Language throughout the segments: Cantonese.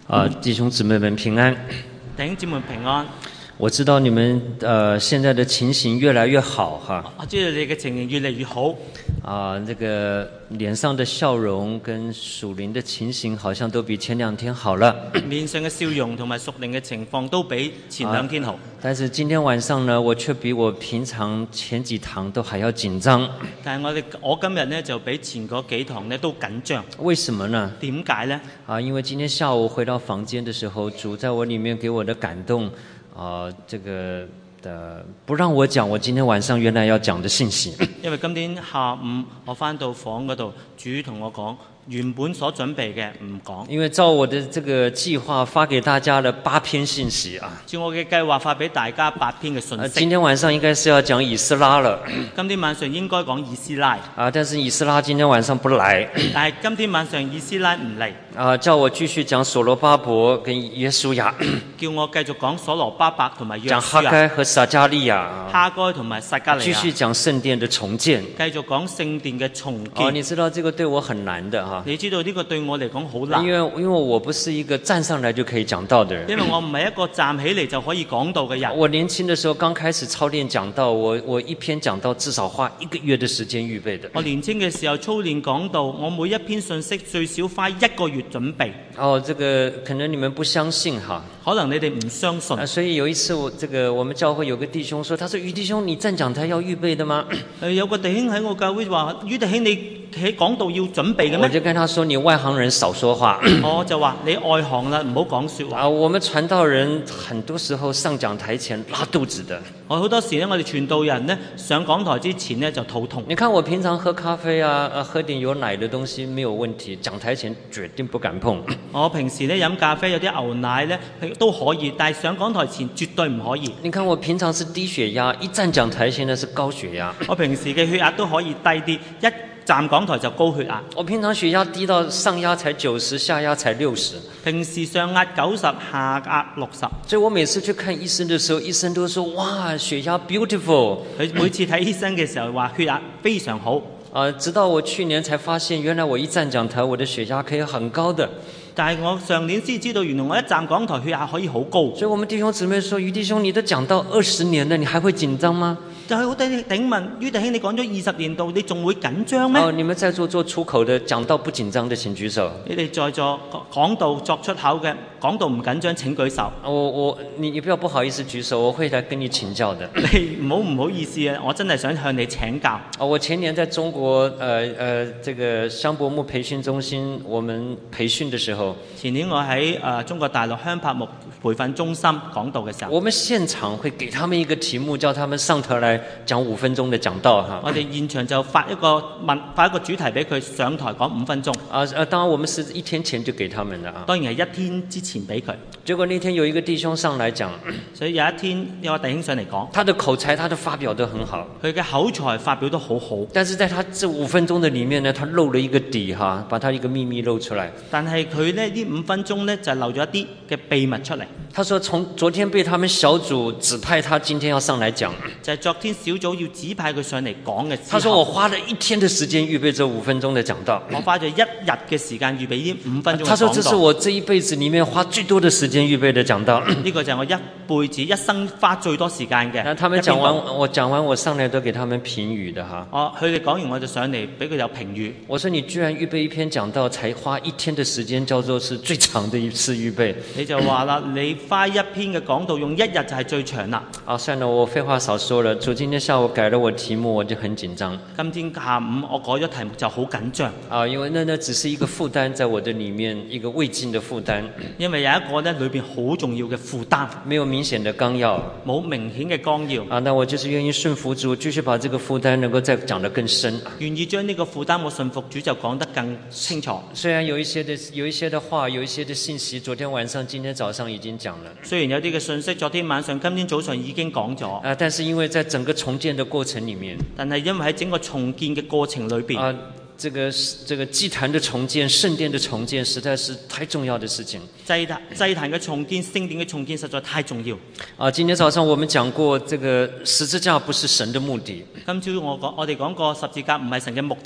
弟兄姊妹们平安。 弟兄姊妹平安。 我知道你们现在的情形越来越好哈。 我知道你嘅情形越嚟越好。 这个脸上的笑容跟屬靈的情形好像都比前2天好了。 面上嘅笑容同埋屬靈嘅情況都比前2天好。 但是今天晚上呢，我卻比我平常前幾堂都還要緊張。 但係我今日呢就比前嗰幾堂呢都緊張。 為什麼呢？ 點解呢？ 因為今天下午回到房間的時候，主在我裡面給我的感動，這個不讓我講我今天晚上原來要講的信息。 因為今天下午我返到房嗰度，主同我講原本所準備嘅唔講。 因為照我的這個計劃發給大家了8篇信息啊。 照我嘅計劃發俾大家8篇嘅信息。 今天晚上應該是要講以斯拉了。 今天晚上應該講以斯拉。 但是以斯拉今天晚上不來。 但係今天晚上以斯拉唔嚟。 叫我繼續講所羅巴伯跟約書亞。 叫我繼續講所羅巴伯同埋約書亞。 講哈該和撒迦利亞。 哈該同埋撒迦利亞。 繼續講聖殿的重建。 繼續講聖殿嘅重建。 你知道這個對我很難的哈。 你知道呢個對我嚟講好難。 因為我不是一個站上來就可以講道的人。 因為我唔係一個站起嚟就可以講道嘅人。 我年輕的時候剛開始操練講道，我一篇講道至少花1個月的時間預備的。 我年輕嘅時候操練講道，我每一篇信息最少花1個月準備。 這個可能你們不相信哈。 可能你哋唔相信。 所以有一次我們教會有個弟兄說，他說於弟兄，你站講台要預備的嗎？ 有個弟兄喺我教會話，於弟兄你喺講道要準備嘅咩？ 我就跟他說，你外行人少說話。 我就話你外行啦，唔好講說話。 我們傳道人很多時候上講台前拉肚子的。 好多時呢，我哋傳道人呢上講台之前呢就肚痛。 你看我平常喝咖啡喝點有奶的東西沒有問題，講台前絕對不敢碰。 我平時呢飲咖啡有啲牛奶呢都可以，但係上講台前絕對唔可以。 你看我平常是低血壓，一站講台現在是高血壓。 我平時嘅血壓都可以低啲，一站講台就高血壓。 我平常血壓低到上壓才90，下壓才60。 平時上壓90，下壓60。 所以我每次去看醫生的時候，醫生都說：哇，血壓 beautiful。 佢每次睇醫生嘅時候話血壓非常好。 直到我去年才發現，原來我一站講台，我的血壓可以很高的。 但係我上年先知道，原來我一站講台血壓可以好高。 所以我們弟兄姊妹說：於弟兄，你都講到20年了，你還會緊張嗎？ 就係好頂問，於弟兄你講咗20年度，你仲會緊張咩？ 你們在座做出口的講道不緊張的請舉手。 你哋在座講道作出口嘅講道唔緊張請舉手。 你不要不好意思舉手，我會來跟你請教的。 你唔好意思啊，我真係想向你請教。 我前年在中國這個香柏木培訓中心，我們培訓的時候， 前年我喺中國大陸香柏木培訓中心講道嘅時候， 我們現場會給他們一個題目，叫他們上台來講5分鐘的講道哈。 我哋現場就發一個主題俾佢上台講5分鐘。 當然我們是1天前就給他們的啊。 當然係1天之前俾佢。 結果那天有一個弟兄上來講， 所以有一天有個弟兄上嚟講， 他的口才、他的發表都很好， 佢嘅口才發表得好好。 但是在他這5分鐘的裡面呢，他漏了一個底哈，把他一個秘密露出來。 但係佢呢5分鐘呢就漏咗一啲嘅秘密出嚟。 他說從昨天被他們小組指派他今天要上來講， 就係昨天小組要指派佢上嚟講嘅時候。 他說我花了1天的時間預備這5分鐘的講道。 我花咗1日嘅時間預備呢5分鐘嘅講道。 他說這是我這一輩子裡面花最多的時間預備的講道。 呢個就係我一輩子一生花最多時間嘅。 他們講完我上來都給他們評語的哈。 佢哋講完我就上嚟俾佢有評語。我說你居然預備一篇講道，才花1天的時間，叫做是最長的一次預備。 你就話啦，你花一篇嘅講道用1日就係最長啦。 算了，我廢話少說了。主今天下午改了我題目，我就很緊張。 今天下午我改咗題目就好緊張。 因為那只是一個負擔，在我的裡面一個未盡的負擔。 因為有一個呢裏邊好重要嘅負擔， 沒有明顯的綱要， 冇明顯嘅綱要。 那我就是願意順服主，繼續把這個負擔能夠再講得更深。 願意將呢個負擔我順服主就講得更清楚。 雖然有一些的話，有一些的信息，昨天晚上、今天早上已經講了。 雖然有啲嘅信息，昨天晚上、今天早上已經講咗。 但是因為在整個重建的過程裡面， 但係因為喺整個重建嘅過程裏邊， 這個祭壇的重建、聖殿的重建，實在是太重要的事情。 祭壇嘅重建、聖殿嘅重建實在太重要。 今天早上我們講過，這個十字架不是神的目的。 今朝我哋講過十字架唔係神嘅目的。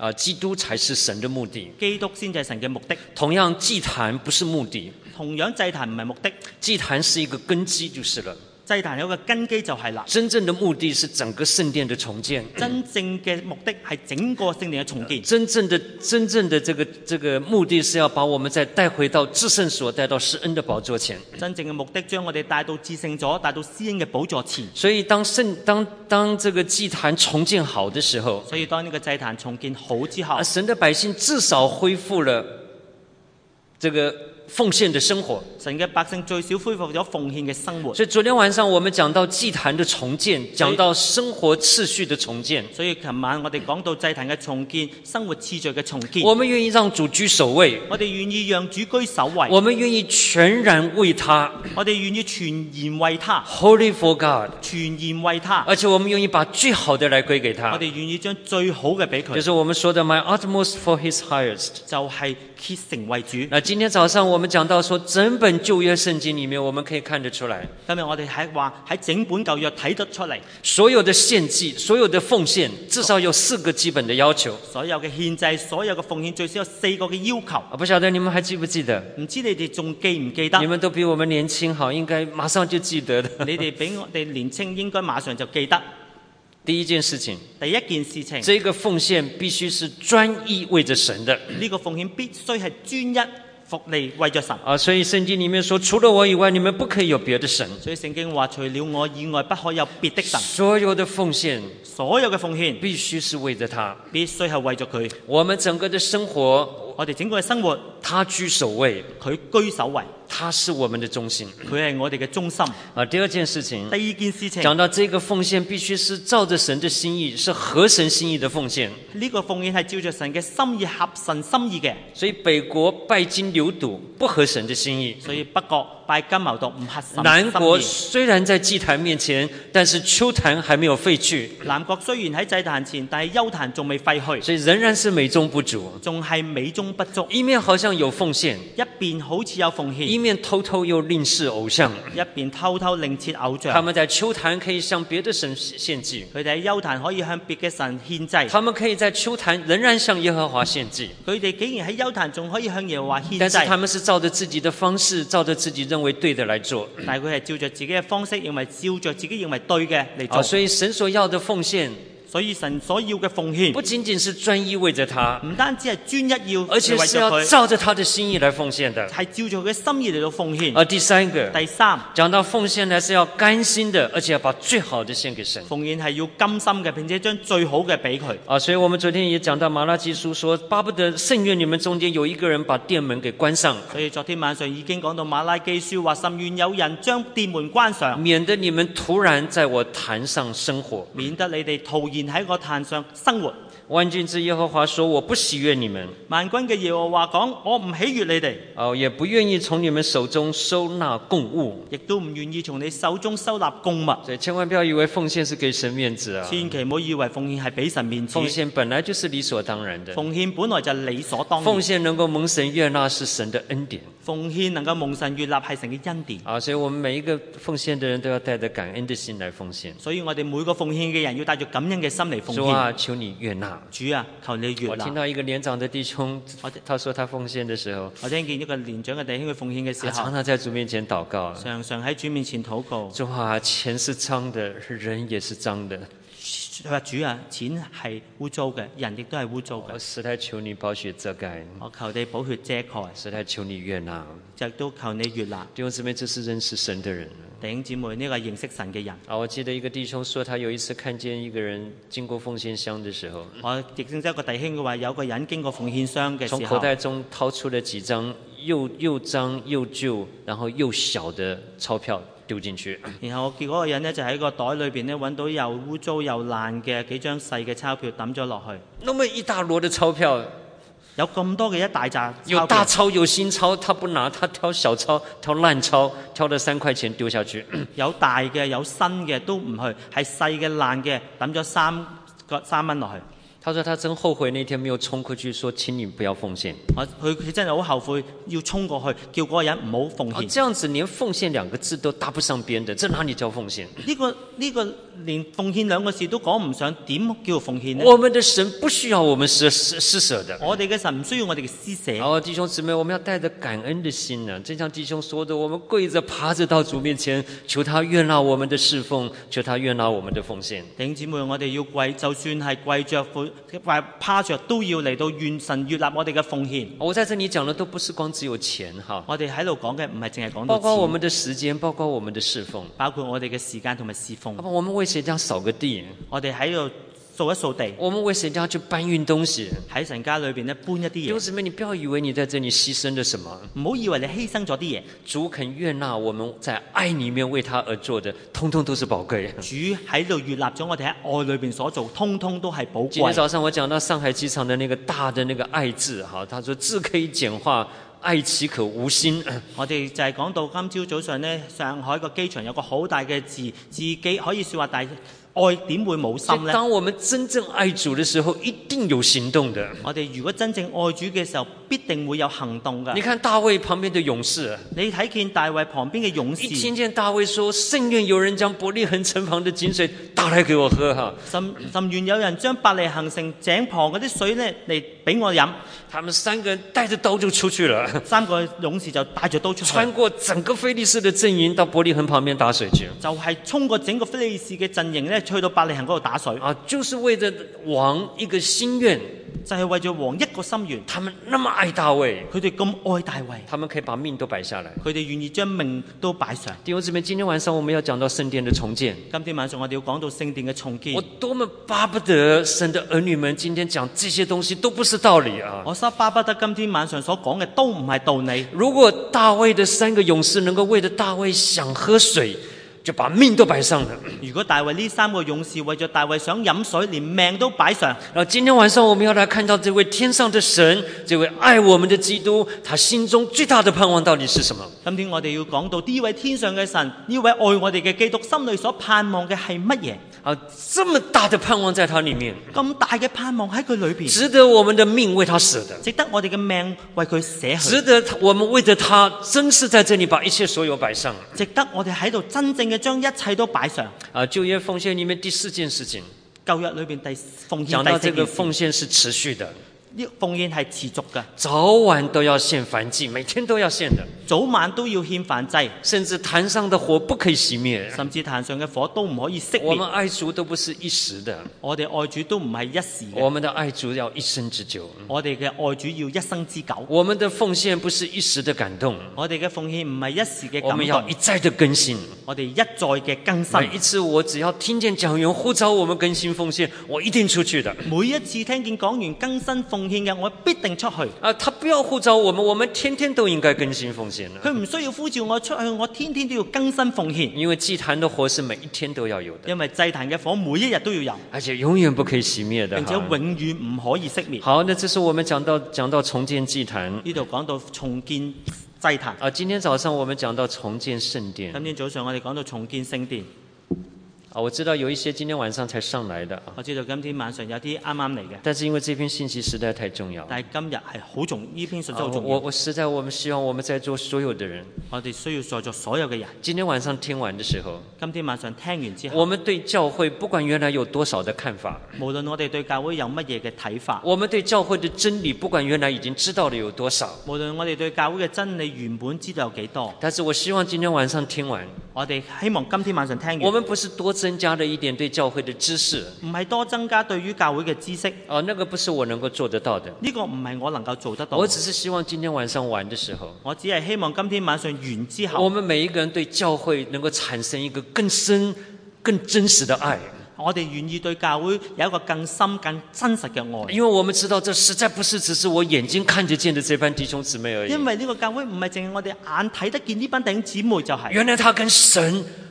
基督才是神的目的。 基督先至係神嘅目的。 同樣，祭壇不是目的， 同樣祭壇唔係目的， 祭壇是一個根基就是了。 祭壇有個根基就係啦。 真正的目的是整個聖殿的重建， 真正嘅目的係整個聖殿嘅重建。 真正的這個目的是要把我們再帶回到至聖所，帶到施恩的寶座前。 真正嘅目的將我哋帶到至聖所，帶到施恩嘅寶座前。 所以當這個祭壇重建好的時候， 所以當呢個祭壇重建好之後， 神的百姓至少恢復了這個奉獻的生活。 神嘅百姓最少恢復咗奉獻嘅生活。 所以昨天晚上我們講到祭壇的重建，講到生活次序的重建。 所以琴晚我哋講到祭壇嘅重建，生活次序嘅重建。 我們願意讓主居首位， 我哋願意讓主居首位。 我們願意全然為他， 我哋願意全然為他 Holy for God， 全然為他。 而且我們願意把最好的來歸給他。 我哋願意將最好嘅俾佢。 就是我們說的 My utmost for His highest， 就係竭誠為主。 那今天早上我們講到說，整本舊約聖經裡面，我們可以看得出來， 今日我哋喺整本舊約睇得出嚟， 所有的獻祭，所有的奉獻，至少有4個基本的要求。 所有嘅獻祭，所有嘅奉獻，最少有4個嘅要求。 不曉得你們還記不記得？ 唔知你哋仲記唔記得？ 你們都比我們年輕好，應該馬上就記得的。 你哋比我哋年輕，應該馬上就記得。 第一件事情， 第一件事情， 這個奉獻必須是專一為着神的。 呢個奉獻必須係專一服利為着神。 所以聖經裡面說，除了我以外，你們不可以有別的神。 所以聖經話，除了我以外，不可有別的神。 所有的奉獻， 所有嘅奉獻必須是為着他， 必須係為着佢。 我們整個的生活， 我哋整個嘅生活， 他居首位， 佢居首位， 他是我們的中心。 佢係我哋嘅中心。 第二件事情， 第二件事情， 講到這個奉獻必須是照着神的心意，是合神心意的奉獻。 呢個奉獻係照着神嘅心意，合神心意嘅。 所以北國拜金牛犢不合神的心意， 所以北國拜金牛犢唔合神心意。 南國雖然在祭壇面前，但是丘壇還沒有廢去。 南國雖然喺祭壇前，但係丘壇仲未廢去， 所以仍然是美中不足， 仲係美中不足。 一面好像有奉獻， 一邊好似有奉獻， 一面偷偷又另侍偶像， 一邊偷偷另設偶像。 他們在丘壇可以向別的神獻祭， 佢哋喺丘壇可以向別嘅神獻祭， 他們可以在丘壇仍然向耶和華獻祭。 佢哋竟然喺丘壇仲可以向耶和華獻祭， 但是他們是照着自己的方式，照着自己認為對的來做。 但係佢係照着自己嘅方式，照着自己認為對嘅嚟做。 所以神所要的奉獻， 所以神所要嘅奉獻， 不僅僅是專一為着他， 唔單止係專一要， 而且是要照着他的心意來奉獻的， 係照着佢嘅心意嚟到奉獻。 第三個， 第三， 講到奉獻呢，是要甘心的，而且要把最好的獻給神。 奉獻係要甘心嘅，並且將最好嘅俾佢。 所以我們昨天也講到馬拉基書說，巴不得甚願你們中間有一個人把殿門給關上。 所以昨天晚上已經講到馬拉基書話，甚願有人將殿門關上， 免得你們突然在我壇上生火， 免得你哋突然喺我壇上生活。 萬軍之耶和華說，我不喜悅你們。 萬軍嘅耶和華講，我唔喜悅你哋， 也不願意從你們手中收納供物， 亦都唔願意從你手中收納供物。 所以千萬不要以為奉獻是給神面子啊！ 千祈唔好以為奉獻係俾神面子。 奉獻本來就是理所當然的。 奉獻本來就係理所當然。 奉獻能夠蒙神悅納是神的恩典。 奉獻能夠蒙神悅納係神嘅恩典。 所以我們每一個奉獻的人都要帶着感恩的心來奉獻。 所以我哋每個奉獻嘅人要帶着感恩嘅心嚟奉獻。 主啊，求你悅納。 主啊，求你悅納。 我聽到一個年長的弟兄，他說他奉獻的時候， 我聽見一個年長嘅弟兄去奉獻嘅時候， 他常常在主面前禱告， 常常喺主面前禱告。 主啊，錢是髒的，人也是髒的。 佢話主啊，錢係污糟嘅，人亦都係污糟嘅。 實在求你寶血遮蓋。 我求你寶血遮蓋。 實在求你悅納。 就都求你悅納。 弟兄姊妹，這是認識神的人。 弟兄姊妹，呢個係認識神嘅人。 我記得一個弟兄說，他有一次看見一個人經過奉獻箱的時候， 我亦認識一個弟兄，佢話有個人經過奉獻箱嘅時候， 從口袋中掏出了幾張又髒又舊，然後又小的鈔票丟進去。 然後我見嗰個人呢，就喺個袋裏邊呢揾到又污糟又爛嘅幾張細嘅鈔票抌咗落去。 那麼一大摞的鈔票， 有咁多嘅一大紮， 有大鈔有新鈔，他不拿，他挑小鈔，挑爛鈔，挑了3塊錢丟下去。 有大嘅有新嘅都唔去，係細嘅爛嘅抌咗3蚊落去。 他說他真後悔那天沒有衝過去說請你不要奉獻。 佢真係好後悔，要衝過去叫嗰個人唔好奉獻。 這樣子連奉獻兩個字都搭不上邊的，這哪裡叫奉獻？ 呢個連奉獻兩個字都講唔上，點叫做奉獻呢？ 我們的神不需要我們施捨的。 我哋嘅神唔需要我哋嘅施捨。 弟兄姊妹，我們要帶着感恩的心呢，正像弟兄說的，我們跪着爬着到主面前，求他悅納我們的侍奉，求他悅納我們的奉獻。 弟兄姊妹，我哋要跪，就算係跪着趴着都要嚟到願神悅納我哋嘅奉獻。 我在這裡講的都不是光只有錢哈， 我哋喺度講嘅唔係淨係講到錢， 包括我們的時間，包括我們的侍奉， 包括我哋嘅時間同埋侍奉。 我們為誰家掃個地？ 我哋喺度掃一掃地。 我們為誰家去搬運東西？ 喺神家裏邊咧搬一啲嘢。 弟兄姊妹，你不要以為你在這裡犧牲了什麼， 唔好以為你犧牲咗啲嘢。 主肯悅納我們在愛裡面為他而做的，通通都是寶貴。 主喺度悅納咗我哋喺愛裏邊所做，通通都係寶貴。 今天早上我講到上海機場的那個大的那個愛字，哈，他說字可以簡化，愛豈可無心？ 我哋就係講到今朝早上呢，上海個機場有個好大嘅字，自己可以説話，但愛點會冇心呢？ 當我們真正愛主的時候，一定有行動的。 我哋如果真正愛主嘅時候，必定會有行動㗎。 你看大衛旁邊的勇士， 你睇見大衛旁邊嘅勇士， 一聽見大衛說：甚願有人將伯利恆城旁的井水打來給我喝，哈！ 甚願有人將伯利恆城井旁嗰啲水呢嚟俾我飲。 他們三個人帶着刀就出去了。 三個勇士就帶着刀出去， 穿過整個非利士的陣營到伯利恆旁邊打水去。 就係衝過整個非利士嘅陣營呢，去到伯利恆嗰度打水。 就是為着王一個心願， 就係為咗王一個心願。 他們那麼愛大衛， 佢哋咁愛大衛， 他們可以把命都擺下來。 佢哋願意將命都擺上。 弟兄姊妹，今天晚上我們要講到聖殿的重建。 今天晚上我哋要講到聖殿嘅重建。 我多麼巴不得神的兒女們今天講這些東西都不是道理啊！ 我巴不得今天晚上所講嘅都唔係道理。 如果大衛的三個勇士能夠為着大衛想喝水，就把命都擺上了。 如果大衛呢三個勇士為咗大衛想飲水，連命都擺上。 然後今天晚上我們要來看到這位天上的神，這位愛我們的基督，他心中最大的盼望到底是什麼？ 今天我哋要講到呢位天上嘅神，呢位愛我哋嘅基督，心裏所盼望嘅係乜嘢？ 這麼大的盼望在他裏面， 咁大嘅盼望喺佢裏邊， 值得我們的命為他捨的， 值得我哋嘅命為佢捨去， 值得我們為着他真是在這裏把一切所有擺上， 值得我哋喺度真正嘅將一切都擺上。 舊約奉獻裏面第四件事情， 舊約裏邊奉獻講到這個奉獻是持續的。 呢奉獻係持續嘅， 早晚都要獻燔祭，每天都要獻的， 早晚都要獻燔祭， 甚至壇上的火不可以熄滅， 甚至壇上嘅火都唔可以熄滅。 我們愛主都不是一時的， 我哋愛主都唔係一時嘅， 我們的愛主要一生之久。 我哋嘅愛主要一生之久。 我們的奉獻不是一時的感動， 我哋嘅奉獻唔係一時嘅感動， 我們要一再的更新。 我哋一再嘅更新。 每一次我只要聽見講員呼召我們更新奉獻，我一定出去的。 每一次聽見講員更新奉獻嘅，我必定出去。 他不要呼召我們天天都應該更新奉獻。 佢唔需要呼召我出去，我天天都要更新奉獻。 因為祭壇的火是每一天都要有的， 因為祭壇嘅火每一日都要有， 而且永遠不可以熄滅的， 並且永遠唔可以熄滅。 好，那這是我們講到重建祭壇， 呢度講到重建祭壇。 今天早上我們講到重建聖殿。 今天早上我哋講到重建聖殿。 我知道有一些今天晚上才上來的， 我知道今天晚上有啲啱啱嚟嘅， 但是因為這篇信息實在太重要， 但係今日係好重，呢篇信息好重要。 我實在我們希望我們在座所有的人， 我哋需要在座所有嘅人， 今天晚上聽完的時候， 今天晚上聽完之後， 我們對教會不管原來有多少的看法， 無論我哋對教會有乜嘢嘅睇法， 我們對教會的真理不管原來已經知道了有多少， 無論我哋對教會嘅真理原本知道有幾多， 但是我希望今天晚上聽完， 我哋希望今天晚上聽完， 我們不是多增加了一點對教會的知識， 唔係多增加對於教會嘅知識， 那個不是我能夠做得到的， 呢個唔係我能夠做得到。 我只是希望今天晚上完的時候， 我只係希望今天晚上完之後， 我們每一個人對教會能夠產生一個更深、更真實的愛。 我哋願意對教會有一個更深、更真實嘅愛， 因為我們知道這實在不是只是我眼睛看得見的這班弟兄姊妹而已。 因為呢個教會唔係淨係我哋眼睇得見呢班弟兄姊妹就係， 原來他跟神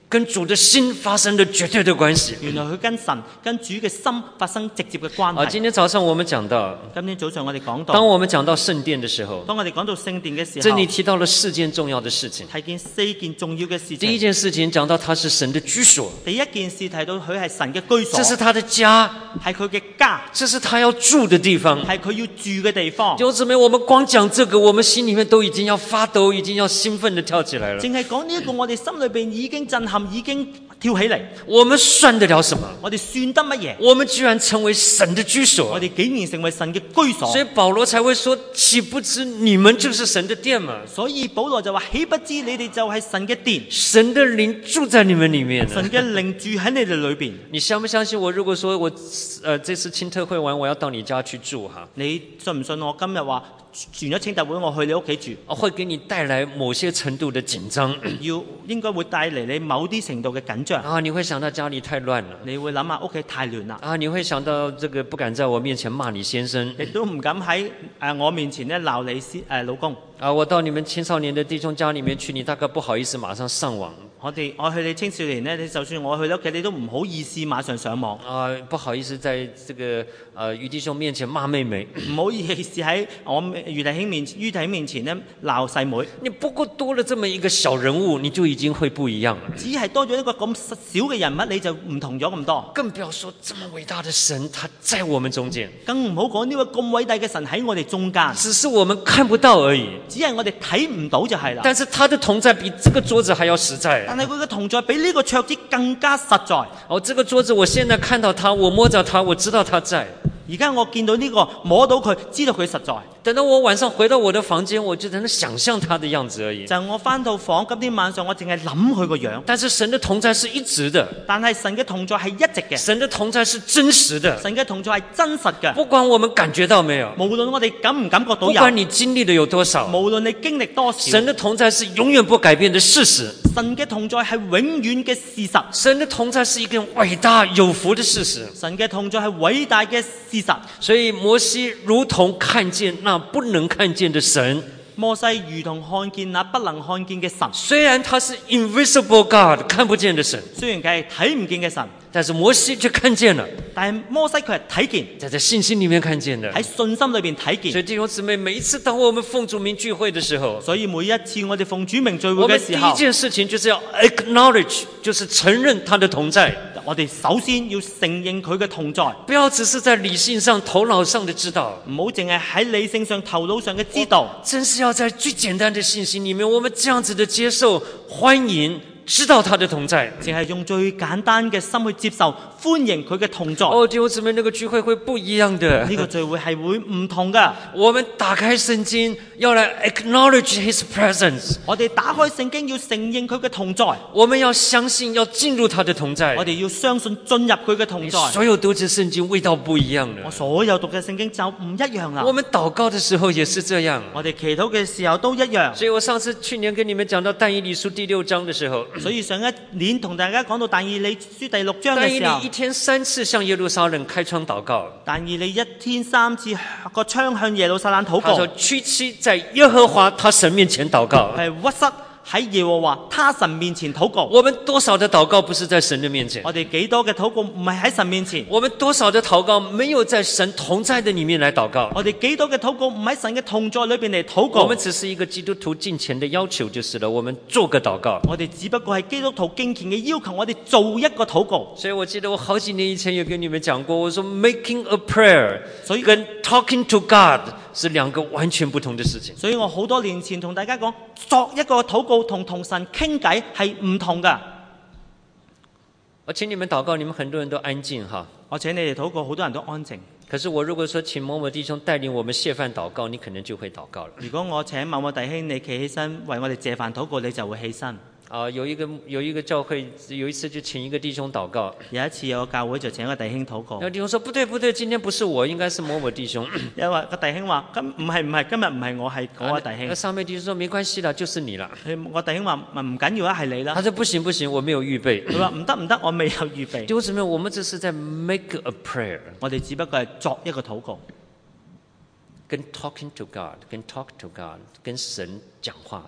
跟主的心发生了絕對的關係。 原來佢跟神、跟主嘅心發生直接嘅關係。 今天早上我們講到， 今天早上我哋講到， 當我們講到聖殿的時候， 當我哋講到聖殿嘅時候， 這裡提到了4件重要的事情。 睇見4件重要嘅事情。 第一件事情講到它是神的居所， 第一件事提到佢係神嘅居所， 這是他的家， 係佢嘅家， 這是他要住的地方， 係佢要住嘅地方。 弟兄姊妹，我們光講這個，我們心裡面都已經要發抖，已經要興奮地跳起來了。 淨係講呢一個，我哋心裏邊已經震撼，已經跳起嚟。 我們算得了什麼？ 我哋算得乜嘢？ 我們居然成為神的居所。 我哋竟然成為神嘅居所。 所以保羅才會說：豈不知你們就是神的殿嗎？ 所以保羅就話：豈不知你哋就係神嘅殿？ 神的靈住在你們裡面。 神嘅靈住喺你哋裏邊。 你相不相信我？如果說我這次青特會完，我要到你家去住哈？ 你信唔信我今日話完咗青特會，我去你屋企住？ 會給你帶來某些程度的緊張， 應該會帶嚟你某啲程度嘅緊張。 你會想到家裡太亂了， 你會諗下屋企太亂啦。 你會想到這個不敢在我面前罵你先生， 亦都唔敢喺我面前咧鬧你老公。 我到你們青少年的弟兄家裡面去，你大概不好意思馬上上網。 我去你青少年呢，你就算我去你屋企，你都唔好意思馬上上網。 不好意思在這個於弟兄面前罵妹妹， 唔好意思喺我於弟兄面前呢鬧細妹。 你不過多了這麼一個小人物，你就已經會不一樣了。 只係多咗一個咁小嘅人物，你就唔同咗咁多。 更不要說這麼偉大的神，他在我們中間。 更唔好講呢位咁偉大嘅神喺我哋中間， 只是我們看不到而已。 只係我哋睇唔到就係啦。 但是他的同在比這個桌子還要實在。 但係佢嘅同在比呢個桌子更加實在。 這個桌子我現在看到它，我摸着它，我知道它在。 而家我見到呢個，摸到佢，知道佢實在。 等到我晚上回到我的房間，我就在那想象他的樣子而已。 就我翻到房，今天晚上我淨係諗佢個樣。 但是神的同在是一直的。 但係神嘅同在係一直嘅。 神的同在是真實的。 神嘅同在係真實嘅。 不管我們感覺到沒有， 無論我哋感唔感覺到有， 不管你經歷的有多少， 無論你經歷多少， 神的同在是永遠不改變的事實。 神嘅同在係永遠嘅事實。 神的同在是一件偉大有福的事實。 神嘅同在係偉大嘅事實。 所以摩西如同看見那不能看見的神， 摩西如同看見那不能看見嘅神。 雖然他是 invisible God， 看不見的神， 雖然佢係睇唔見嘅神， 但是摩西卻看見了。 但係摩西佢係睇見， 在信心裡面看見的， 喺信心裏邊睇見。 所以弟兄姊妹，每一次當我們奉主名聚會的時候， 所以每一次我哋奉主名聚會我們嘅時候， 第一件事情就是要 acknowledge， 就是承認他的同在。 我哋首先要承認佢嘅同在， 不要只是在理性上、頭腦上的知道， 唔好淨係喺理性上、頭腦上嘅知道， 真是要在最簡單的信心裡面，我們這樣子的接受、歡迎、知道他的同在， 淨係用最簡單嘅心去接受、歡迎佢嘅同在。 弟兄姊妹，那個聚會會不一樣的。 呢個聚會係會唔同㗎。 我們打開聖經，要來 acknowledge His presence。 我哋打開聖經要承認佢嘅同在。 我們要相信，要進入他的同在。 我哋要相信進入佢嘅同在。 所有讀嘅聖經味道不一樣了。 我所有讀嘅聖經就唔一樣啦。 我們禱告的時候也是這樣。 我哋祈禱嘅時候都一樣。 所以我去年跟你們講到但以理書第6章的時候， 所以上一年同大家講到但以理書第6章嘅時候， 但以理一天3次向耶路撒冷開窗禱告。 但以理一天3次個窗向耶路撒冷禱告。 他說屈膝在耶和華他神面前禱告。 係屈膝喺耶和華他神面前禱告。 我們多少的禱告不是在神的面前？ 我哋幾多嘅禱告唔係喺神面前？ 我們多少的禱告沒有在神同在的裡面來禱告？ 我哋幾多嘅禱告唔喺神嘅同在裏邊嚟禱告？ 我們只是一個基督徒敬虔的要求就是了，我們做個禱告。 我哋只不過係基督徒敬虔嘅要求，我哋做一個禱告。 所以我記得我好幾年以前有跟你們講過，我說 making a prayer 所以跟 talking to God 是兩個完全不同的事情。 所以我好多年前同大家講，作一個禱告同神傾偈係唔同㗎。 我請你們禱告，你們很多人都安靜哈。 我請你哋禱告，好多人都安靜。 可是我如果說請某某弟兄帶領我們謝飯禱告，你可能就會禱告了。 如果我請某某弟兄你企起身為我哋謝飯禱告，你就會起身。 有一個教會有一次就請一個弟兄禱告， 有一次有個教會就請一個弟兄禱告， 有弟兄說不對，今天不是我，應該是某某弟兄。 因為個弟兄話咁唔係今日唔係我係嗰個弟兄。 上面弟兄說沒關係啦，就是你啦。 我弟兄話唔緊要啊，係你啦。 他說不行，我沒有預備。 佢話唔得，我未有預備。 弟兄姊妹，我們這是在 make a prayer， 我哋只不過係作一個禱告， 跟 talking to God， 跟 talk to God， 跟神講話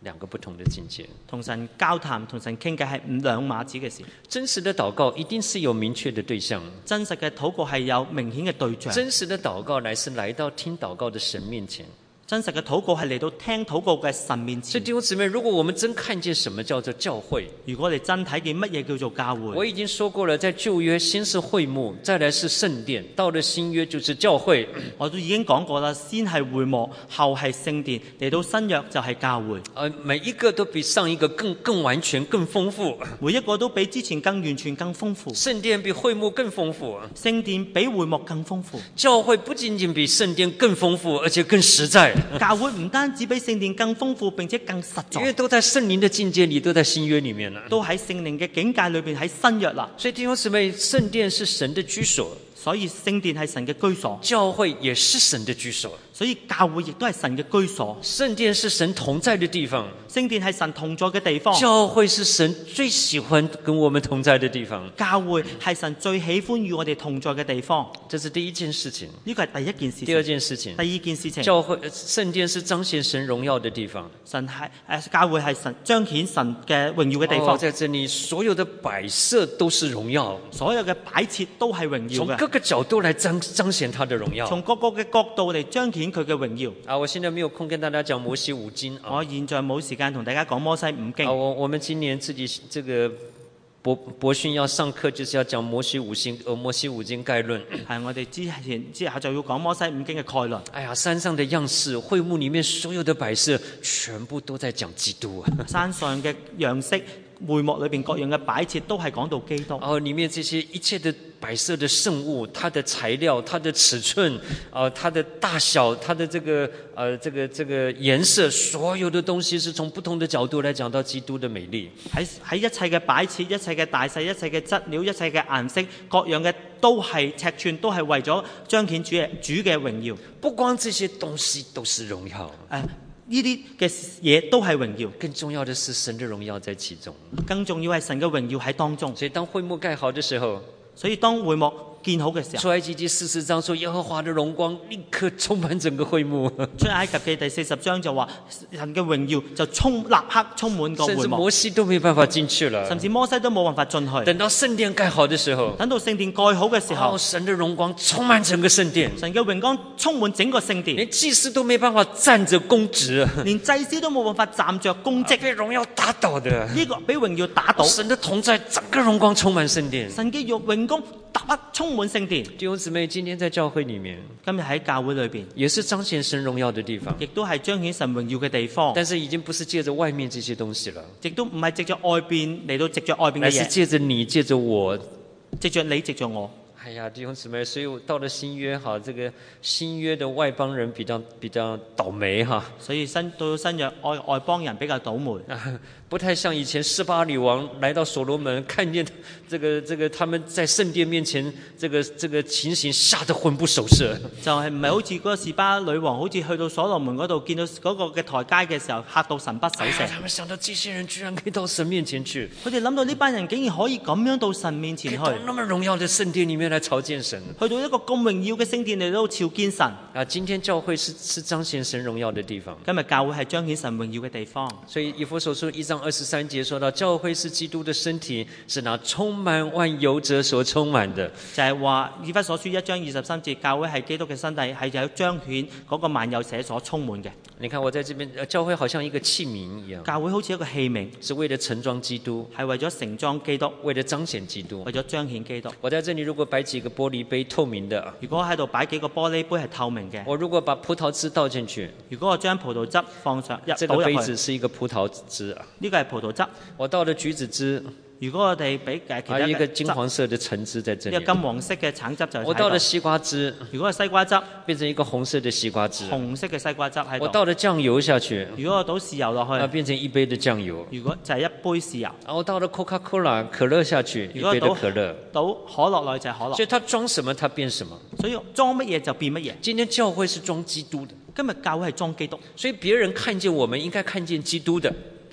兩個不同的境界。 同神交談、同神傾偈係兩碼子嘅事。 真實的禱告一定是有明確的對象， 真實嘅禱告係有明顯嘅對象。 真實的禱告乃是來到聽禱告的神面前。 真實嘅禱告係嚟到聽禱告嘅神面前。 所以弟兄姊妹，如果我們真看見什麼叫做教會， 如果我哋真睇見乜嘢叫做教會， 我已經說過了，在舊約先是會幕，再來是聖殿，到了新約就是教會。 我都已經講過啦，先係會幕，後係聖殿，嚟到新約就係教會。 每一個都比上一個更完全、更豐富。 每一個都比之前更完全、更豐富。 聖殿比會幕更豐富， 聖殿比會幕更豐富。 教會不僅僅比聖殿更豐富，而且更實在。 教會唔單止比聖殿更豐富，並且更實在。 因為都在聖靈的境界裏，都在新約裏面了， 都喺聖靈嘅境界裏邊，喺新約啦。 所以弟兄姊妹，聖殿是神的居所， 所以聖殿係神嘅居所， 教會也是神的居所。 所以教會亦都係神嘅居所。 聖殿是神同在的地方， 聖殿係神同在嘅地方。 教會是神最喜歡跟我們同在的地方。 教會係神最喜歡與我哋同在嘅地方。 這是第一件事情。 呢個係第一件事情。 第二件事情， 第二件事情， 教會聖殿是彰顯神榮耀的地方。 神係教會係神彰顯神嘅榮耀嘅地方。 在這裡所有的擺設都是榮耀， 所有嘅擺設都係榮耀嘅。 從各個角度來彰顯他的榮耀。 從各個嘅角度嚟彰顯佢嘅榮耀。 我現在沒有空跟大家講摩西五經。 我現在冇時間同大家講摩西五經。 我們今年自己這個博訓要上課，就是要講摩西五經概論。 係我哋之後就要講摩西五經嘅概論。 哎呀，山上的樣式，會幕裡面所有的擺設，全部都在講基督啊！ 山上嘅樣式，會幕裏邊各樣嘅擺設都係講到基督。 裡面這些一切的擺設的聖物，它的材料、它的尺寸，它的大小、它的這個顏色，所有的東西是從不同的角度來講到基督的美麗。 喺一切嘅擺設、一切嘅大細、一切嘅質料、一切嘅顏色，各樣嘅都係尺寸，都係為咗彰顯主嘅榮耀。 不光這些東西都是榮耀。 呢啲嘅嘢都係榮耀， 更重要的是神的榮耀在其中。 更重要係神嘅榮耀喺當中。 所以當會幕蓋好的時候， 所以當會幕建好嘅時候， 出埃及記40章說耶和華的榮光立刻充滿整個會幕。 出埃及記第40章就話神嘅榮耀就立刻充滿個會幕， 甚至摩西都沒辦法進去了， 甚至摩西都冇辦法進去。 等到聖殿蓋好的時候， 等到聖殿蓋好嘅時候， 神的榮光充滿整個聖殿， 神嘅榮光充滿整個聖殿， 連祭司都沒辦法站着供職， 連祭司都冇辦法站着供職， 被榮耀打倒的， 呢個俾榮耀打倒。 神的同在，整個榮光充滿聖殿， 神嘅榮光充滿聖殿。 弟兄姊妹，今天在教會裏面， 今日喺教會裏邊， 也是彰顯神榮耀的地方， 亦都係彰顯神榮耀嘅地方。 但是已經不是借着外面這些東西了， 亦都唔係藉着外邊嚟到藉着外邊嘅嘢， 係借着你，借着我， 藉着你，藉着我。 哎呀，弟兄姊妹，所以我到了新約哈，這個新約的外邦人比較倒霉哈， 所以到咗新約外邦人比較倒霉。 不太像以前示巴女王來到所羅門，看見這個他們在聖殿面前這個情形，嚇得魂不守舍。 就係唔係好似嗰個示巴女王，好似去到所羅門嗰度見到嗰個嘅台階嘅時候，嚇到神不守舍。 他們想到這些人居然可以到神面前去， 佢哋諗到呢班人竟然可以咁樣到神面前去， 到那麼榮耀的聖殿裡面來朝見神， 去到一個咁榮耀嘅聖殿嚟到朝見神。 今天教會是彰顯神榮耀的地方。 今日教會係彰顯神榮耀嘅地方。 所以以弗所書1章23節說到，教會是基督的身體，是那充滿萬有者所充滿的。 就係話以弗所書1章23節，教會係基督嘅身體，係有彰顯嗰個萬有者所充滿嘅。 你看我在這邊，教會好像一個器皿一樣， 教會好似一個器皿， 是為了盛裝基督， 係為咗盛裝基督， 為了彰顯基督， 為咗彰顯基督。 我在這裡如果擺幾個玻璃杯透明的， 如果喺度擺幾個玻璃杯係透明嘅， 我如果把葡萄汁倒進去， 如果我將葡萄汁放上這個杯子是一個葡萄汁啊， 呢個係葡萄汁。 我倒了橘子汁， 如果我哋俾其他一個金黃色的橙汁在這裡， 一個金黃色嘅橙汁就喺度。 我倒了西瓜汁， 如果係西瓜汁， 變成一個紅色的西瓜汁， 紅色嘅西瓜汁喺度。 我倒了醬油下去， 如果我倒豉油落去， 變成一杯的醬油。 如果就係一杯豉油。 我倒了 Coca-Cola 可樂下去，一杯的可樂。 倒可樂落去就係可樂。 所以它裝什麼，它變什麼。 所以裝乜嘢就變乜嘢。 今天教會是裝基督的， 今日教會係裝基督， 所以別人看見我們應該看見基督的。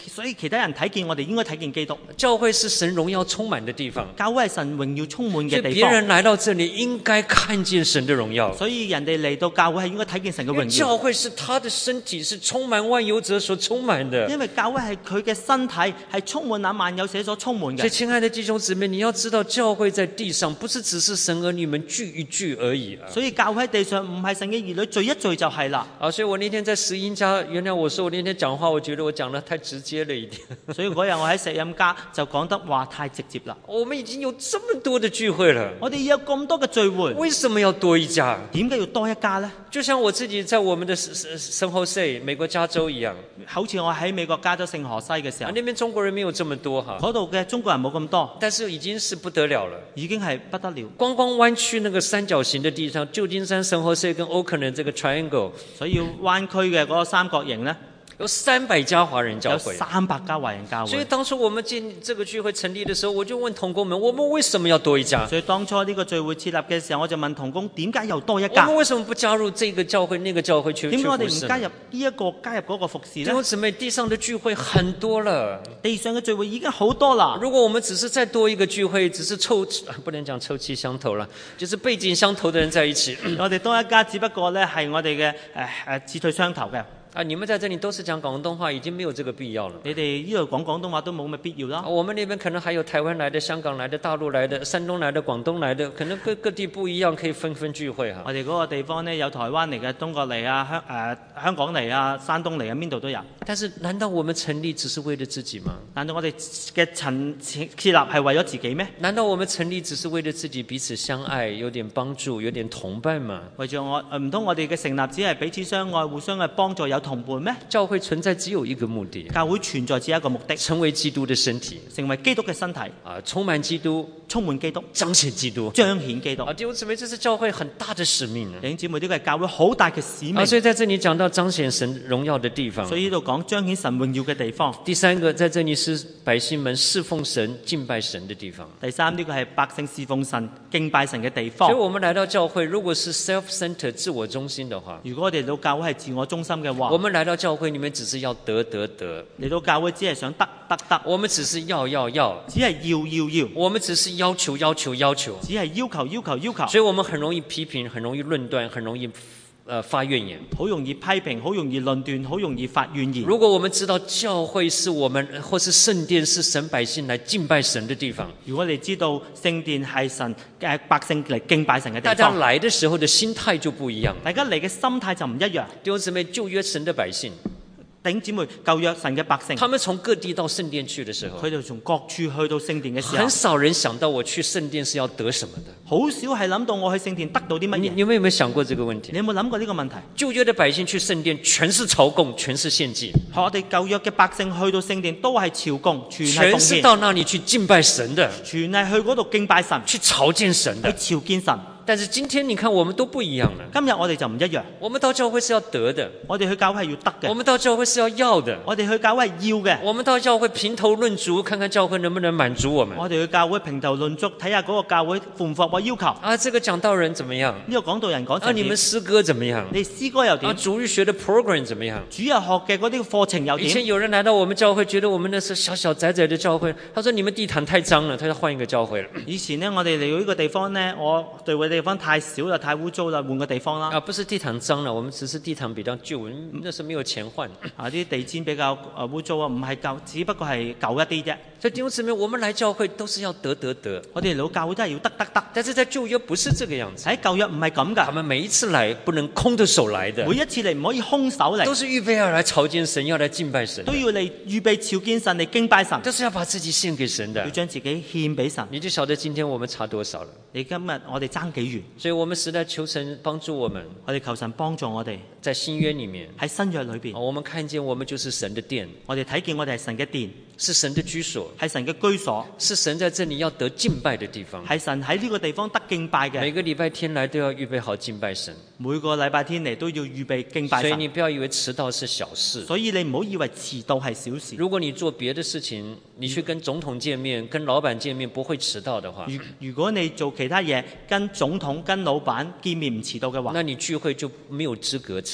所以其他人睇見我哋應該睇見基督。 教會是神榮耀充滿的地方， 教會係神榮耀充滿所以嘅地方。 別人來到這裡應該看見神的榮耀。 所以人哋嚟到教會係應該睇見神嘅因為榮耀。 教會是他的身體，是充滿萬有者所充滿的。 因為教會係佢嘅身體，係充滿那萬有者所充滿所以， 嘅。 親愛的弟兄姊妹，你要知道，教會在地上不是只是神兒女們聚一聚而已啊。 所以教會喺地上唔係神嘅兒女聚一聚就係啦。 所以我那天在十音家，原諒我說我那天講話，我覺得我講得太直接了一點。 所以嗰日我喺石蔭家就講得話太直接啦。 我們已經有這麼多的聚會了， 我哋有咁多嘅聚會， 為什麼要多一家？ 點解要多一家呢？ 就像我自己在我們的San Jose美國加州一樣， 好似我喺美國加州聖荷西嘅時候， 那邊中國人沒有這麼多哈， 嗰度嘅中國人冇咁多， 但是已經是不得了了， 已經係不得了。 光灣區那個三角形的地上，舊金山、San Jose 跟 Oakland 這個 triangle， 所以灣區嘅嗰個三角形呢， 有300家華人教有會。 300家華人教會。 所以當初我們進這個聚會成立的時候，我就問同工們：我們為什麼要多一家？ 所以當初呢個聚會設立嘅時候，我就問同工：點解又多一家？ 我們為什麼不加入這個教會、那個教會去點解我哋服侍呢？ 唔加入呢一個，加入嗰個服侍呢？ 弟兄姊妹，地上的聚會很多了。 地上嘅聚會已經好多啦。 如果我們只是再多一個聚會，只是不能講臭氣相投了，就是背景相投的人在一起。 我哋多一家，只不過呢係我哋嘅志趣相投嘅。 你們在這裡都是講廣東話，已經沒有這個必要了。 你哋呢度講廣東話都冇咁嘅必要啦。 我們那邊可能還有台灣來的、香港來的、大陸來的、山東來的、廣東來的，可能各地不一樣，可以紛紛聚會哈。 我哋嗰個地方呢，有台灣嚟嘅、中國嚟啊、香港嚟啊、山東嚟啊，邊度都有。 但是難道我們成立只是為了自己嗎？ 難道我哋嘅設立係為咗自己咩？ 難道我們成立只是為了自己彼此相愛，有點幫助，有點同伴嗎？ 為咗唔通我哋嘅成立只係彼此相愛、互相嘅幫助、有同伴咩？ 教會存在只有一個目的， 教會存在只有一個目的， 成為基督的身體， 成為基督嘅身體， 充滿基督， 充滿基督， 彰顯基督， 彰顯基督。 弟兄姊妹，這是教會很大的使命。 弟兄姊妹，呢個係教會好大嘅使命。 所以在這裡講到彰顯神榮耀的地方。 所以呢度講彰顯神榮耀嘅地方。 第三個，在這裡是百姓們侍奉神、敬拜神的地方。 第三，呢個係百姓侍奉神、敬拜神嘅地方。 所以我們來到教會，如果是 self-centered 自我中心的話， 如果我哋嚟到教會係自我中心嘅話， 我們來到教會裡面只是要得。 嚟到教會只係想得， 我們只是要， 只係要， 我們只是要求， 只係要求。 所以我們很容易批評，很容易論斷，很容易發怨言， 好容易批評，好容易論斷，好容易發怨言。 如果我們知道教會是我們或是聖殿是神百姓來敬拜神的地方， 如果你知道聖殿係神百姓嚟敬拜神嘅地方， 大家來的時候的心態就不一樣。 大家嚟嘅心態就唔一樣。 弟兄姊妹，舊約神的百姓。 弟兄姊妹，舊約神嘅百姓， 他們從各地到聖殿去的時候， 佢哋從各處去到聖殿嘅時候， 很少人想到我去聖殿是要得什麼的。 好少係諗到我去聖殿得到啲乜嘢。 你有沒有想過這個問題？ 你有冇諗過呢個問題？ 舊約的百姓去聖殿全是朝貢，全是獻祭。 我哋舊約嘅百姓去到聖殿都係朝貢，全係奉獻， 全是到那裡去敬拜神的， 全係去嗰度敬拜神， 去朝見神的， 去朝見神。 但是今天你看我們都不一樣了。 今日我哋就唔一樣。 我們到教會是要得的， 我哋去教會係要得嘅。 我們到教會是要的， 我哋去教會係要嘅。 我們到教會評頭論足，看看教會能不能滿足我們。 我哋去教會評頭論足，睇下嗰個教會符唔符合我要求。 這個講道人怎麼樣？ 呢個講道人講成點？ 你們詩歌怎麼樣？ 你詩歌又點？ 主日學的 program 怎麼樣？ 主日學嘅嗰啲課程又點？ 以前有人來到我們教會，覺得我們那是小小窄窄的教會，他說你們地毯太髒了，他要換一個教會了。 以前呢，我哋嚟到呢個地方呢，我聚會地方太少啦，太污糟啦，換個地方啦。 不是地毯髒了，我們只是地毯比較舊，那時候沒有錢換。 啲地氈比較污糟啊，唔係舊，只不過係舊一啲啫。 所以弟兄姊妹，我們來教會都是要得。 我哋嚟到教會都係要得。 但是在舊約不是這個樣子。 喺舊約唔係咁噶。 他們每一次來不能空着手來的。 每一次嚟唔可以空手嚟。 都是預備要來朝見神，要來敬拜神。 都要嚟預備朝見神嚟敬拜神。 都是要把自己獻給神的。 要將自己獻俾神。 你就曉得今天我們差多少了。 你今日我哋爭幾遠？ 所以我們實在求神幫助我們。 我哋求神幫助我哋。 在新約裡面。 喺新約裏邊。 我們看見我們就是神的殿。 我哋睇見我哋係神嘅殿。 是神的居所。 係神嘅居所。 是神在這裡要得敬拜的地方。 係神喺呢個地方得敬拜嘅。 每個禮拜天來都要預備好敬拜神。 每個禮拜天嚟都要預備敬拜神。 所以你不要以為遲到是小事。 所以你唔好以為遲到係小事。 如果你做別的事情，你去跟總統見面、跟老闆見面不會遲到的話， 如果你做其他嘢跟總統、跟老闆見面唔遲到嘅話， 那你聚會就沒有資格遲到。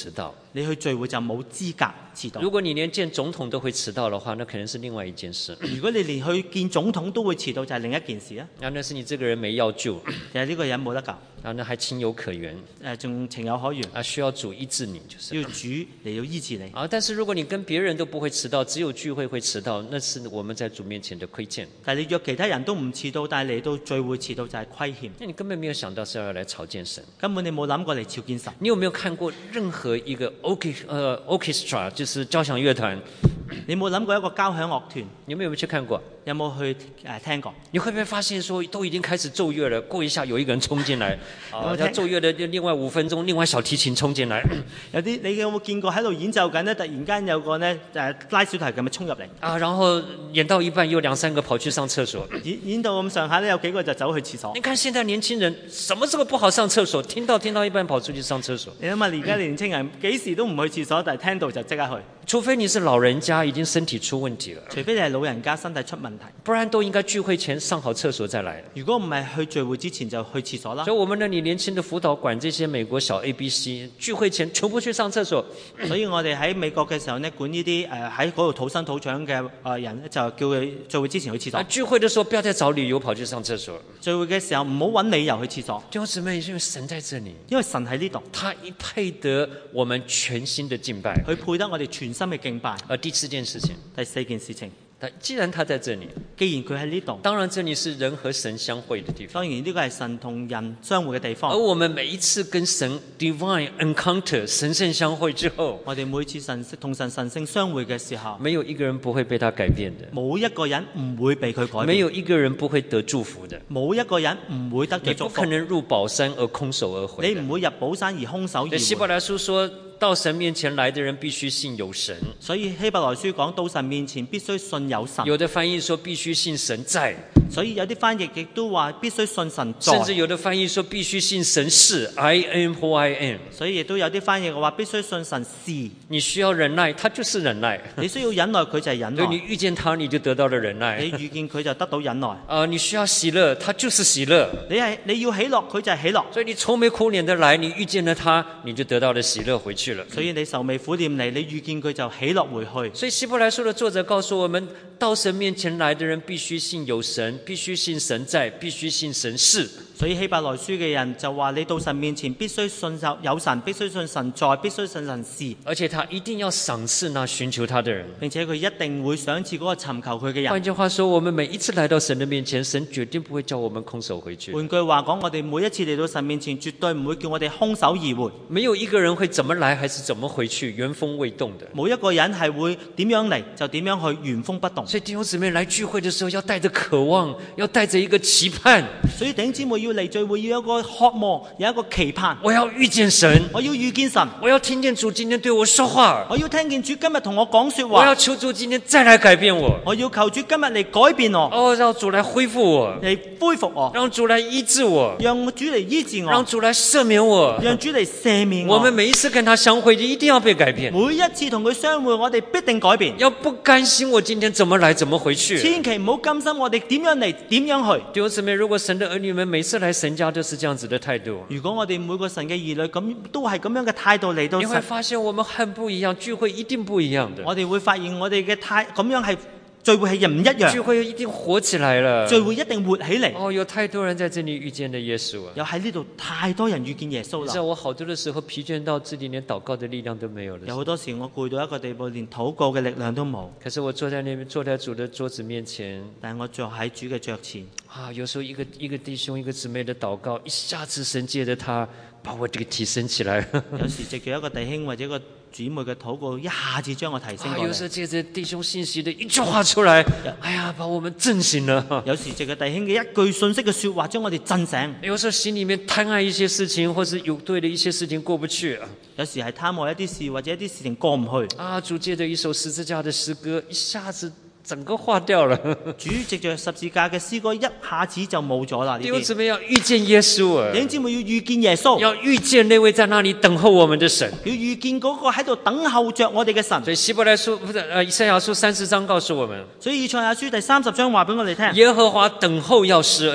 你去聚會就冇資格遲到。 如果你連見總統都會遲到的話，那可能是另外一件事。 如果你連去見總統都會遲到，就係另一件事啊。 那是你這個人沒藥救， 其實呢個人冇得救， 那還情有可原， 仲情有可原， 需要主醫治你，就是要主嚟到醫治你。 但是如果你跟別人都不會遲到，只有聚會會遲到，那是我們在主面前的虧欠。 但係你約其他人都唔遲到，但係嚟到聚會遲到就係虧欠。 那你根本沒有想到是要來朝見神， 根本你冇諗過嚟朝見神。 你有沒有看過任何一個 orchestra， 就是交響樂團？ 你冇諗過一個交響樂團？ 你有沒有去看過？ 有冇去聽過？ 你會不會發現說都已經開始奏樂了，過一下有一個人衝進來，要奏樂的另外5分鐘，另外小提琴衝進來。 有啲你有冇見過喺度演奏緊呢？突然間有個呢拉小提咁樣衝入嚟然後演到一半有2-3個跑去上廁所。 演到咁上下呢，有幾個就走去廁所。 你看現在年輕人什麼時候不好上廁所？聽到一半跑出去上廁所。 你諗下而家年輕人幾時都唔去廁所，但係聽到就即刻去。 除非你是老人家已經身體出問題了， 除非你係老人家身體出問題， 不然都應該聚會前上好廁所再來。 如果唔係去聚會之前就去廁所啦。 所以我們那裡年輕的輔導管這些美國小 ABC， 聚會前全部去上廁所。 所以我哋喺美國嘅時候呢，管呢啲喺嗰度土生土長嘅人就叫佢聚會之前去廁所。 聚會的時候不要再找理由跑去上廁所。 聚會嘅時候唔好揾理由去廁所。 弟兄姊妹，因為神在這裡， 因為神喺呢度， 他配得我們全心的敬拜， 佢配得我哋全心嘅敬拜。 第4件事情， 第4件事情， 既然他在這裡， 既然佢喺呢度， 當然這裡是人和神相會的地方。 當然呢個係神同人相會嘅地方。 而我們每一次跟神 divine encounter 神聖相會之後， 我哋每次同神神聖相會嘅時候， 沒有一個人不會被他改變的， 冇一個人唔會被佢改變， 沒有一個人不會得祝福的， 冇一個人唔會得着祝福。 你不可能入寶山而空手而回， 你唔會入寶山而空手而回。 希伯來書說到神面前來的人必須信有神， 所以希伯來書講到神面前必須信有神。 有的翻譯說必須信神在， 所以有啲翻譯亦都話必須信神在， 甚至有的翻譯說必須信神是 I am who I am。 所以亦都有啲翻譯嘅話必須信神是。 你需要忍耐，他就是忍耐。 你需要忍耐，佢就係忍耐。 你遇見他，你就得到了忍耐。 你遇見佢就得到忍耐。 你需要喜樂，他就是喜樂。 你要喜樂，佢就係喜樂。 所以你愁眉苦臉的來，你遇見了他，你就得到了喜樂回去了。 所以你愁眉苦臉嚟，你遇見佢就喜樂回去。 所以希伯來書的作者告訴我們，到神面前來的人必須信有神，必須信神在，必須信神是。 所以希伯來書嘅人就話，你到神面前必須信有神，必須信神在，必須信神是。 而且他一定要賞賜那尋求他的人， 並且佢一定會賞賜嗰個尋求佢嘅人。 換句話說，我們每一次來到神的面前，神絕對不會叫我們空手回去。 換句話講，我哋每一次嚟到神面前，絕對唔會叫我哋空手而回。 沒有一個人會怎麼來還是怎麼回去原封未動的。 冇一個人係會點樣嚟就點樣去原封不動。 所以弟兄姊妹來聚會的時候，要帶着渴望，要帶着一個期盼。 所以弟兄姊妹要嚟聚會，要有一個渴望，有一個期盼。 我要遇見神， 我要遇見神， 我要聽見主今天對我說話， 我要聽見主今日同我講說話。 我要求主今天再來改變我， 我要求主今日嚟改變我。 讓主來恢復我， 嚟恢復我， 讓主來醫治我， 讓主嚟醫治我， 讓主來赦免我， 讓主嚟赦免我。 我們每一次跟他相會，就一定要被改變。 每一次同佢相會，我哋必定改變。 要不甘心我今天怎麼來怎麼回去， 千祈唔好甘心我哋點樣嚟點樣去。 弟兄姊妹，如果神的兒女們每次來神家都是這樣子的態度， 如果我哋每個神嘅兒女咁都係咁樣嘅態度嚟到神， 你會發現我們很不一樣，聚會一定不一樣的。 我哋會發現我哋嘅態咁樣係聚會係唔一樣， 聚會一定活起來了， 聚會一定活起嚟。 有太多人在這裡遇見了耶穌啊！ 有喺呢度太多人遇見耶穌啦。 你知道我好多的時候疲倦到自己連禱告的力量都沒有了。 有好多時我攰到一個地步，連禱告嘅力量都冇。 可是我坐在那邊，坐在主的桌子面前， 但係我坐喺主嘅桌前。 有時候一個弟兄一個姊妹的禱告，一下子神借着他把我這個提升起來。 有時藉住一個弟兄或者一個姊妹嘅禱告，一下子將我提升過嚟。 有時候借着弟兄信息的一句話出來，把我們震醒了。 有時藉住弟兄嘅一句信息嘅說話，將我哋震醒。 有時候心裡面貪愛一些事情，或是有對的一些事情過不去。 有時係貪愛一啲事，或者一啲事情過唔去。 主借着一首十字架的詩歌，一下子整個化掉了。 主藉着十字架嘅詩歌，一下子就冇咗啦。 弟兄姊妹要遇見耶穌啊！ 弟兄姊妹要遇見耶穌， 要遇見那位在那裡等候我們的神， 要遇見嗰個喺度等候着我哋嘅神。 所以希伯來書以賽亞書30章告訴我們， 所以以賽亞書第30章話俾我哋聽， 耶和華等候要施恩。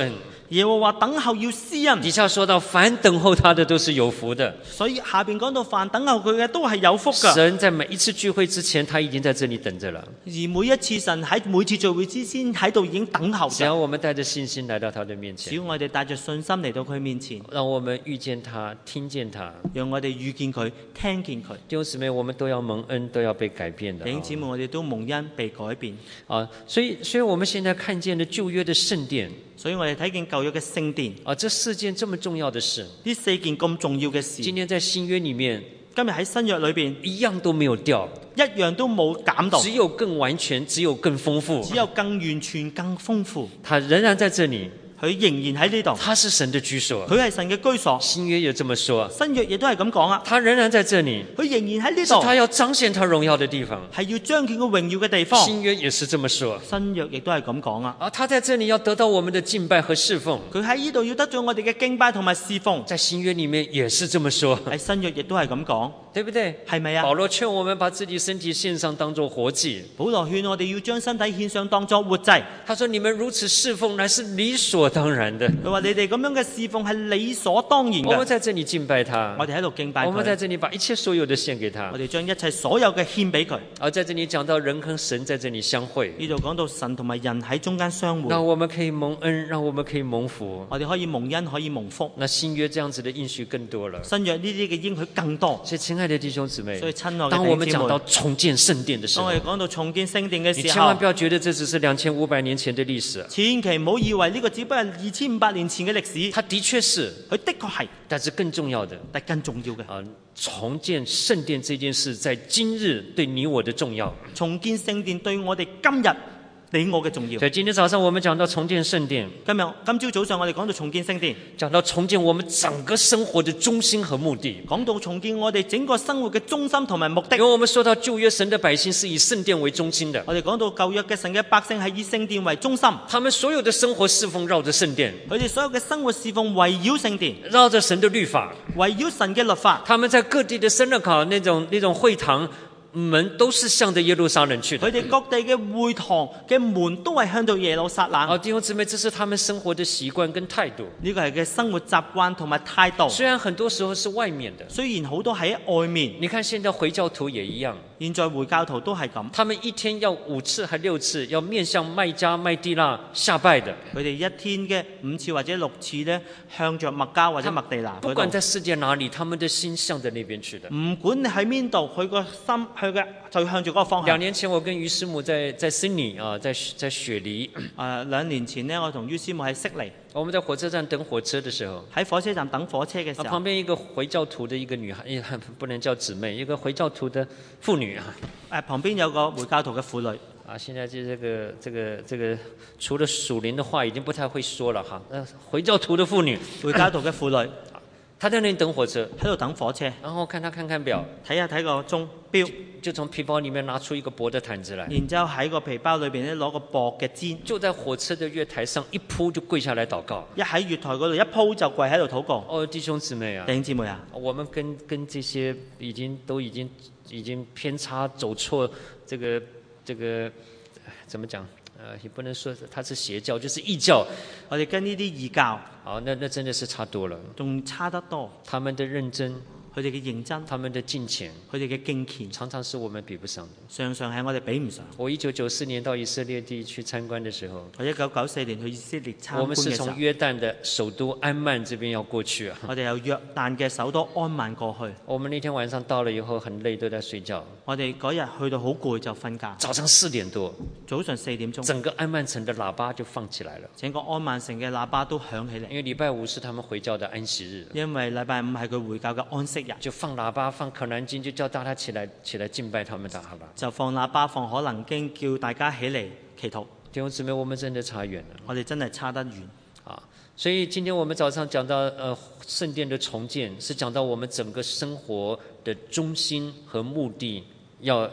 耶和華等候要施恩， 底下說到，凡等候他的都是有福的。 所以下邊講到凡等候佢嘅都係有福㗎。 神在每一次聚會之前，他已經在這裡等着了。 而每一次神喺每次聚會之前喺度已經等候只要着， 我們帶着信心來到他的面前， 只要我哋帶着信心嚟到佢面前， 讓我們遇見他，聽見他。 讓我哋遇見佢，聽見佢。 弟兄姊妹，我們都要蒙恩，都要被改變的。 弟兄姊妹，我哋都蒙恩被改變。 所以我們現在看見的舊約的聖殿， 所以我哋睇見舊約嘅聖殿， 這4件這麼重要的事， 呢4件咁重要嘅事， 今天在新約裡面， 今日喺新約裏邊一樣都沒有掉， 一樣都冇減到， 只有更完全，只有更豐富， 只有更完全、更豐富。 它仍然在這裡。 佢仍然喺呢度， 他是神的居所， 佢係神嘅居所。 新約也這麼說， 新約亦都係咁講啊。 他仍然在這裡， 佢仍然喺呢是他度， 要彰顯他榮耀的地方。 係要彰顯個榮耀嘅地方。 新約也是這麼說， 新約亦都係咁講啊。 他在這裡要得到我們的敬拜和侍奉。 佢喺呢度要得咗我哋嘅敬拜同埋侍奉。 在新約裡面也是這麼說， 喺新約亦都係咁講， 對不對？ 係咪啊？ 保羅勸我們把自己身體獻上，當作活祭。 保羅勸我哋要將身體獻上當作活祭。 他說：你們如此侍奉，乃是理所當然的。 佢話你哋咁樣嘅侍奉係理所當然嘅。 我們在這裡敬拜他， 我哋喺度敬拜佢。 我們在這裡把一切所有的獻給他。 我哋將一切所有嘅獻俾佢。 而在這裡講到人和神在這裡相會， 呢度講到神同埋人喺中間相會。 讓我們可以蒙恩，讓我們可以蒙福。 我哋可以蒙恩，可以蒙福。 那新約這樣子的應許更多了。 新約呢啲嘅應許更多。 所以親愛的弟兄姊妹， 所以親愛嘅弟兄姊妹， 當我們講到重建聖殿的時候， 當我哋講到重建聖殿嘅時候， 你千萬不要覺得這只是2500年前的歷史。 千祈唔好以為呢個只不過係2500年前嘅歷史。 它的確是， 佢的確係， 但是更重要的， 但更重要嘅重建聖殿這件事，在今日對你我的重要。 重建聖殿對我哋今日你我嘅重要。 所以今天早上我們講到重建聖殿， 今朝早上我哋講到重建聖殿， 講到重建我們整個生活的中心和目的。 講到重建我哋整個生活嘅中心同埋目的。 因為我們說到舊約神的百姓是以聖殿為中心的， 我哋講到舊約嘅神嘅百姓係以聖殿為中心， 他們所有的生活侍奉繞着聖殿， 佢哋所有嘅生活侍奉圍繞聖殿， 繞着神的律法， 圍繞神嘅律法。 他們在各地的聖樂考那種會堂門都是向着耶路撒冷去的。 佢哋各地嘅會堂嘅門都係向到耶路撒冷。 弟兄姊妹，這是他們生活的習慣跟態度。 呢個係嘅生活習慣同埋態度。 雖然很多時候是外面的， 雖然好多喺外面。 你看現在回教徒也一樣， 現在回教徒都係咁。 他們一天要5次還6次要面向麥加麥地那下拜的。 佢哋一天嘅5次或者6次呢，向着麥加或者麥地那。 不管在世界哪裡，他們的心向着那邊去的。 唔管你喺邊度，佢個心嘅就向住嗰個方向。 2年前我跟於師母在悉尼啊，在雪梨。 2年前呢，我同於師母喺悉尼。 我們在火車站等火車的時候， 喺火車站等火車嘅時候， 旁邊一個回教徒的一個女孩，不能叫姊妹，一個回教徒的婦女啊。 旁邊有個回教徒嘅婦女。 現在就這個，除了屬靈的話，已經不太會說了哈。回教徒的婦女， 回教徒嘅婦女， 她在那裡等火車， 喺度等火車， 然後看表， 睇下睇個鐘錶， 就從皮包裡面拿出一個薄的毯子來， 然之後喺個皮包裏邊咧攞個薄嘅氈， 就在火車的月台上一鋪就跪下來禱告， 一喺月台嗰度一鋪就跪喺度禱告。 弟兄姊妹啊， 弟兄姊妹啊， 我們跟這些已經偏差走錯這個怎麼講？也不能說它是邪教，就是異教。 我哋跟呢啲異教， 那真的是差多了， 仲差得多。 他們的認真， 佢哋嘅認真， 他們的敬虔， 佢哋嘅敬虔， 常常是我們比不上的。 常常係我哋比唔上。 我1994年到以色列地去參觀的時候， 我1994年去以色列參觀嘅時候， 我們是從約旦的首都安曼這邊要過去啊。 我哋由約旦嘅首都安曼過去。 我們那天晚上到了以後很累，都在睡覺。 我哋嗰日去到好攰就瞓覺。 早上4點多， 早上4點鐘， 整個安曼城的喇叭就放起來了。 整個安曼城嘅喇叭都響起嚟。 因為禮拜5是他們回教的安息日。 因為禮拜5係佢回教嘅安息日， 就放喇叭。放可蘭經，就叫大家起來敬拜他們的，好吧？ 就放喇叭，放可蘭經，叫大家起嚟祈禱。 弟兄姊妹，我們真的差遠了。 我哋真係差得遠啊！所以今天我們早上講到聖殿的重建，是講到我們整個生活的中心和目的要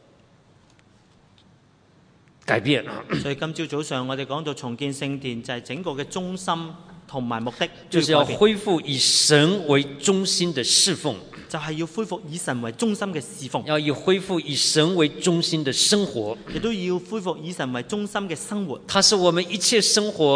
改變。 所以今朝早上我哋講到重建聖殿，就係整個嘅中心同埋目的， 就是要恢復以神為中心的侍奉， 就係要恢復以神為中心嘅侍奉， 要恢復以神為中心的生活， 亦都要恢復以神為中心嘅生活。 它是我們一切生活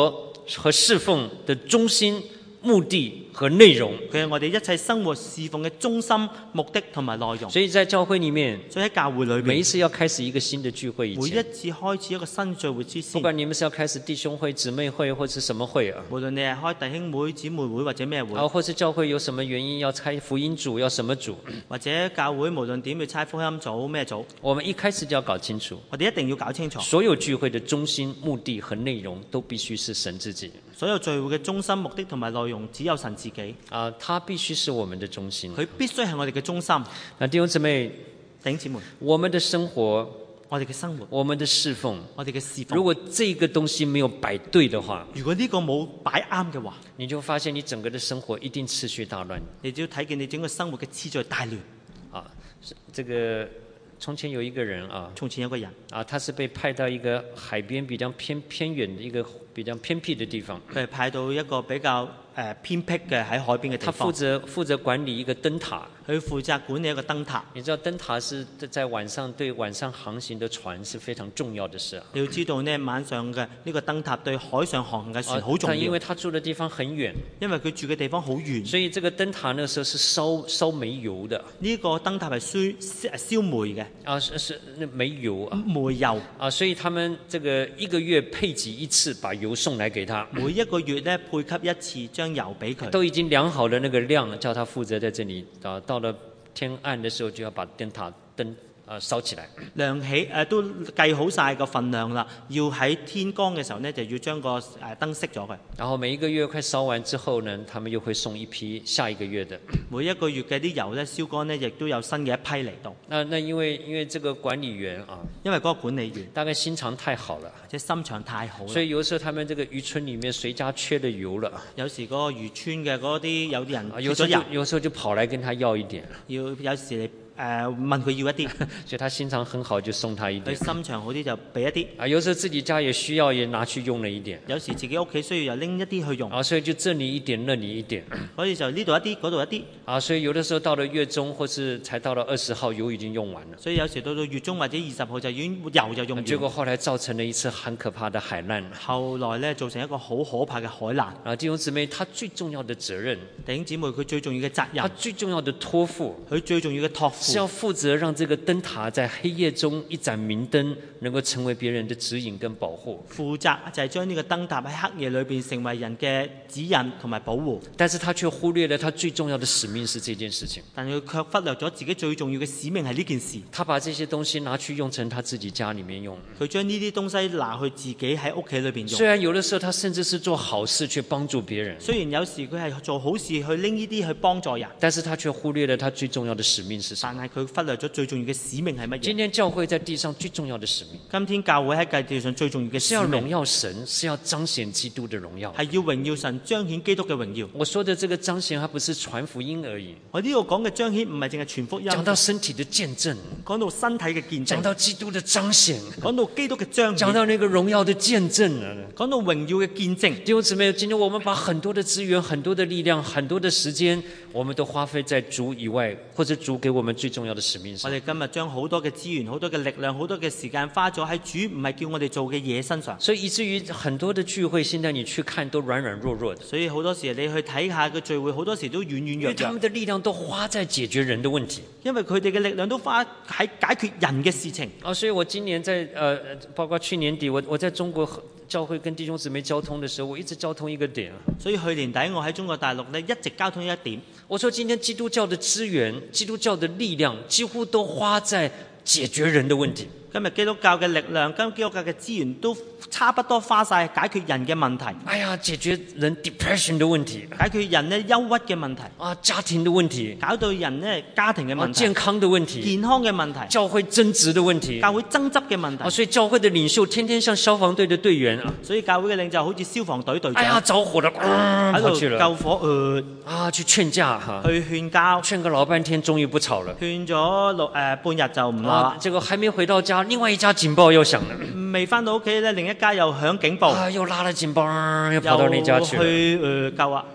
和侍奉的中心、目的和内容。 佢係我哋一切生活侍奉嘅中心、目的同埋內容。 所以在教會裡面， 所以喺教會裏面， 每一次要開始一個新的聚會以前， 每一次開始一個新聚會之前， 不管你們是要開始弟兄會、姊妹會或者什麼會啊， 無論你係開弟兄會、姊妹會或者咩會， 或者教會有什麼原因要開福音組，要什麼組， 或者教會無論點去猜福音組咩組， 我們一開始就要搞清楚， 我哋一定要搞清楚。 所有聚會的中心、目的和內容都必須是神自己。 所有聚會嘅中心、目的同埋內容只有神自己。 它必須是我們的中心。 佢必須係我哋嘅中心。 那弟兄姊妹， 弟兄姊妹， 我們的生活， 我哋嘅生活， 我們的侍奉， 我哋嘅侍奉， 如果這個東西沒有擺對的話， 如果呢個冇擺啱嘅話， 你就發現你整個的生活一定次序大亂。 你只要睇見你整個生活嘅次序大亂。 這個從前有一個人啊， 從前有個人他是被派到一個海邊比較偏遠的一個比較偏僻的地方。 佢係派到一個比較偏僻嘅喺海邊嘅地他方。 負責管理一個燈塔。 佢負責管理一個燈塔。 你知道燈塔是在晚上對晚上航行的船是非常重要的事。 你要知道呢，晚上嘅呢個燈塔對海上航行嘅船好重要。 因為他住的地方很遠， 因為佢住嘅地方好遠， 所以這個燈塔那時候是燒煤油的。 呢個燈塔係燒煤嘅。 是煤油啊。 煤油所以他們這個一個月配給一次，把油送來給他。 每一個月呢，配給一次，將油俾佢。 都已經量好了那個量，叫他負責在這裡到了天暗的時候就要把燈塔燒起來。 量起都計好晒個份量啦，要喺天光嘅時候呢，就要將個燈熄咗佢。 然後每一個月快燒完之後呢，他們又會送一批下一個月的。 每一個月嘅啲油呢，燒乾呢，亦都有新嘅一批嚟到。 那因為這個管理員因為嗰個管理員大概心腸太好了， 即係心腸太好了， 所以有時候他們這個漁村裡面誰家缺了油了， 有時嗰個漁村嘅嗰啲有啲人有時候就跑來跟他要一點， 有時你問佢要一啲， 所以他心腸很好就送他一點。 佢心腸好啲就俾一啲。 有時候自己家也需要，也拿去用了一點。 有時自己屋企需要又拎一啲去用。 所以就這裡一點，那裡一點。 所以就呢度一啲，嗰度一啲。 所以有的時候到了月中，或是才到了20號，油已經用完了。 所以有時到月中或者20號就已經油就用完。 結果後來造成了一次很可怕的海難。 後來呢，造成一個好可怕嘅海難。 弟兄姊妹，他最重要的責任， 弟兄姊妹佢最重要嘅責任， 他最重要的託付， 佢最重要嘅託付， 是要負責讓這個燈塔在黑夜中一盞明燈，能夠成為別人的指引跟保護。 負責就係將呢個燈塔喺黑夜裏邊成為人嘅指引同埋保護。 但是他卻忽略了他最重要的使命是這件事情。 但佢卻忽略咗自己最重要嘅使命係呢件事。 他把這些東西拿去用成他自己家裡面用。 佢將呢啲東西拿去自己喺屋企裏邊用。 雖然有的時候他甚至是做好事去幫助別人。 雖然有時佢係做好事去拎呢啲去幫助人。 但是他卻忽略了他最重要的使命是什麼。 但係佢忽略咗最重要嘅使命係乜嘢？ 今天教會在地上最重要的使命。 今天教會喺地上最重要嘅使命。 是要榮耀神，是要彰顯基督的榮耀。 係要榮耀神，彰顯基督嘅榮耀。 我說的這個彰顯，它不是傳福音而已。 我呢個講嘅彰顯唔係淨係傳福音。 講到身體的見證， 講到身體嘅見證， 講到基督的彰顯， 講到基督嘅彰顯， 講到那個榮耀的見證， 講到榮耀嘅見證。 弟兄姊妹，今天我們把很多的資源、很多的力量、很多的時間，我們都花費在主以外，或者主給我們最重要的使命上。 我哋今日將好多嘅資源、好多嘅力量、好多嘅時間花咗喺主唔係叫我哋做嘅嘢身上。 所以以至於很多的聚會，現在你去看都軟軟弱弱的。 所以好多時你去睇下個聚會，好多時都軟軟弱弱。 因為他們的力量都花在解決人的問題。 因為佢哋嘅力量都花喺解決人嘅事情。 所以我今年在包括去年底，我在中國教會跟弟兄姊妹交通的時候，我一直交通一個點。 所以去年底我喺中國大陸呢，一直交通一點。 我說今天基督教的資源、基督教的力量，幾乎都花在解決人的問題。 今日基督教嘅力量、跟基督教嘅資源都差不多花晒解決人嘅問題。 解決人 depression 的問題， 解決人呢憂鬱嘅問題。 家庭的問題， 搞到人呢家庭嘅問題。 健康的問題， 健康嘅問題。 教會爭執的問題， 教會爭執嘅問題。 所以教會的領袖天天像消防隊的隊員所以教會嘅領袖好似消防隊隊長。 着火了， 喺度救火， 去勸架去勸交， 勸個老半天，終於不吵了。 勸咗半日就唔鬧。 結果還沒回到家，另外一家警報又響了。 未翻到屋企咧，另一家又響警報。 又拉了警報，又跑到你家去。 去救啊！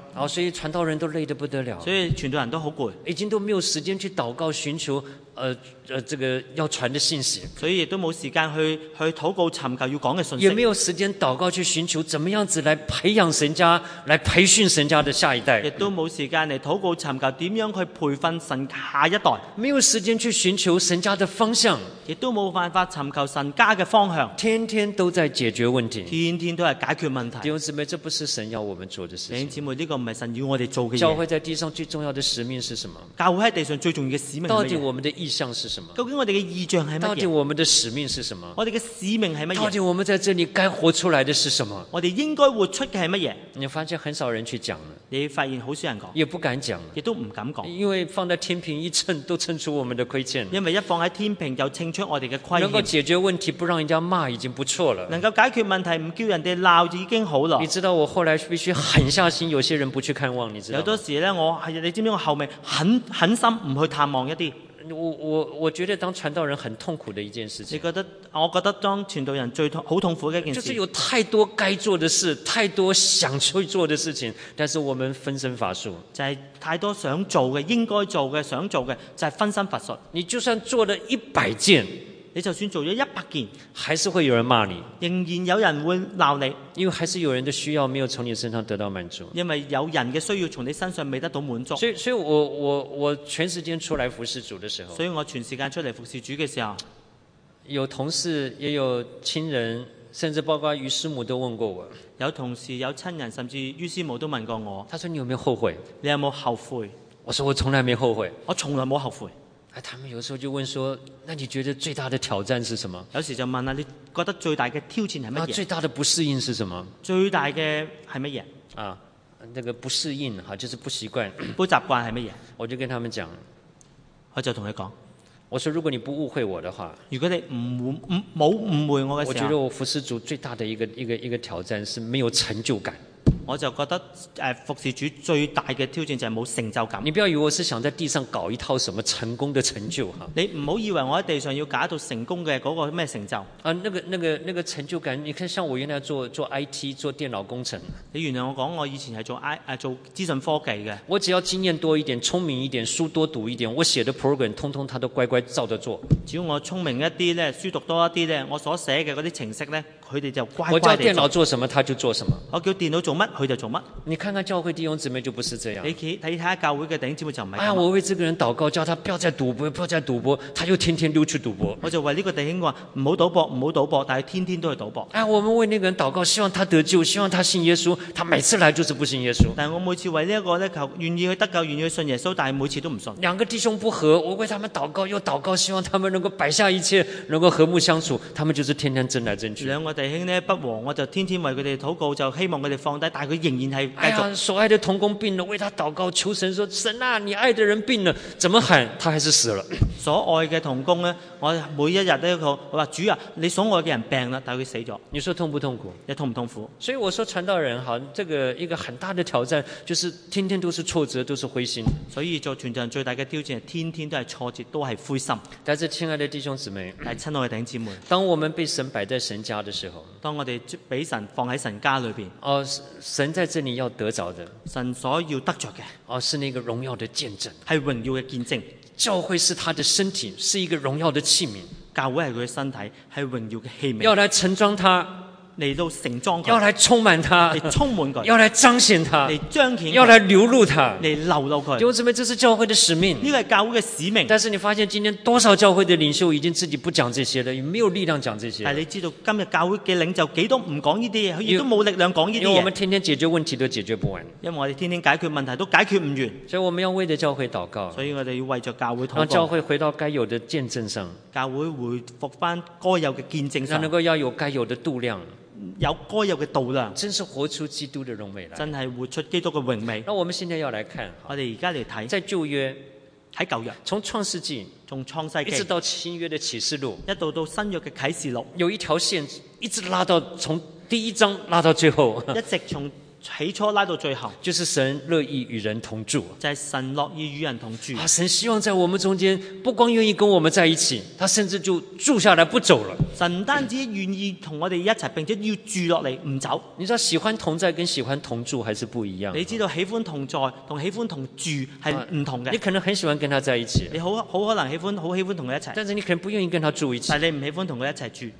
所以傳道人都累得不得了， 所以傳道人都好攰， 已經都沒有時間去禱告尋求這個要傳的信息， 所以亦都冇時間去禱告尋求要講嘅信息， 也沒有時間禱告去尋求怎麼樣子來培養神家，來培訓神家的下一代， 亦都冇時間嚟禱告尋求點樣去培訓神下一代， 沒有時間去尋求神家的方向， 亦都冇辦法尋求神家嘅方向， 天天都在解決問題， 天天都係解決問題。 弟兄姊妹，這不是神要我們做的事情。 弟兄姊妹，呢個唔係神要我哋做嘅嘢。 教會在地上最重要的使命是什麼？ 教會喺地上最重要嘅使命係乜嘢？ 到底我們的意向是什麼？ 究竟我哋嘅意象係乜嘢？ 到底我們的使命是什麼？ 我哋嘅使命係乜嘢？ 到底我們在這裡該活出來的是什麼？ 我哋應該活出嘅係乜嘢？ 你發現很少人去講了， 你發現好少人講， 也不敢講， 亦都唔敢講， 因為放在天平一稱都稱出我們的虧欠。 因為一放喺天平就稱出我哋嘅虧欠。 能夠解決問題，不讓人家罵已經不錯了。 能夠解決問題，唔叫人哋鬧已經好啦。 你知道我後來必須狠下心，有些人不去看望，你知道嗎？ 有多時咧，你知唔知我後面狠心唔去探望一啲？ 我覺得當傳道人很痛苦的一件事情。 我覺得當傳道人好痛苦嘅一件事， 就是有太多該做的事，太多想去做的事情，但是我們分身乏術。 就係太多想做嘅、應該做嘅、想做嘅，就係分身乏術。 你就算做了100件， 你就算做咗100件， 還是會有人罵你， 仍然有人會鬧你， 因為還是有人的需要沒有從你身上得到滿足。 因為有人嘅需要從你身上未得到滿足。 所以我全時間出來服侍主的時候， 所以我全時間出嚟服侍主嘅時候， 有同事也有親人，甚至包括於師母都問過我。 有同事、有親人，甚至於師母都問過我。 他說：你有沒有後悔？ 你有冇後悔？ 我說：我從來沒後悔。 我從來冇後悔。 他們有時候就問說：那你覺得最大的挑戰是什麼？ 有時就問啦，你覺得最大嘅挑戰係乜嘢？ 最大的不適應是什麼？ 最大嘅係乜嘢？ 那個不適應就是不習慣。 不習慣係乜嘢？ 我就跟他們講， 我就同佢講， 我說如果你不誤會我的話， 如果你冇誤會我嘅時候， 我覺得我服侍主最大的一個挑戰是沒有成就感。 我就覺得服侍主最大嘅挑戰就係冇成就感。 你不要以為我是想在地上搞一套什麼成功的成就哈。 你唔好以為我喺地上要搞到成功嘅嗰個咩成就。 那個成就感，你看像我原來做 IT 做電腦工程。 你原來我講我以前係做資訊科技嘅。 我只要經驗多一點，聰明一點，書多讀一點，我寫的 program 通通他都乖乖照着做。 只要我聰明一啲咧，書讀多一啲咧，我所寫嘅嗰啲程式咧，佢哋就乖乖地做。 我叫電腦做什麼，他就做什麼。 我叫電腦做乜，佢就做乜。 你看看教會弟兄姊妹就不是這樣。 你睇下教會嘅弟兄姊妹就唔係咁。 我為這個人禱告，叫他不要再賭博，不要再賭博，他又天天溜去賭博。 我就為呢個弟兄話唔好賭博，唔好賭博，但係天天都去賭博。 我們為那個人禱告，希望他得救，希望他信耶穌，他每次來就是不信耶穌。 但係我每次為呢一個咧求願意去得救，願意去信耶穌，但係每次都唔信。 兩個弟兄不和，我為他們禱告又禱告，希望他們能夠擺下一切，能夠和睦相處，他們就是天天爭來爭去。 兩個弟兄呢不和，我就天天為佢哋禱告，就希望佢哋放低，但係佢仍然係繼續。 所愛的同工病了，為他禱告求神說：神啊，你愛的人病了，怎麼喊他還是死了。 所愛嘅同工呢，我每一日都我話主啊，你所愛嘅人病啦，但係佢死咗。 你說痛不痛苦？ 你痛唔痛苦？ 所以我說傳道人哈，這個一個很大的挑戰就是天天都是挫折，都是灰心。 所以做傳道人最大嘅挑戰係天天都係挫折，都係灰心。 但是親愛的弟兄姊妹， 但係親愛嘅弟兄姊妹， 當我們被神擺在神家的時候， 當我哋俾神放喺神家裏邊， 神在這裡要得着的， 神所要得着嘅， 是那個榮耀的見證， 係榮耀嘅見證。 教會是他的身體，是一個榮耀的器皿。 教會係佢嘅身體，係榮耀嘅器皿， 要來盛裝他， 嚟到盛裝佢， 要來充滿他， 嚟充滿佢， 要來彰顯他， 嚟彰顯， 要來流露他， 嚟流露佢。 弟兄姊妹，這是教會的使命， 呢個係教會嘅使命。 但是你發現今天多少教會的領袖已經自己不講這些了，也沒有力量講這些。 但係你知道今日教會嘅領袖幾多唔講呢啲嘢，佢亦都冇力量講呢啲嘢。 因為我們天天解決問題都解決不完， 因為我哋天天解決問題都解決唔完， 所以我們要為着教會禱告。 所以我哋要為着教會禱告， 讓教會回到該有的見證上， 教會回復翻該有嘅見證上， 能夠要有該有的度量， 有該有嘅度量， 真是活出基督的榮美來， 真係活出基督嘅榮美。 那我們現在要來看， 我哋而家嚟睇， 在舊約， 喺舊約， 從創世紀， 從創世紀一直到新約的啟示錄， 一到新約嘅啟示錄， 有一條線一直拉到從第一章拉到最後， 一直從起初拉到最後， 就是神樂意與人同住。 就係神樂意與人同住。 神希望在我們中間，不光願意跟我們在一起，他甚至就住下來不走了。 神唔單止願意同我哋一齊，並且要住落嚟唔走。 你知道喜歡同在跟喜歡同住還是不一樣。 你知道喜歡同在同喜歡同住係唔同嘅。 你可能很喜歡跟他在一起， 你好可能好喜歡同佢一齊， 但是你可能不願意跟他住一起。 但係你唔喜歡同佢一齊住。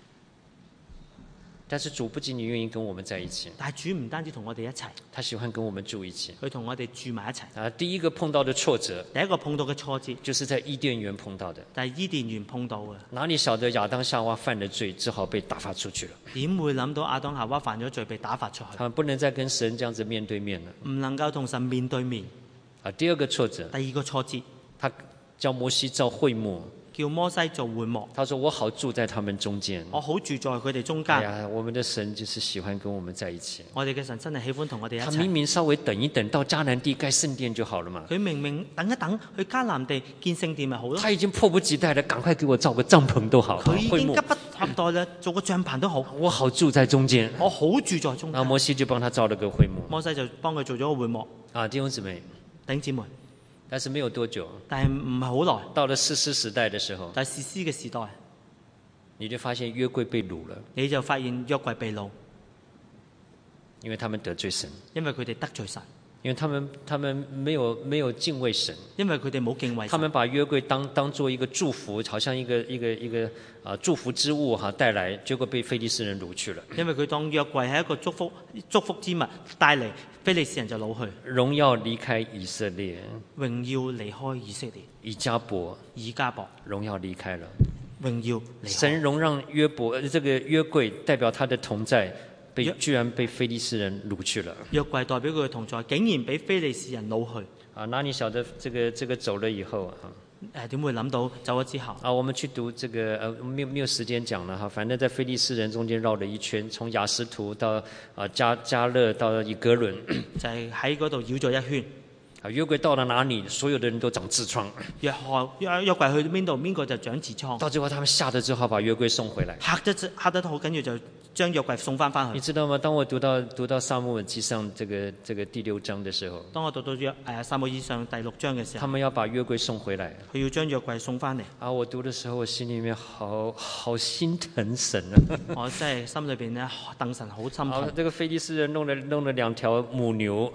但是主不僅僅願意跟我們在一起， 但係主唔單止同我哋一齊， 他喜歡跟我們住一起。 佢同我哋住埋一齊。 第一個碰到的挫折， 第一個碰到嘅挫折， 就是在伊甸園碰到的。 但係伊甸園碰到嘅。 哪裡曉得亞當夏娃犯了罪，只好被打發出去了。 點會諗到亞當夏娃犯咗罪被打發出去？ 他們不能再跟神這樣子面對面了。 唔能夠同神面對面。 第二個挫折， 第二個挫折， 他叫摩西造會幕， 叫摩西做會幕。 他說我好住在他們中間。 我好住在佢哋中間。 我們的神就是喜歡跟我們在一起。 我哋嘅神真係喜歡同我哋一齊。 他明明稍微等一等，到迦南地蓋聖殿就好了嘛。 佢明明等一等去迦南地建聖殿咪好咯。 他已經迫不及待了，趕快給我造個帳篷都好。 佢已經急不及待啦，做個帳篷都好。 我好住在中間。 我好住在中間。 然後摩西就幫他造了個會幕。 摩西就幫佢做咗個會幕。 弟兄姊妹， 弟兄姊妹。 但是沒有多久， 但係唔係好耐。 到了士師時代的時候， 但係士師嘅時代， 你就發現約櫃被擄了。 你就發現約櫃被擄， 因為他們得罪神， 因為佢哋得罪神， 因為他們沒有敬畏神， 因為佢哋冇敬畏神， 他們把約櫃當做一個祝福，好像一個祝福之物帶來，結果被非利士人擄去了。 因為佢當約櫃係一個祝福之物帶嚟，非利士人就擄去。 榮耀離開以色列， 榮耀離開以色列。 以迦博，榮耀離開了。 榮耀離開。 神容讓這個約櫃代表他的同在，居然被非利士人擄去了。 約櫃代表佢嘅同在，竟然俾非利士人擄去。 那你曉得這個走了以後點會諗到走咗之後？ 我們去讀這個沒有時間講了反正在非利士人中間繞了一圈，從亞實突到加勒到以革倫， 就係喺嗰度繞咗一圈。 約櫃到了哪裡，所有的人都長痔瘡。 約櫃去到邊度，邊個就長痔瘡。 到最後他們嚇得只好把約櫃送回來。 嚇得好緊要，就將約櫃送翻去。 你知道嗎？當我讀到撒母耳記上這個第6章的時候， 當我讀到撒母耳記上第6章嘅時候， 他們要把約櫃送回來。 佢要將約櫃送翻嚟。 我讀的時候，我心裡面好心疼神啊！ 我真係心裏邊咧戥神好心疼。 這個非利士人弄了2條母牛。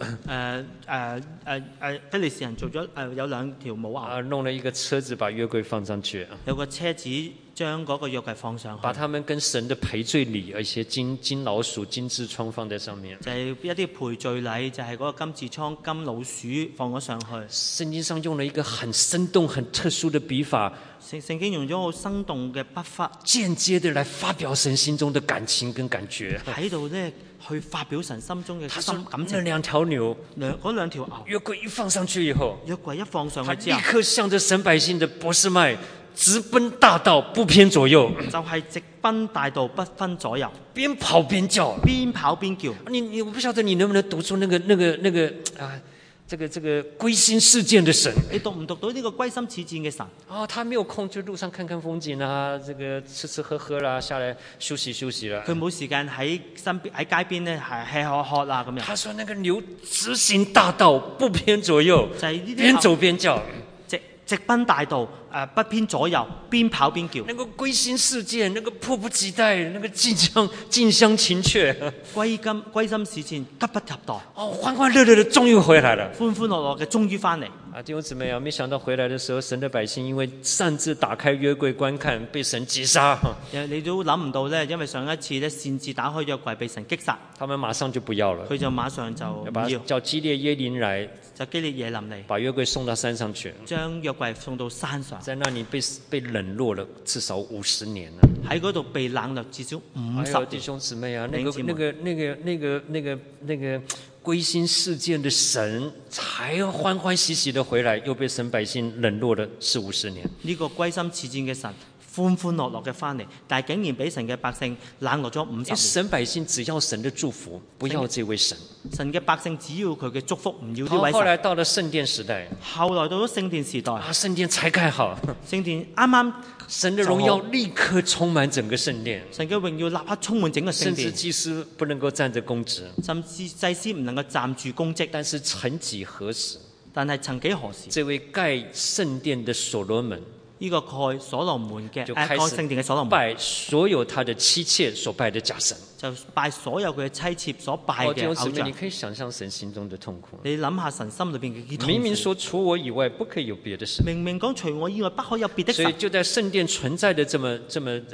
非利士人做咗有2條母牛。 弄了一個車子把約櫃放上去。 有個車子將嗰個約櫃放上去。 把他們跟神的賠罪禮，一些金老鼠、金痔瘡放在上面。 就係一啲賠罪禮，就係嗰個金痔瘡、金老鼠放咗上去。 聖經上用了一個很生動、很特殊的筆法。 聖經用咗好生動嘅筆法， 間接的來發表神心中的感情跟感覺。 喺度咧去發表神心中嘅感情。 那2條牛， 嗰2條牛， 約櫃一放上去以後， 約櫃一放上去之後， 立刻向着神百姓的波斯麥直奔大道，不偏左右。 就係直奔大道，不分左右， 邊跑邊叫， 邊跑邊叫。 我不曉得你能不能讀出那個這個歸心似箭的神。 你讀唔讀到呢個歸心似箭嘅神？ 他沒有空去路上看看風景啊，這個吃喝喝啦，下來休息啦。 佢冇時間喺街邊咧係吃喝啦咁樣。 他說那個牛直行大道，不偏左右， 就係呢啲邊走邊叫， 直奔大道，不偏左右，邊跑邊叫。 那個歸心似箭，那個迫不及待，那個近鄉情怯， 歸心似箭，急不及待。 歡歡樂樂的終於回來了， 歡歡樂樂嘅終於翻嚟。 弟兄姊妹啊，沒想到回來的時候，神的百姓因為擅自打開約櫃觀看，被神擊殺。 你都諗唔到咧，因為上一次咧擅自打開約櫃被神擊殺， 他們馬上就不要了。 佢就馬上就唔要， 叫基列耶琳來， 就基列耶琳嚟， 把約櫃送到山上去， 將約櫃送到山上， 在那裡被冷落了至少50年了。 喺嗰度被冷落至少50年。 弟兄姊妹啊，那個歸心似箭的神才歡歡喜喜的回來，又被神百姓冷落了40-50年。 呢個歸心似箭嘅神歡歡樂樂嘅翻嚟，但係竟然俾神嘅百姓冷落咗50 因為年。 神百姓只要神的祝福，不要這位神。 神嘅百姓只要佢嘅祝福，唔要呢位後來神。 到了聖殿時代， 後來到咗聖殿時代， 聖殿才蓋好， 聖殿啱啱神的榮耀立刻充滿整個聖殿， 神嘅榮耀立刻充滿整個聖甚至殿， 祭司不能夠站着供職， 甚至祭司唔能夠站住公職。 但是曾幾何時， 但係曾幾何時， 這位蓋聖殿的所羅門呢個蓋所羅門嘅蓋就開聖殿嘅所羅門， 始拜所有他的妻妾所拜的假神。 就拜所有佢嘅妻妾所拜弟兄嘅偶姊妹，你像。 可以想象神心中的痛苦。 你諗下神心裏邊嘅痛苦。 明明說除我以外不可以有別的神， 明明講除我以外不可有別的神， 所以就在聖殿存在的這個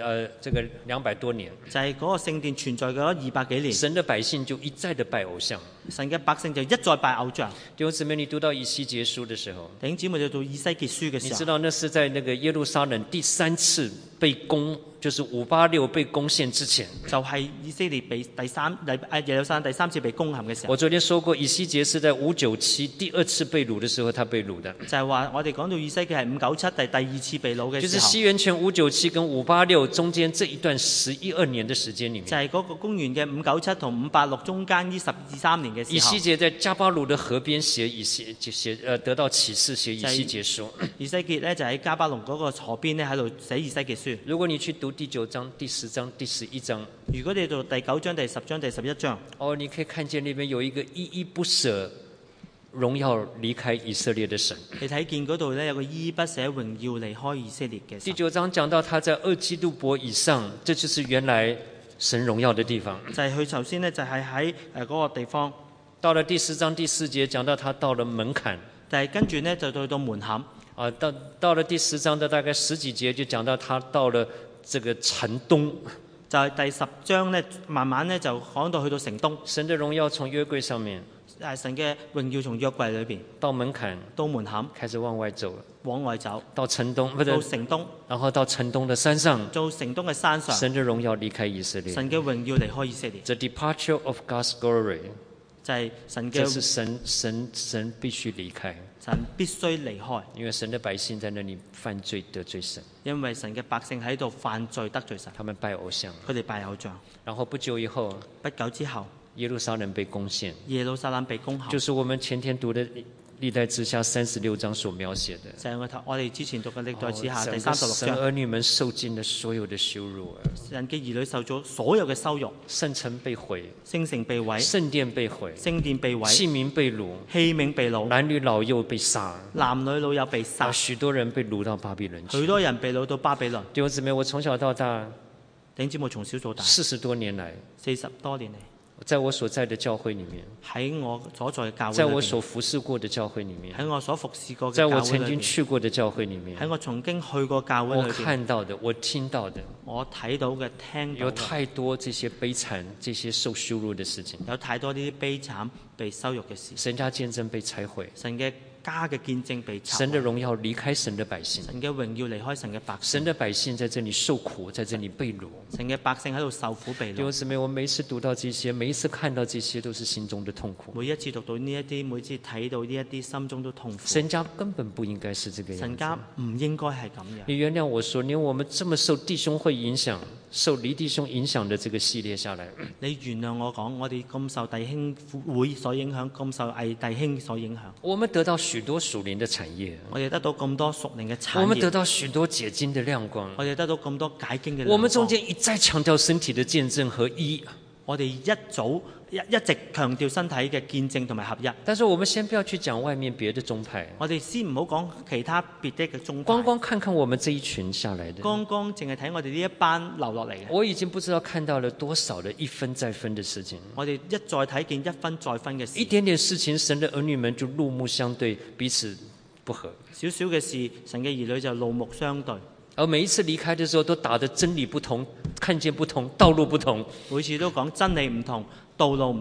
200多年， 就係嗰個聖殿存在咗200幾年， 神的百姓就一再的拜偶像。 神嘅百姓就一再拜偶像。 弟兄姊妹，你讀到以西結書的時候， 弟兄姊妹就到以西結書嘅你知時候， 道那是在那個耶路撒冷第3次被攻，就是586被攻陷之前。 就係以色列被耶路撒冷第3次被攻陷嘅時候。 我昨天說過，以西結是在597第2次被擄的時候，他被擄的， 就係話我哋講到以西結係597第2次被擄嘅就是時候， 西元前597跟586中間這一段11、12年的時間裡面， 就係嗰個公元嘅597同586中間呢12、13年嘅以時候。 西結在加巴魯的河邊得到啟示，寫以西結書。 以西結咧就喺加巴龍嗰個河邊咧喺度寫以西結書。 如果你去讀第9章、第10章、第11章， 如果你到第9章、第10章、第11章， 哦，你可以看見那邊有一個依依不捨榮耀離開以色列的神。 你睇見嗰度咧有個依依不捨榮耀離開以色列嘅第神。 9章講到他在2基路伯以上，這就是原來神榮耀的地方。 就係佢頭先咧就係喺嗰個地方。 到了第10章第4節，講到他到了門檻。 但係跟住咧就到門檻。 啊，到了第10章的大概10幾節，就講到他到了這個城東。 就係第10章咧，慢慢咧就講到去到城東。 神的榮耀從約櫃上面， 神嘅榮耀從約櫃裏邊到門檻， 到門檻， 開始往外走， 往外走， 到城東，不到是， 城東， 然後到城東的山上， 到城東嘅山上。 神的榮耀離開以色列。 神嘅榮耀離開以色列， The departure of God's glory， 就係神這是嘅神必須離開， 神必須離開， 因為神的百姓在那裡犯罪得罪神， 因為神嘅百姓喺度犯罪得罪神， 他們拜偶像。 佢哋拜偶像。 然後不久以後， 不久之後， 耶路撒冷被攻陷， 耶路撒冷被攻陷， 就是我們前天讀的歷代志下36章所描寫的。 就係我哋之前讀嘅歷代志下第整個 36 神章， 兒女們受盡了所有的羞辱， 神嘅兒女受咗所有嘅羞辱， 聖城被毀， 聖城被毀， 聖殿被毀， 聖殿被毀， 器皿被擄， 器皿被擄， 男女老幼被殺， 男女老幼被殺， 許多人被擄到巴比倫去。 許多人被擄到巴比倫。 弟兄姊妹，我從小到大弟兄姊妹從小到大 40多年來， 40多年嚟， 在我所在的教會裡面， 喺我所在嘅教會在我裏邊， 所服侍過的教會裡面， 喺我所服侍過嘅在我教會裏邊， 曾經去過的教會裡面， 喺我曾經去過教會我裏邊， 看到的，我聽到的， 我睇到嘅、聽到嘅， 有太多這些悲慘、這些受羞辱的事情。 有太多呢啲悲慘被羞辱嘅事。 神家見證被拆毀， 神嘅家嘅見證被拆毀， 神的榮耀離開神的百姓， 神嘅榮耀離開神嘅百姓， 神的百姓在這裡受苦，在這裡被擄。 神嘅百姓喺度受苦被擄。 弟兄姊妹，我每一次讀到這些，每一次看到這些，都是心中的痛苦。 每一次讀到呢一啲，每次睇到呢一啲，心中都痛苦。 神家根本不應該是這個樣子。 神家唔應該係咁樣。 你原諒我說，連我們這麼受弟兄會影響、受離弟兄影響的這個系列下來， 你原諒我講，我哋咁受弟兄會所影響，咁受偽弟兄所影響， 我們得到許多屬靈的產業， 我哋得到咁多屬靈嘅產我們得業， 到許多解經的亮光， 我哋得到咁多解經嘅亮光。 我們中間一再強調身體的見證和一。 我哋一直強調身體嘅見證同埋合一。 但是我們先不要去講外面別的宗派， 我哋先唔好講其他別的嘅宗派， 光看看我們這一群下來的， 剛剛淨係睇我哋呢一班流落嚟嘅。 我已經不知道看到了多少的一分再分的事情。 我哋一再睇見一分再分嘅事， 一點點事情，神的兒女們就怒目相對，彼此不和。 少少嘅事，神嘅兒女就怒目相對。 而每一次離開的時候，都打得真理不同，看見不同，道路不同。 每次都講真理唔同，道路唔同。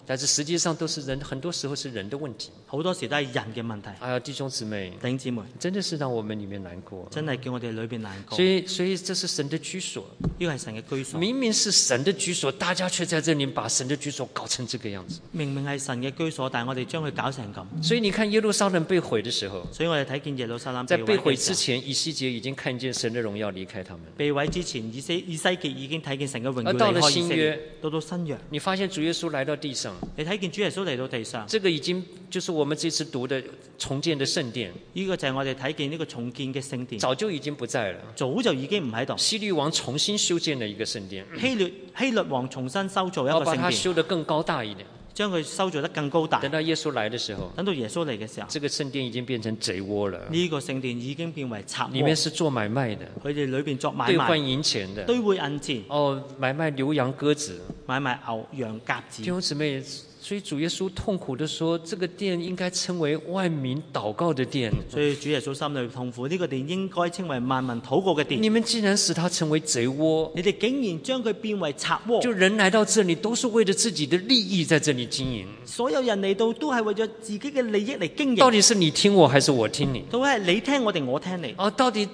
但是實際上都是人，很多時候是人的問題。 好多時都係人嘅問題。 哎呀，弟兄姊妹， 弟兄姊妹， 真的是讓我們裡面難過。 真係叫我哋裏邊難過。 所以這是神的居所， 呢個係神嘅居所。 明明是神的居所，大家卻在這裡把神的居所搞成這個樣子。 明明係神嘅居所，但係我哋將佢搞成咁。 所以你看耶路撒冷被毀的時候， 所以我哋睇見耶路撒冷在被毀毀之前，以西結已經看見神的榮耀離開他們。 被毀之前，以西結已經睇見神嘅榮耀而到了離開以色列新約， 到新約， 你發現主耶穌來到地上， 你睇見主耶穌嚟到地上， 這個已經就是我們這次讀的重建的聖殿， 呢個就係我哋睇見呢個重建嘅聖殿， 早就已經不在了。 早就已經唔喺度。 希律王重新修建了一個聖殿， 希律王重新修造一個要把它聖殿， 修得更高大一點。 將佢修造得更高大。 等到耶穌來的時候， 等到耶穌嚟嘅時候， 這個聖殿已經變成賊窩了， 呢個聖殿已經變為賊窩， 裡面是做買賣的， 佢哋裏邊作買兌換賣， 銀錢的， 兌換銀錢， 哦，買賣牛羊鴿子。 買賣牛羊鴿子。 弟兄姊妹，所以主耶穌痛苦地說，這個殿應該稱為萬民禱告的殿。 所以主耶穌心裏痛苦，呢個殿應該稱為萬民禱告嘅殿。 你們既然使它成為賊窩， 你哋竟然將佢變為賊窩， 就人來到這裡都是為了自己的利益在這裡經營。 所有人嚟到都係為咗自己嘅利益嚟經營。 到底是你聽我還是我聽你？ 到底係你聽我定我聽你？ 啊，到底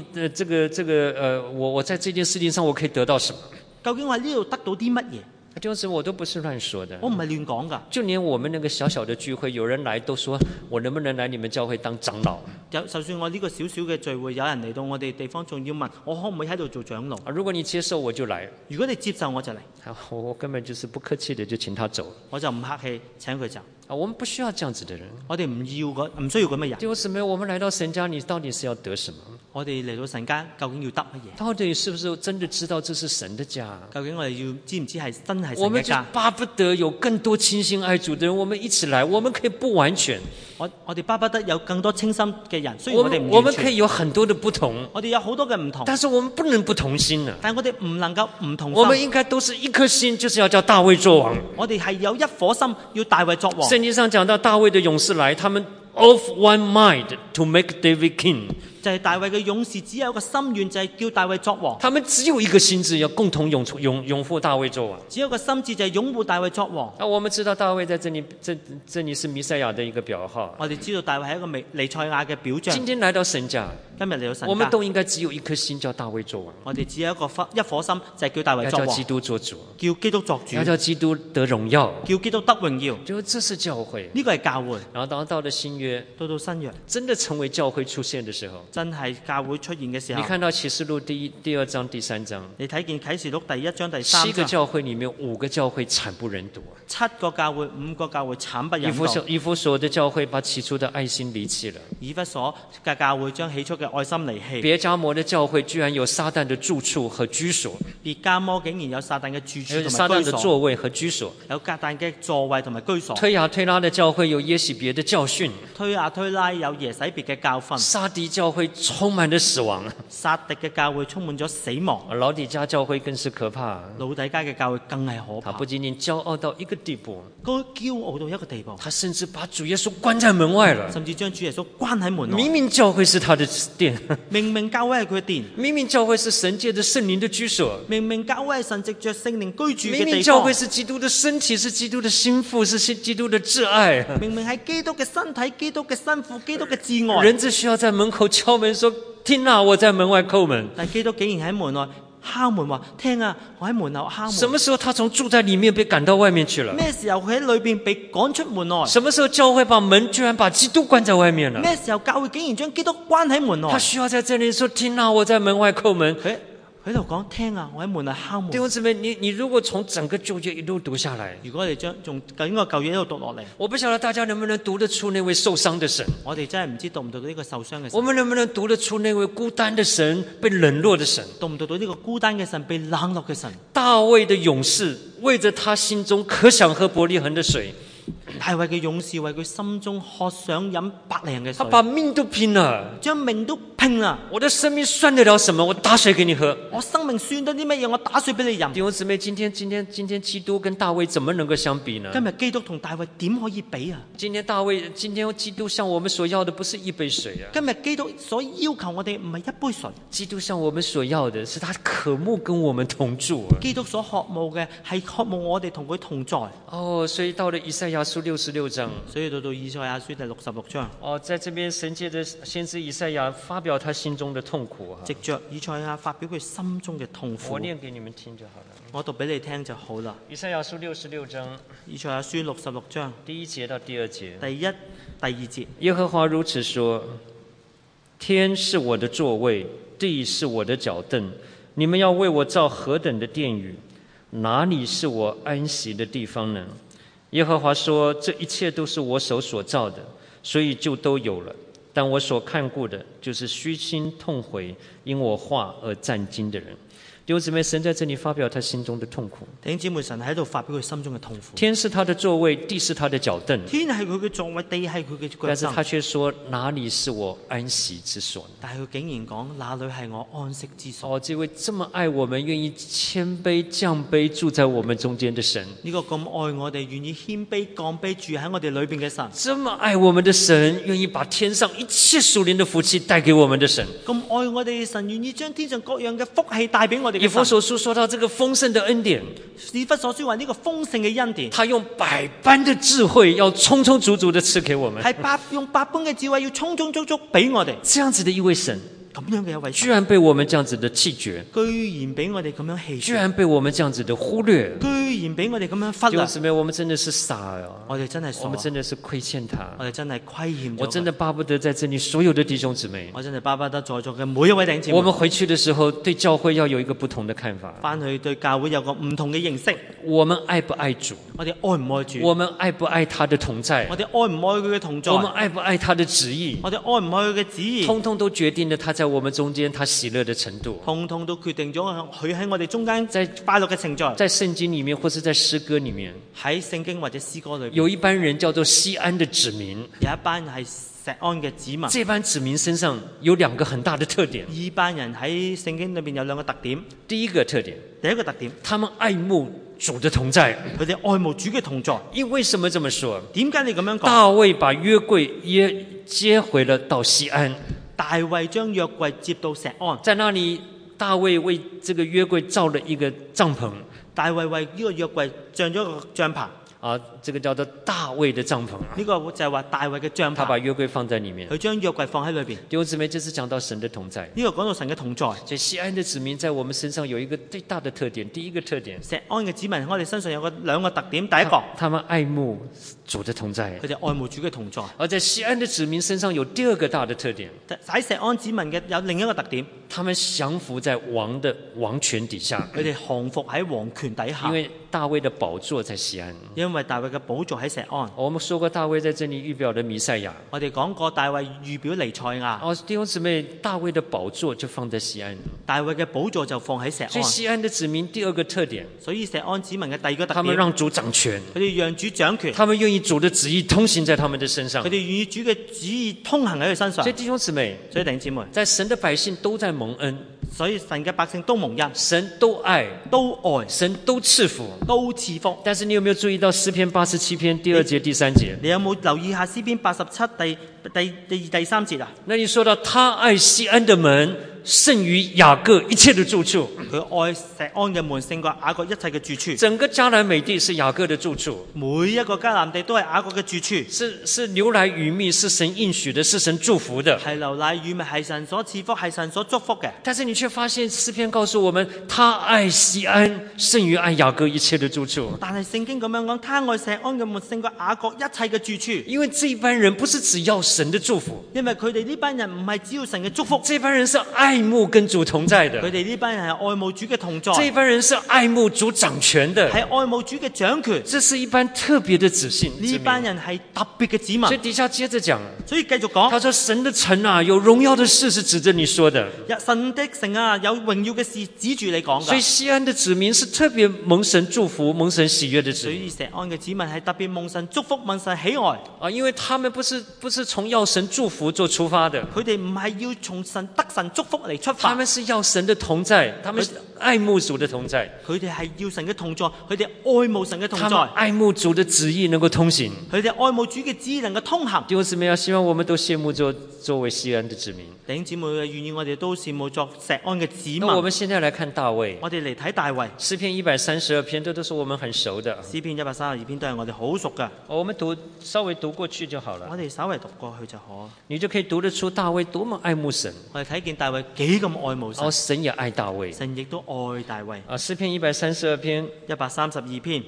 我在這件事情上我可以得到什麼？ 究竟我喺呢度得到啲乜嘢？ 弟兄姊妹，我都不是亂說的。 我唔係亂講㗎。 就連我們那個小小的聚會，有人來都說我能不能來你們教會當長老？ 就算我呢個小小嘅聚會，有人嚟到我哋地方，仲要問我可唔可以喺度做長老？ 啊，如果你接受我就來。 如果你接受我就嚟。 我根本就是不客氣的就請他走。 我就唔客氣請佢走。 啊，我們不需要這樣子的人。 我哋唔需要咁嘅人。 弟兄姊妹，我們來到神家，你到底是要得什麼？ 我哋嚟到神家，究竟要得乜嘢？ 到底是不是真的知道這是神的家？ 究竟我哋要知唔知係真係神我們就嘅家？ 巴不得有更多傾心愛主的人，我們一起來，我們可以不完全。 我哋巴不得有更多清心嘅人，雖然我哋唔我完全， 們可以有很多的不同， 我哋有好多嘅唔同， 但是我們不能不同心啊！ 但係我哋唔能夠唔同我們心。 應該都是一顆心，就是要叫大衛做王。 我哋係有一顆心，要大衛作王。 聖經上講到大衛的勇士來，他們 of one mind to make David king。 就係大衛嘅勇士只有一個心願，就係叫大衛作王。 他們只有一個心志，要共同擁護大衛做王。 只有一個心志，就係擁護大衛作王。 啊，我們知道大衛在這裡是彌賽亞的一個表號。 我哋知道大衛係一個彌賽亞嘅表象。 今天來到神家， 今日嚟到神家， 我們都應該只有一顆心，叫大衛做王。 我哋只有一顆心，就係叫大衛作王。 要叫基督做主， 叫基督作主， 要叫基督得榮耀， 叫基督得榮耀。 就這是教會。 呢個係教會。 然後到了新約， 到新約， 真的成為教會出現的時候， 真係教會出現嘅時候。 你看到啟示錄第二章、第三章， 你睇見啟示錄第1章、第3章，7 個教會裡面5個教會慘不忍睹。 7個教會、5個教會慘不忍睹。 以弗所的教會把起初的愛心離棄了。 以弗所嘅教會將起初嘅愛心離棄。 別迦摩的教會居然有撒旦的住處和居所。 別迦摩竟然有撒旦嘅住處同埋居所。 撒旦的座位和居所。 有撒旦嘅座位同埋居所。 推雅推拉的教會有耶洗別的教訓。 推雅推拉有耶洗別嘅教訓。 撒狄教會充滿了死亡。 撒狄嘅教會充滿咗死亡。 老底嘉教會更是可怕。 老底嘉嘅教會更係可怕。 他不僅僅驕傲到一個地步， 佢驕傲到一個地步， 他甚至把主耶穌關在門外了。 甚至將主耶穌關喺門外。 明明教會是他的殿， 明明教會係佢嘅殿， 明明教會是神借着聖靈的居所， 明明教會係神藉着聖靈居住嘅地方， 明明教會是基督的身體，是基督的心腹，是基督的摯愛。 明明係基督嘅身體，基督嘅新婦，基督嘅摯愛。 人只需要在門口敲門說：聽啊，我在門外叩門。 但基督竟然喺門外敲門話：聽啊，我喺門口敲門。 什麼時候他從住在裡面被趕到外面去了？ 咩時候佢喺裏邊被趕出門外？ 什麼時候教會把門居然把基督關在外面了？ 咩時候教會竟然將基督關喺門外？ 他需要在這裡說：聽啊，我在門外叩門。 佢喺度講：聽啊，我喺門外敲門。 弟兄姊妹，你如果從整個舊約一路讀下來， 如果你將從整個舊約一路讀落嚟， 我不曉得大家能不能讀得出那位受傷的神。 我哋真係唔知讀唔讀到呢個受傷嘅神。 我們能不能讀得出那位孤單的神，被冷落的神？ 讀唔讀到呢個孤單嘅神，被冷落嘅神？ 大衛的勇士為着他心中可想喝伯利恆的水， 大衛嘅勇士為佢心中渴想飲百利人嘅他水， 把命都拼了。 將命都拼啦。 我的生命算得了什麼？我打水給你喝。 我生命算得啲乜嘢？我打水俾你飲。 弟兄姊妹，今天基督跟大衛怎麼能夠相比呢？ 今日基督同大衛點可以比啊？ 今天基督向我們所要的不是一杯水啊， 今日基督所要求我哋唔係一杯水， 基督向我們所要的是他渴慕跟我們同住啊。 基督所渴慕嘅係渴慕我哋同佢同在。 哦，所以到了以賽亞書66章， 所以到以賽亞書第66章， 哦，在這邊神借着先知以賽亞發表他心中的痛苦啊。 藉着以賽亞發表佢心中嘅痛苦。 我念給你們聽就好了。 我讀俾你聽就好啦。 以賽亞書66章以賽亞書66章第1節到第2節， 第一、第二節， 耶和華如此說：天是我的座位，地是我的腳凳，你們要為我造何等的殿宇？哪裡是我安息的地方呢？耶和華說：這一切都是我手所造的，所以就都有了。但我所看顧的，就是虛心痛悔，因我話而戰驚的人。弟兄姊妹，神在這裡發表他心中的痛苦。 弟兄姊妹，神喺度發表佢心中嘅痛苦。 天是他的座位，地是他的腳凳， 天係佢嘅座位，地係佢嘅腳凳。 但是他卻說：哪裡是我安息之所呢？ 但係佢竟然講：哪裡係我安息之所？ 哦，這位這麼愛我們、願意謙卑降卑住在我們中間的神， 呢個咁愛我哋、願意謙卑降卑住喺我哋裏邊嘅神， 這麼愛我們的神，願意把天上一切屬靈的福氣帶給我們的神。 咁愛我哋嘅神，願意將天上各樣嘅福氣帶俾我哋嘅神。 以弗所書說到這個豐盛的恩典， 以弗所書話呢個豐盛嘅恩典， 他用百般的智慧，要充充足足的賜給我們。 係用百般嘅智慧，要充充足足俾我哋。 這樣子的一位神， 咁樣嘅一位神， 居然被我們這樣子的棄絕， 居然俾我哋咁樣棄絕， 居然被我們這樣子的忽略， 居然俾我哋咁樣忽略。 弟兄姊妹，我們真的是傻啊！ 我哋真係傻， 我們真的是虧欠他。 我哋真係虧欠咗佢。 我真的巴不得在這裡所有的弟兄姊妹， 我真係巴不得在座嘅每一位弟兄姊妹， 我們回去的時候對教會要有一個不同的看法。 翻去對教會有個唔同嘅認識。 我們愛不愛主？ 我哋愛唔愛主？ 我們愛不愛他的同在？ 我哋愛唔愛佢嘅同在？ 我們愛不愛他的旨意？ 我哋愛唔愛佢嘅旨意？ 通通都決定了他在我們中間他喜樂的程度。 通通都決定咗佢喺我哋中間在快樂嘅程度。 在聖經裡面或是在詩歌裡面， 喺聖經或者詩歌裏面， 有一班人叫做西安的子民， 有一班係錫安嘅子民。 這班子民身上有兩個很大的特點。 呢班人喺聖經裏面有兩個特點。 第一個特點， 第一個特點， 他們愛慕主的同在。 佢哋愛慕主嘅同在。 因為什麼這麼說？ 點解你咁樣講？ 大衛把約櫃接回了到西安， 大衛將約櫃接到錫安， 在那裡大衛為這個約櫃造了一個帳篷。 大衛為呢個約櫃建咗個帳篷。 啊，這個叫做大衛的帳篷。 呢個就係話大衛嘅帳篷。 他把約櫃放在裡面。 佢將約櫃放喺裏邊。 弟兄姊妹，這是講到神的同在。 呢個講到神嘅同在。 所以西安的子民在我們身上有一個最大的特點。第一個特點， 錫安嘅子民喺我哋身上有兩個特點。第一個， 他們愛慕主的同在。 佢哋愛慕主嘅同在。 而在西安的子民身上有第二個大的特點。 喺錫安子民嘅有另一個特點， 他們降服在王的王權底下。 佢哋降服喺王權底下。 因為大衛的寶座在西安。 因為大衛嘅寶座喺錫安。 我們說過大衛在這裡預表的彌賽亞。 我哋講過大衛預表彌賽亞。 哦，弟兄姊妹，大衛的寶座就放在西安。 大衛嘅寶座就放喺錫安。 所以西安的子民第二個特點， 所以錫安子民嘅第二個特點， 他們讓主掌權。 佢哋讓主掌權。 他們願意主的旨意通行在他們的身上。 佢哋願意主嘅旨意通行喺佢身上。 所以弟兄姊妹， 所以弟兄姊妹， 在神的百姓都在蒙恩。 所以神嘅百姓都蒙恩， 神都愛， 都愛， 神都賜福， 都賜福。 但是你有沒有注意到詩篇87篇第2節第3節？ 你有冇留意下詩篇87第3節啊？ 那你說到他愛西安的門勝於雅各一切的住處， 佢愛錫安嘅門勝過雅各一切嘅住處。 整個迦南美地是雅各的住處， 每一個迦南地都係雅各嘅住處， 是流奶與蜜，是神應許的，是神祝福的， 係流奶與蜜，係神所賜福，係神所祝福嘅。 但是你卻發現詩篇告訴我們，他愛西安勝於愛雅各一切的住處。 但係聖經咁樣講，他愛錫安嘅門勝過雅各一切嘅住處。 因為這一班人不是只要神的祝福， 因為佢哋呢班人唔係只要神嘅祝福， 這班人是愛爱慕跟主同在佢的， 哋呢班人係愛慕主嘅同在， 这一班人是爱慕主掌权的， 係愛慕主嘅掌權。 这是一班特别的子民。 呢班人係特別嘅子民， 所以底下接着讲， 所以繼續講， 他说：“神的城啊，有荣耀的事是指着你说的。 神的城啊，有榮耀嘅事指住你講所以㗎。 西安的子民是特别蒙神祝福、蒙神喜悦的子民所以石安嘅子民係特別蒙神祝福、蒙神喜愛。 啊，因为他们不是從要神祝福做出發的， 佢哋唔係要從神得神祝福嚟出發， 他們是要神的同在，他們是愛慕主的同在， 佢哋係要神嘅同在，佢哋愛慕神嘅同他們在， 愛慕主的旨意能夠通行。 佢哋愛慕主嘅旨意能夠通行。 弟兄姊妹啊，希望我們都羨慕作為西安的子民。 弟兄姊妹願意我哋都羨慕作石安嘅子民。 那我們現在來看大衛， 我哋嚟睇大衛詩篇132篇，這都是我們很熟的。 詩篇132篇都係我哋好熟㗎， 我們稍微讀過去就好了， 我哋稍微讀過去就好。 你就可以讀得出大衛多麼愛慕神， 我哋睇見大衛幾咁愛慕神， 神也愛大衛。 神亦都愛大衛。 詩篇132篇 132篇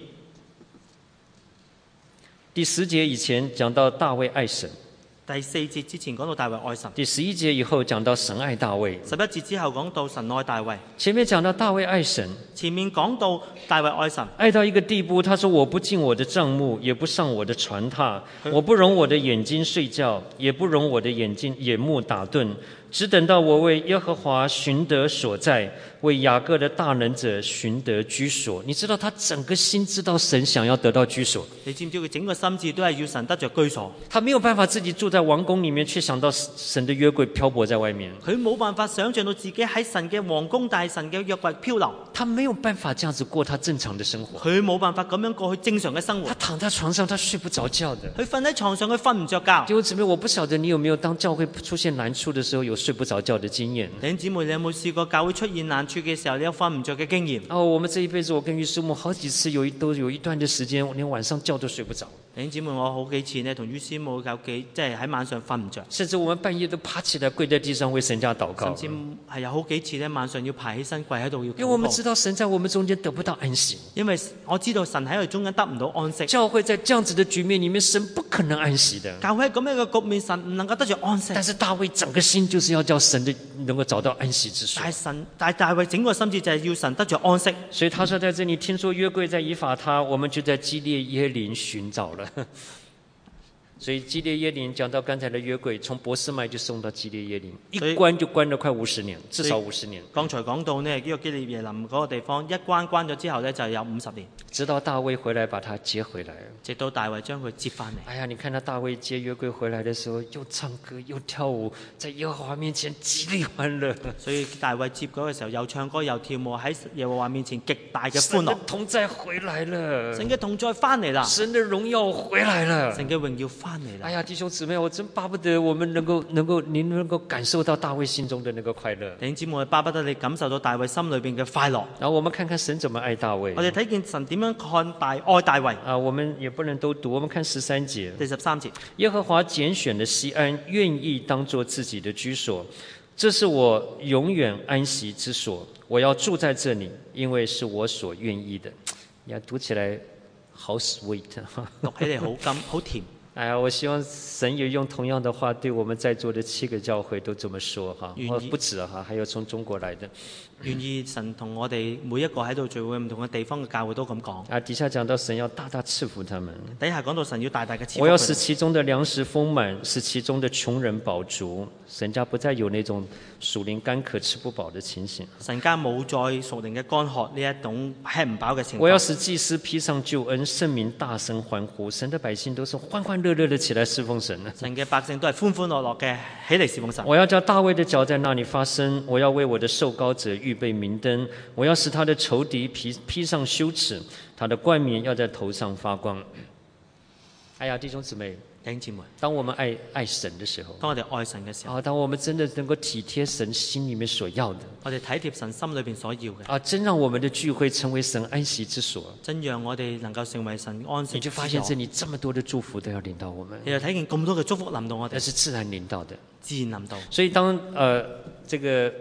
第10節以前講到大衛愛神， 第4節之前講到大衛愛神， 第11節以後講到神愛大衛。 11節之後講到神愛大衛， 前面講到大衛愛神， 前面講到大衛愛神， 愛到一個地步，他說：“我不進我的帳幕，也不上我的床榻，我不容我的眼睛睡覺，也不容我的眼目打盹，只等到我為耶和華尋得所在，為雅各的大能者尋得居所。”你知道他整個心知道神想要得到居所， 你知唔知佢整個心智都係要神得着居所？ 他沒有辦法自己住在王宮裡面，卻想到神的約櫃漂泊在外面。 佢冇辦法想像到自己喺神嘅皇宮，但係神嘅約櫃漂流。 他沒有辦法這樣子過他正常的生活。 佢冇辦法咁樣過去正常嘅生活他。躺在床上，他睡不着覺的。 佢瞓喺床上，佢瞓唔着覺。 弟兄姊妹，我不曉得你有沒有當教會出現難處的時候有睡不着覺的經驗。 弟兄姊妹，你有冇試過教會出現難處嘅時候，你有瞓唔着嘅經驗？ 我們這一輩子，我跟於師母好幾次都有一段的時間，我連晚上覺都睡不着。 弟兄姊妹，我好幾次呢同於師母即係喺晚上瞓唔着， 甚至我們半夜都爬起來跪在地上為神家禱告。 甚至係有好幾次呢晚上要爬起身跪喺度要禱告。 因為我們知道神在我們中間得不到安息， 因為我知道神喺我哋中間得唔到安息。 教會在這樣子的局面裡面，神不可能安息的。 教會喺咁樣嘅局面，神唔能夠得着安息。 但是大衛整個心就是要叫神的能夠找到安息之所。 但係大衛整個心志就係要神得着安息。 所以他說在這裡聽說約櫃在以法他，我們就在基列耶琳尋找了。所以基列耶琳講到剛才的約櫃，從伯示麥就送到基列耶琳，一關就關了快50年，至少50年。 剛才講到呢個基列耶琳嗰個地方，一關咗之後呢，就有50年。 直到大衛回來把他接回來。 直到大衛將佢接翻嚟。 哎呀，你看他大衛接約櫃回來的時候，又唱歌又跳舞，在耶和華面前極力歡樂。 所以大衛接嗰個時候，又唱歌又跳舞，喺耶和華面前極大嘅歡樂。 神的同在回來了， 神嘅同在翻嚟啦， 神的榮耀回來了， 神嘅榮耀翻嚟啦。 哎呀，弟兄姊妹，我真巴不得我們您能夠感受到大衛心中的那個快樂。 弟兄姊妹，巴不得你感受到大衛心裏邊嘅快樂。 然後我們看看神怎麼愛大衛。 我哋睇見神點樣看愛大衛。 我們也不能都讀，我們看13節。 第13節， 耶和華揀選了西安，願意當作自己的居所，這是我永遠安息之所。我要住在這裡，因為是我所願意的。呀，讀起來好 sweet， 讀起嚟好甘好甜。 哎呀，我希望神也用同樣的話對我們在座的7個教會都這麼說哈，不止哈，還有從中國來的。 願意神同我哋每一個喺度聚會唔同嘅地方嘅教會都咁講。 底下講到神要大大賜福他們。 底下講到神要大大嘅賜福。 我要使其中的糧食豐滿，使其中的窮人飽足。神家不再有那種屬靈乾渴吃不飽的情形。 神家冇再屬靈嘅乾渴呢一種吃唔飽嘅情況。 我要使祭司披上救恩，聖民大聲歡呼。神的百姓都是歡歡樂樂的起來侍奉神。 神嘅百姓都係歡歡樂樂嘅起嚟侍奉神。 我要叫大衛的腳在那裡發聲，我要為我的受膏者預備明燈，我要使他的仇敵披上羞恥，他的冠冕要在頭上發光。哎呀，弟兄姊妹，當我們愛神的時候， 當我哋愛神嘅時候， 當我們真的能夠體貼神心裡面所要的， 我哋體貼神心裏邊所要嘅， 真讓我們的聚會成為神安息之所， 真讓我哋能夠成為神安息之所。 你就發現這裡這麼多的祝福都要臨到我們， 你就睇見咁多嘅祝福臨到我哋， 那是自然臨到的， 自然臨到。 所以當這個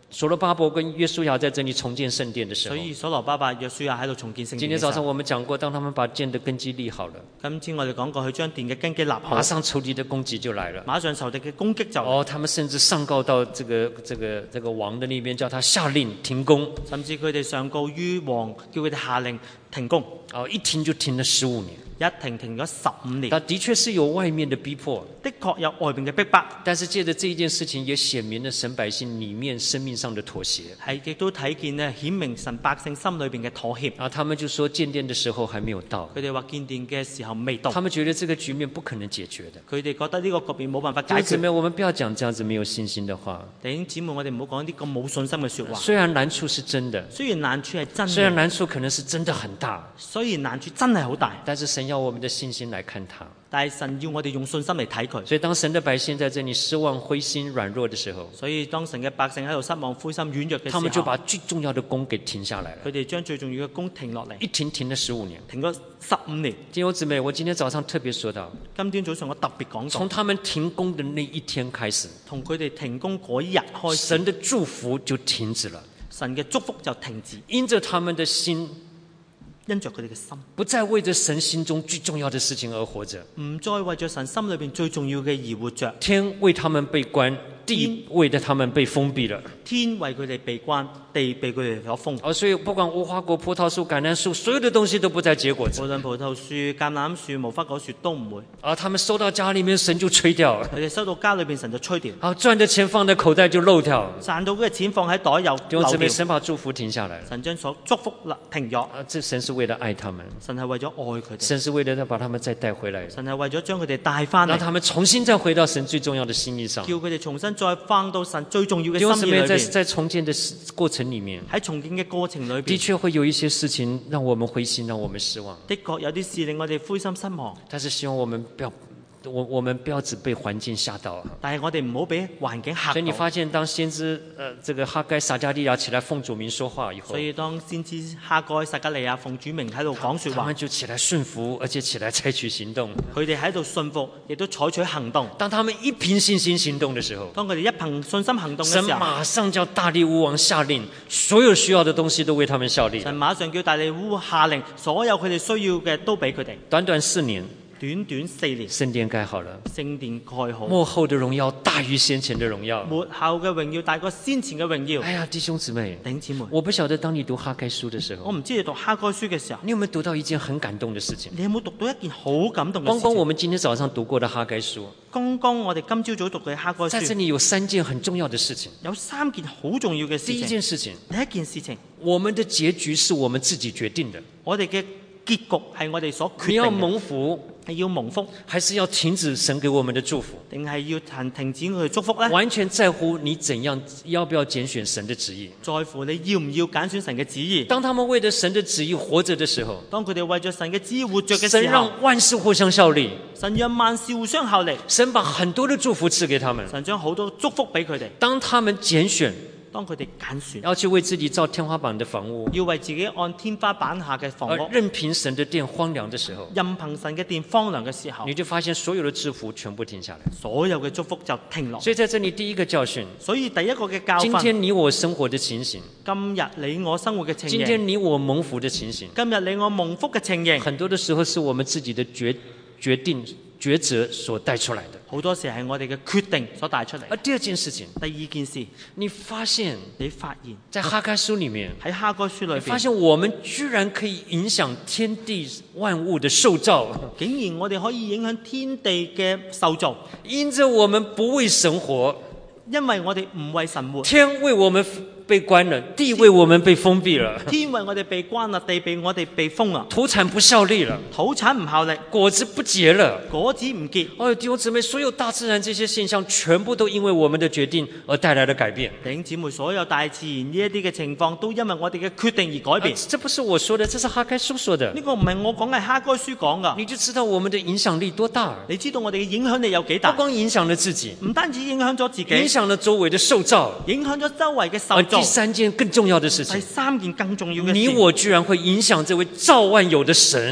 所羅巴伯跟約書亞在這裡重建聖殿的時候， 所以所羅巴伯、約書亞喺度重建聖殿嘅時候。 今天早上我們講過，當他們把殿的根基立好了， 今天我哋講過，佢將殿嘅根基立好， 馬上仇敵的攻擊就來了。 馬上仇敵嘅攻擊就嚟。 他們甚至上告到這個王的那邊，叫他下令停工。 甚至佢哋上告於王，叫佢哋下令停工。 一停就停了15年。 一停咗15年。 他的確是有外面的逼迫， 的確有外面嘅逼迫， 但是借着這一件事情，也顯明了神百姓裡面生命上的妥協。 係亦都睇見咧，顯明神百姓心裏邊嘅妥協。 他們就說建殿的時候還沒有到， 佢哋話建殿嘅時候未到， 他們覺得這個局面不可能解決的。 佢哋覺得呢個局面冇辦法解決。 弟兄姊妹，我們不要講這樣子沒有信心的話。 弟兄姊妹，我哋唔好講啲咁冇信心嘅説話。 雖然難處是真的， 雖然難處係真嘅， 雖然難處可能是真的很大， 雖然難處真係好大， 但是神要我們的信心來看它。 但係神要我哋用信心嚟睇佢。 所以當神的百姓在這裡失望、灰心、軟弱的時候， 所以當神嘅百姓喺度失望、灰心、軟弱嘅時候， 他們就把最重要的工給停下來了。 佢哋將最重要嘅工停落嚟， 一停了15年， 停咗15年。 弟兄姊妹，我今天早上特別說到， 今天早上我特別講到， 從他們停工的那一天開始， 同佢哋停工嗰一日開始， 神的祝福就停止了， 神嘅祝福就停止， 因着他們的心， 因着佢哋嘅心， 不再為着神心中最重要的事情而活着， 唔再為着神心裏邊最重要嘅而活着。 天為他們被關，地為着他們被封閉了。 天為佢哋被關，地被佢哋所封。 所以不管無花果、葡萄樹、橄欖樹，所有的東西都不再結果子。 無論葡萄樹、橄欖樹、無花果樹都唔會。 他們收到家裏面，神就吹掉了。 佢哋收到家裏邊，神就吹掉。 賺的錢放在口袋就漏掉。 賺到嘅錢放喺袋又弟兄姊妹，神把祝福停下來了。 神將所祝福停咗。 這神是為了愛他們。 神係為咗愛佢哋。 神是為了要把他們再帶回來。 神係為咗將佢哋帶翻嚟， 讓他們重新再回到神最重要的心意上。 叫佢哋重新再翻到神最重要嘅心意裏邊。 弟兄姊妹，在重建的過程裡面， 喺重建嘅過程裏邊， 的確會有一些事情讓我們灰心，讓我們失望。 的確有啲事令我哋灰心失望。 但是希望我們不要只被環境嚇到。 但係我哋唔好俾環境嚇到。 所以你發現當先知這個哈該撒迦利亞起來奉主名說話以後， 所以當先知哈該撒迦利亞奉主名喺度講說話， 他們就起來順服，而且起來採取行動。 佢哋喺度順服，亦都採取行動。 當他們一憑信心行動的時候， 當佢哋一憑信心行動嘅時候， 神馬上叫大利烏王下令，所有需要的東西都為他們效力。 神馬上叫大利烏下令，所有佢哋需要嘅都俾佢哋。 短短4年。 短4年，聖殿蓋好了， 聖殿蓋好， 末後的榮耀大於先前的榮耀， 末後嘅榮耀大過先前嘅榮耀。 哎呀，弟兄姊妹， 弟兄姊妹， 我不曉得當你讀哈該書的時候， 我唔知你讀哈該書嘅時候， 你有沒有讀到一件很感動的事情？ 你有冇讀到一件好感動嘅事情？ 剛剛我們今天早上讀過的哈該書， 剛剛我哋今朝早讀嘅哈該書， 在這裡有3件很重要的事情， 有3件好重要嘅事情。 第一件事情， 第一件事情， 我們的結局是我們自己決定的， 我哋嘅結局係我哋所決定嘅。 你要蒙福， 係要蒙福， 還是要停止神給我們的祝福？ 定係要停止佢嘅祝福呢？ 完全在乎你怎樣，要不要揀選神的旨意？ 在乎你要唔要揀選神嘅旨意？ 當他們為着神的旨意活着的時候， 當佢哋為咗神嘅旨意活着嘅時候， 神讓萬事互相效力， 神讓萬事互相效力， 神把很多的祝福賜給他們， 神將好多祝福俾佢哋。 當他們揀選， 當佢哋揀選， 要去為自己造天花板的房屋， 要為自己按天花板下嘅房屋， 任憑神的殿荒涼的時候， 任憑神嘅殿荒涼嘅時候， 你就發現所有的祝福全部停下來， 所有嘅祝福就停落。 所以在這裡第一個教訓， 所以第一個嘅教訓， 今天你我生活的情形， 今日你我生活嘅情形， 今天你我蒙福的情形， 今日你我蒙福嘅情形， 很多的時候是我們自己的決定抉擇所帶出來的， 好多時係我哋嘅決定所帶出嚟。 第二件事情， 第二件事， 你發現在哈該書裡面， 喺哈該書裏邊， 發現我們居然可以影響天地萬物的受造， 竟然我哋可以影響天地嘅受造， 因着我們不為神活， 因為我哋唔為神活， 天為我們被關了，地為我們被封閉了， 天為我哋被關啦，地被我哋被封啦， 土產不效力了， 土產唔效力， 果子不結了， 果子唔結。 哎，弟兄姊妹，所有大自然這些現象，全部都因為我們的決定而帶來了改變。 弟兄姊妹，所有大自然呢一啲嘅情況，都因為我哋嘅決定而改變。 這不是我說的，這是哈該書說的。 呢個唔係我講，係哈該書講噶。 你就知道我們的影響力多大。 你知道我哋嘅影響力有幾大？ 不光影響了自己， 唔單止影響咗自己， 影響了周圍的受造， 影響咗周圍嘅受造。 第三件更重要的事情， 第3件更重要嘅事， 你我居然會影響這位造萬有的神。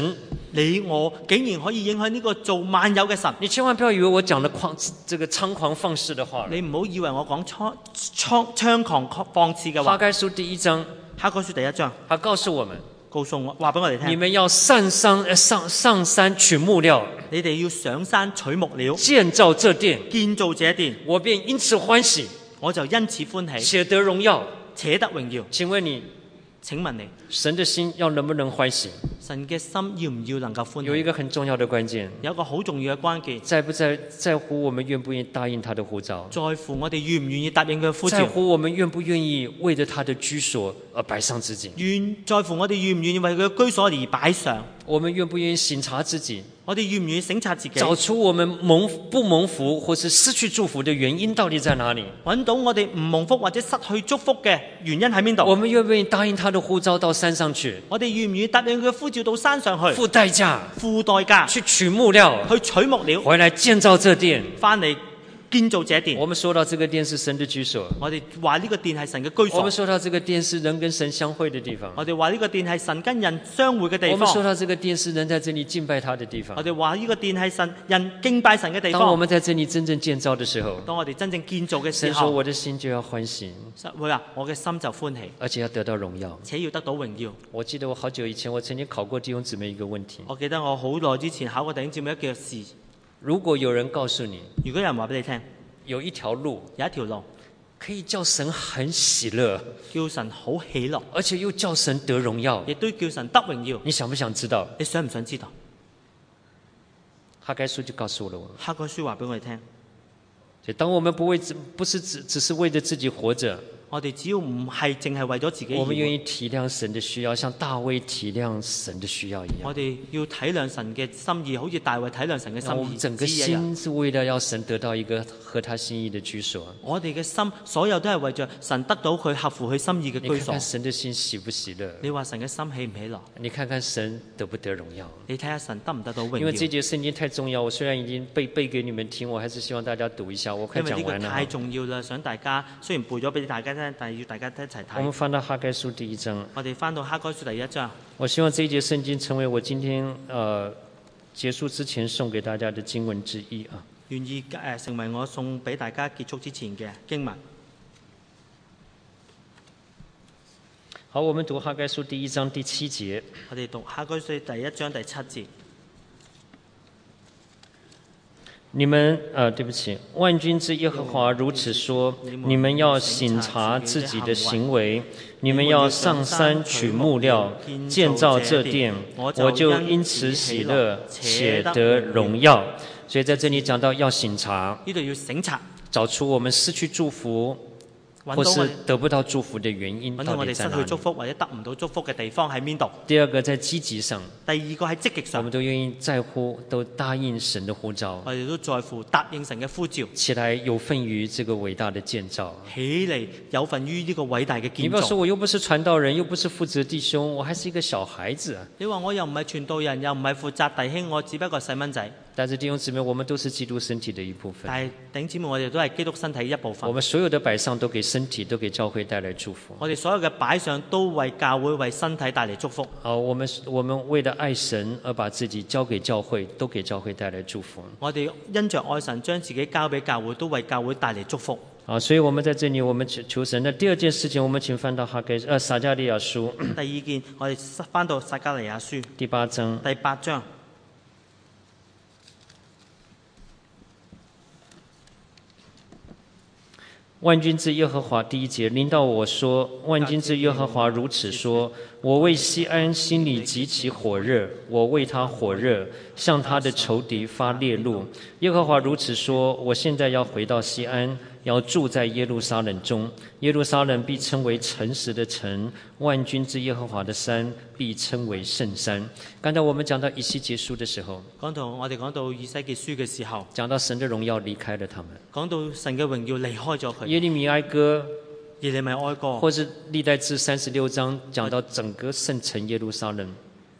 你我竟然可以影響呢個做萬有嘅神。 你千萬不要以為我講的這個猖狂放肆的話。 你唔好以為我講猖狂放肆嘅話。 哈該書第1章， 哈該書第1章， 他告訴我們， 話俾我哋聽， 你們要上山取木料， 你哋要上山取木料， 建造這殿， 建造這殿， 我便因此歡喜， 我就因此歡喜， 且得榮耀， 且得榮耀。 請問你，神的心能不能歡喜？ 神嘅心要唔要能夠歡喜？ 有一個很重要的關鍵， 有一個好重要嘅關鍵， 在乎我們願不願意答應他的呼召， 在乎我哋願唔願意答應佢嘅呼召， 在乎我們願不願意為着他的居所而擺上自己， 在乎我哋願唔願意為佢嘅居所而擺上， 我們願不願意省察自己， 我哋願唔願意省察自己， 找出我們不蒙福或是失去祝福的原因到底在哪裡？ 揾到我哋唔蒙福或者失去祝福嘅原因喺邊度？ 我們願不願意答應他的呼召到山上去？ 我哋願唔願意答應佢嘅呼召到山上去？ 付代價，去取木料， 去取木料， 回來建造這殿， 翻嚟建造這殿。 我們說到這個殿是神的居所， 我哋話呢個殿係神嘅居所。 我們說到這個殿是人跟神相會的地方， 我哋話呢個殿係神跟人相會嘅地方。 我們說到這個殿是人在這裡敬拜他的地方， 我哋話呢個殿係人敬拜神嘅地方。 當我們在這裡真正建造的時候， 當我哋真正建造嘅時候， 神說我的心就要歡喜， 會話我嘅心就歡喜， 而且要得到榮耀， 且要得到榮耀。 我記得我好久以前我曾經考過弟兄姊妹一個問題， 我記得我好耐之前考過弟兄姊妹一件事。 如果有人告訴你， 如果有人話俾你聽， 有一條路可以叫神很喜樂， 叫神好喜樂， 而且又叫神得榮耀， 亦都叫神得榮耀， 你想不想知道？ 你想唔想知道？ 哈該書就告訴了我， 哈該書話俾我哋聽， 所以當我們不是只是為着自己活着， 我哋只要唔係淨係為咗自己， 我們願意體諒神的需要，像大衛體諒神的需要一樣。 我哋要體諒神嘅心意，好似大衛體諒神嘅心意。 我們整個心是為了要神得到一個合他心意的居所。 我哋嘅心所有都係為着神得到佢合乎佢心意嘅居所。 你看看神的心喜不喜樂？ 你話神嘅心喜唔喜樂？ 你看看神得不得榮耀？ 你睇下神得唔得到榮耀？ 因為這節聖經太重要，我雖然已經背給你們聽，我還是希望大家讀一下。我快講完了。 因為呢個太重要啦，想大家雖然背咗俾大家聽，但係要大家一齊睇。 我們翻到哈該書第1章。 我哋翻到哈該書第1章。 我希望這一節聖經成為我今天結束之前送給大家的經文之一啊。 願意成為我送俾大家結束之前嘅經文。 好，我們讀哈該書第1章第7節。 我哋讀哈該書第1章第7節。 你們對不起，萬軍之耶和華如此說：你們要省察自己的行為，你們要上山取木料，建造這殿，我就因此喜樂，且得榮耀。所以在這裡講到要省察， 呢度要省察， 找出我們失去祝福或是得不到祝福的原因到底在哪裡？ 揾到我哋失去祝福或者得唔到祝福嘅地方喺邊度？ 第二個在積極上， 第二個喺積極上， 我們都願意在乎，都答應神的呼召， 我哋都在乎答應神嘅呼召， 起來有份於這個偉大的建造， 起嚟有份於呢個偉大嘅建造。 你不要說我又不是傳道人，又不是負責弟兄，我還是一個小孩子。 你話我又唔係傳道人，又唔係負責弟兄，我只不過細蚊仔。 但是弟兄姊妹，我們都是基督身體的一部分。 但係弟兄姊妹，我哋都係基督身體一部分。 我們所有的擺上都給身體，都給教會帶來祝福。 我哋所有嘅擺上都為教會、為身體帶嚟祝福。 好，我們為了愛神而把自己交給教會，都給教會帶來祝福。 我哋因着愛神，將自己交俾教會，都為教會帶嚟祝福。 好，所以我們在這裡，我們求神。那第二件事情，我們請翻到撒迦利亞書。 第二件，我哋翻到撒迦利亞書第8章。 第8章。 萬軍之耶和華第1節臨到我說：萬軍之耶和華如此說，我為錫安心裡極其火熱，我為他火熱，向他的仇敵發烈怒。耶和華如此說，我現在要回到錫安，要住在耶路撒冷中，耶路撒冷必稱為誠實的城，萬軍之耶和華的山必稱為聖山。剛才我們講到以西結書的時候， 我哋講到以西結書嘅時候， 講到神的榮耀離開了他們， 講到神嘅榮耀離開咗佢。 耶利米哀歌， 耶利米哀歌， 或是歷代志36章講到整個聖城耶路撒冷，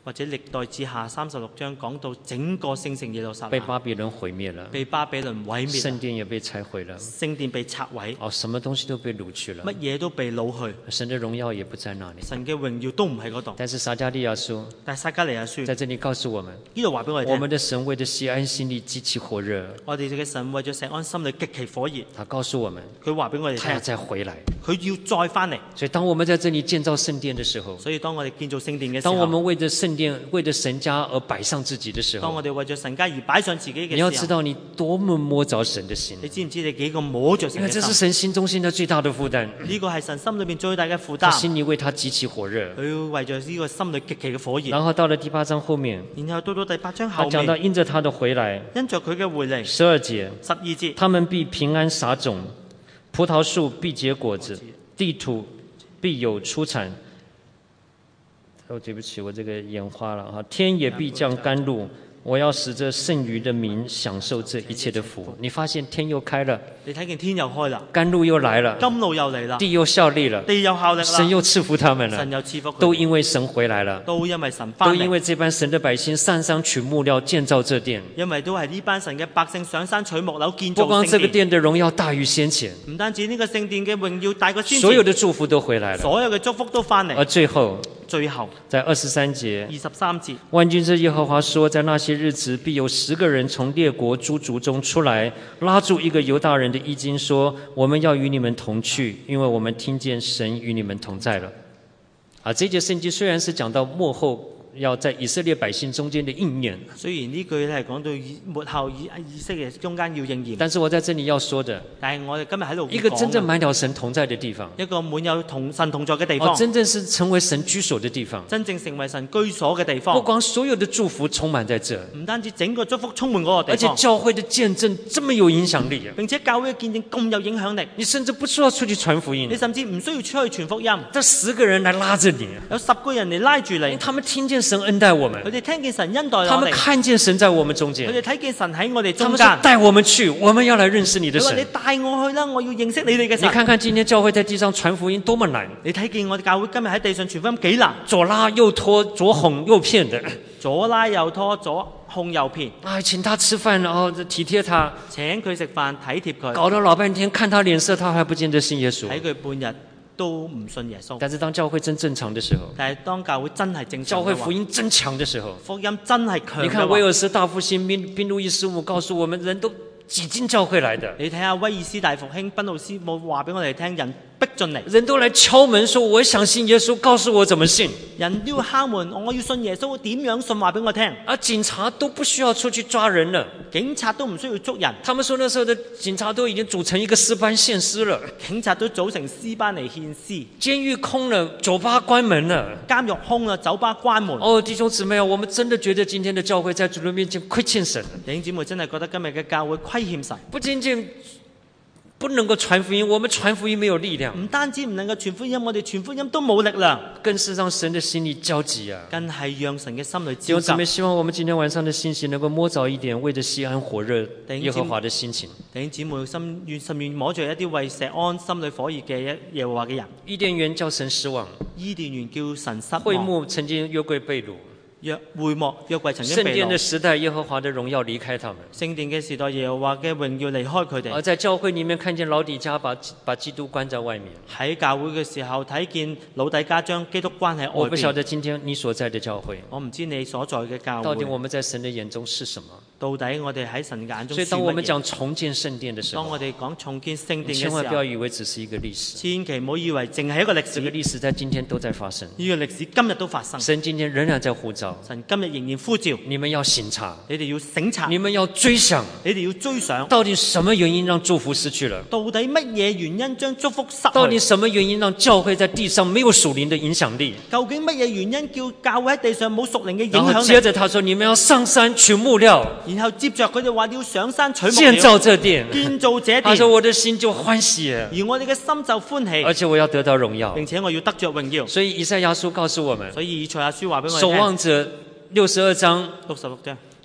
或者歷代志下36章講到整個聖城耶路撒被冷巴比倫毀滅了， 被巴比倫毀滅， 聖殿也被拆毀了， 聖殿被拆毀， 什麼東西都被擄去了， 乜嘢都被擄去， 神的榮耀也不在那裡。 神嘅榮耀都唔喺嗰度。 但是撒迦利亞書但係撒迦利亞書在這裡告訴我們， 呢度話俾我哋聽， 我們的神為着錫安心裡極其火熱， 我哋嘅神為咗錫安心裏極其火熱， 他告訴我們， 佢話俾我哋他要聽， 再回來。 佢要再翻嚟。 所以當我們在這裡建造聖殿的時候， 所以當我哋建造聖殿嘅時當我候， 們為着聖殿、為着神家而擺上自己的時候， 當我哋為咗神家而擺上自己嘅你要知時候， 道你多麼摸着神的心， 你知唔知你幾個摸着因為這是神嘅心？ 神心中現在最大的負擔， 呢個係神心裏邊最大嘅負擔， 他心裡為他極其火熱。 佢要為咗呢個心裏極其嘅火熱。 然後到了第8章後面， 然後到到第8章他後面， 講到因着他的回來因着佢嘅回嚟， ，12節， 12節， 他們必平安撒種，葡萄樹必結果子，地土必有出產。對不起，我這個眼花了哈。天也必降甘露，我要使這剩餘的民享受這一切的福。你發現天又開了， 你睇見天又開啦， 甘露又來了， 甘露又嚟啦， 地又效力了， 地又效力啦， 神又賜福他們神了， 又賜福佢哋， 都因為神回來了， 都因為神翻嚟， 都因為這班神的百姓上山取木料建造這殿。 因為都係呢班神嘅百姓上山取木樓建造不光這個聖殿， 殿的榮耀大於先前， 唔單止呢個聖殿嘅榮耀大過先前， 所有的祝福都回來了。 所有嘅祝福都翻嚟。 而最後， 最後在23節， 23節， 萬軍之耶和華說，在那些日子，必有10個人從列國諸族中出來，拉住一個猶大人的衣襟，說：我們要與你們同去，因為我們聽見神與你們同在了。這節聖經雖然是講到末後要在以色列百姓中間的應驗， 雖然呢句咧係講到末後以色列中間要應驗， 但是我在這裡要說的， 但係我哋今日喺度一個真正講滿了神同在的地方， 一個滿有同神同在嘅地方， 真正是成為神居所的地方， 真正成為神居所嘅地不方。 光所有的祝福充滿在這， 唔單止整個祝福充滿嗰個而且地方， 教會的見證這麼有影響力， 並且教會嘅見證咁有影響力， 你甚至不需要出去傳福音你，甚至唔需要出去傳福音， 這10個人來拉着你， 有10個人嚟拉住你， 他們聽見神恩待我們， 佢哋聽見神恩待我他們哋， 看見神在我們中佢間， 哋睇見神喺我哋他中間。 們說帶我們去，我們要來認識你的佢話你神。 帶我去啦，我要認識你哋嘅你神。 看看今天教會在地上傳福音多麼難， 你睇見我哋教會今日喺地上傳福音幾難， 左拉右拖，左哄右騙的， 左拉右拖，左控右騙， 請他吃飯，然後體貼他， 請佢食飯，體貼佢， 搞了老半天，看他臉色，他還不見得信耶穌。 睇佢半日都唔信耶穌。 但是當教會真正常的時候， 但係當教會真係正常教會福嘅話， 音真強的時候， 福音真係強你看嘅話， 威爾斯大復興，賓路易師母告訴我們，人都擠進教會來的， 你睇下威爾斯大復興，賓路師母話俾我哋聽，人逼進嚟， 人都來敲門說我想信耶穌，告訴我怎麼信。 人都要敲門，我要信耶穌，點樣信話俾我聽。 而警察都不需要出去抓人了， 警察都唔需要捉人， 他們說那時候的警察都已經組成一個詩班獻詩了， 警察都組成詩班嚟獻詩， 監獄空了，酒吧關門了。 監獄空啦，酒吧關門。 哦，弟兄姊妹，我們真的覺得今天的教會在主的面前虧欠神， 弟兄姊妹真係覺得今日嘅教會虧欠神， 不僅僅不能夠傳福音，我們傳福音沒有力量， 唔單止唔能夠傳福音，我哋傳福音都冇力量， 更是讓神的心裏焦急啊！ 更係讓神嘅心裏焦弟兄姊妹， 急。 希望我們今天晚上的信息能夠摸着一點為着錫安火熱耶和華的心情。 弟兄姊妹甚願摸着一啲為錫安心裏火熱嘅耶和華嘅人。 伊甸園叫神失望， 伊甸園叫神失會望， 幕曾經約櫃被擄， 會幕約櫃曾經被聖殿的擄， 時代耶和華的榮耀離開他們。 聖殿嘅時代耶和華嘅榮耀離開佢哋。 而在教會裡面看見老底嘉把基督關在外面。 喺教會嘅時候睇見老底嘉將基督關喺外我不曉邊。 得今天你所在的教會， 我唔知你所在嘅教會， 到底我們在神的眼中是什麼？ 到底我哋喺神眼中所以當我們是乜嘢？ 講重建聖殿的時候， 當我哋講重建聖你殿嘅時千萬不要候， 以為只是一個歷史， 千祈唔好以為淨係一個歷史， 這個歷史在今天都在發生。 呢個歷史今日都發生。 神今天仍然在呼召， 神今日仍然呼召你們要省察， 你哋要省察， 你們要追想， 你哋要追上， 到底什麼原因讓祝福失去了？ 到底乜嘢原因將祝福失到底去？ 什麼原因讓教會在地上沒有屬靈的影響力？ 究竟乜嘢原因叫教會喺地上冇屬靈嘅影然後響力？ 接着他說：你們要上山取木料， 然後接着佢哋話要上山取木建料， 造這殿。 建造這他說： 殿， 我的心就歡喜， 而我哋嘅心就歡喜， 而且我要得到榮耀。 並且我要得着榮耀。 所以以賽亞書告訴我們， 所以以賽亞書話俾我守哋聽， 望者62章， 66章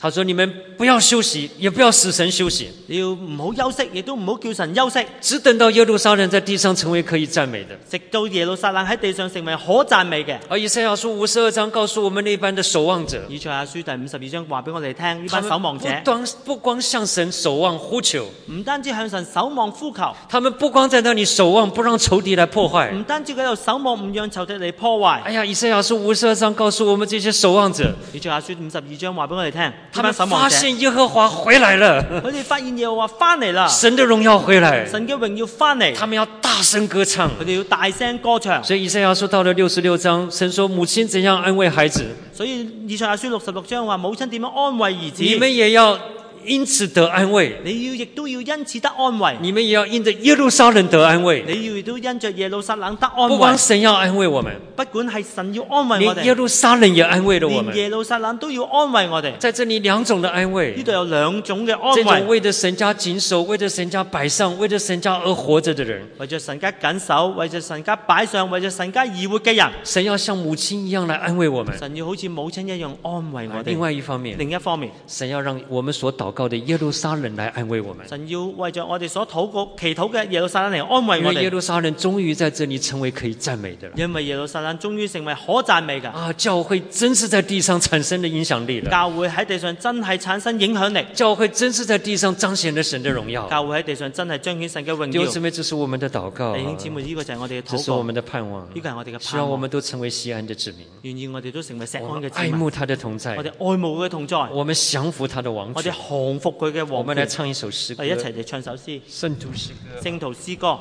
他說：你們不要休息，也不要使神休息， 你要唔好休息，亦都唔好叫神休息， 只等到耶路撒冷在地上成為可以讚美的。 直到耶路撒冷喺地上成為可讚美嘅。 而以賽亞書52章告訴我們那班的守望者， 以賽亞書第52章話俾我哋聽，呢班他們守望者不光向神守望呼求， 唔單止向神守望呼求， 他們不光在那裡守望，不讓仇敵來破壞。 唔單止佢喺度守望，唔讓仇敵嚟破壞。 哎呀，以賽亞書52章告訴我們這些守望者， 以賽亞書52章話俾我哋聽， 他們呢班守望者發現耶和華回來了， 佢哋發現耶和華翻嚟啦， 神的榮耀回來， 神嘅榮耀翻嚟， 他們要大聲歌唱。 佢哋要大聲歌唱。 所以以賽亞書到了66章，神說母親怎樣安慰孩子， 所以以賽亞書66章話母親點樣安慰兒子， 你們也要因此得安慰， 你要亦都要因此得安慰， 你們也要因着耶路撒冷得安慰。 你要亦都因着耶路撒冷得安不慰。 光神要安慰我們， 不管係神要安慰我連耶哋， 路撒冷也安慰了我們。 連耶路撒冷都要安慰我哋。 在這裡兩種的安呢慰， 度有兩種嘅這安慰， 種為着神家謹守、為着神家擺上、為着神家而活着的人， 為着神家緊守，為着神家擺上，為着神家而活嘅人， 神要像母親一樣來安慰我們。 神要好似母親一樣安慰我哋。 另外一方面， 另一方面， 神要讓我們所禱告的耶路撒冷來安慰我們， 神要為着我哋所禱告、祈禱嘅耶路撒冷嚟安慰我因為耶哋， 路撒冷終於在這裡成為可以讚美的了。 因為耶路撒冷終於成為可讚美嘅。 啊，教會真是在地上產生了影響力了， 教會喺地上真係產生影響力， 教會真是在地上彰顯了神的榮耀。 教會喺地上真係彰顯神嘅榮耀。 弟兄姊妹，這是我們的禱告， 弟兄姊妹，呢個就係我哋嘅禱告， 這是我們的盼望， 呢個係我哋嘅希望我盼望。 們都成為錫安的子民， 願意我哋都成為錫我安嘅子民， 們愛慕他的同在我，哋愛慕佢嘅同在， 我們降服他的王我哋權。 降服佢嘅我王權。 們來唱一首詩歌， 我哋一齊嚟唱首詩， 聖徒詩歌。 聖徒詩歌。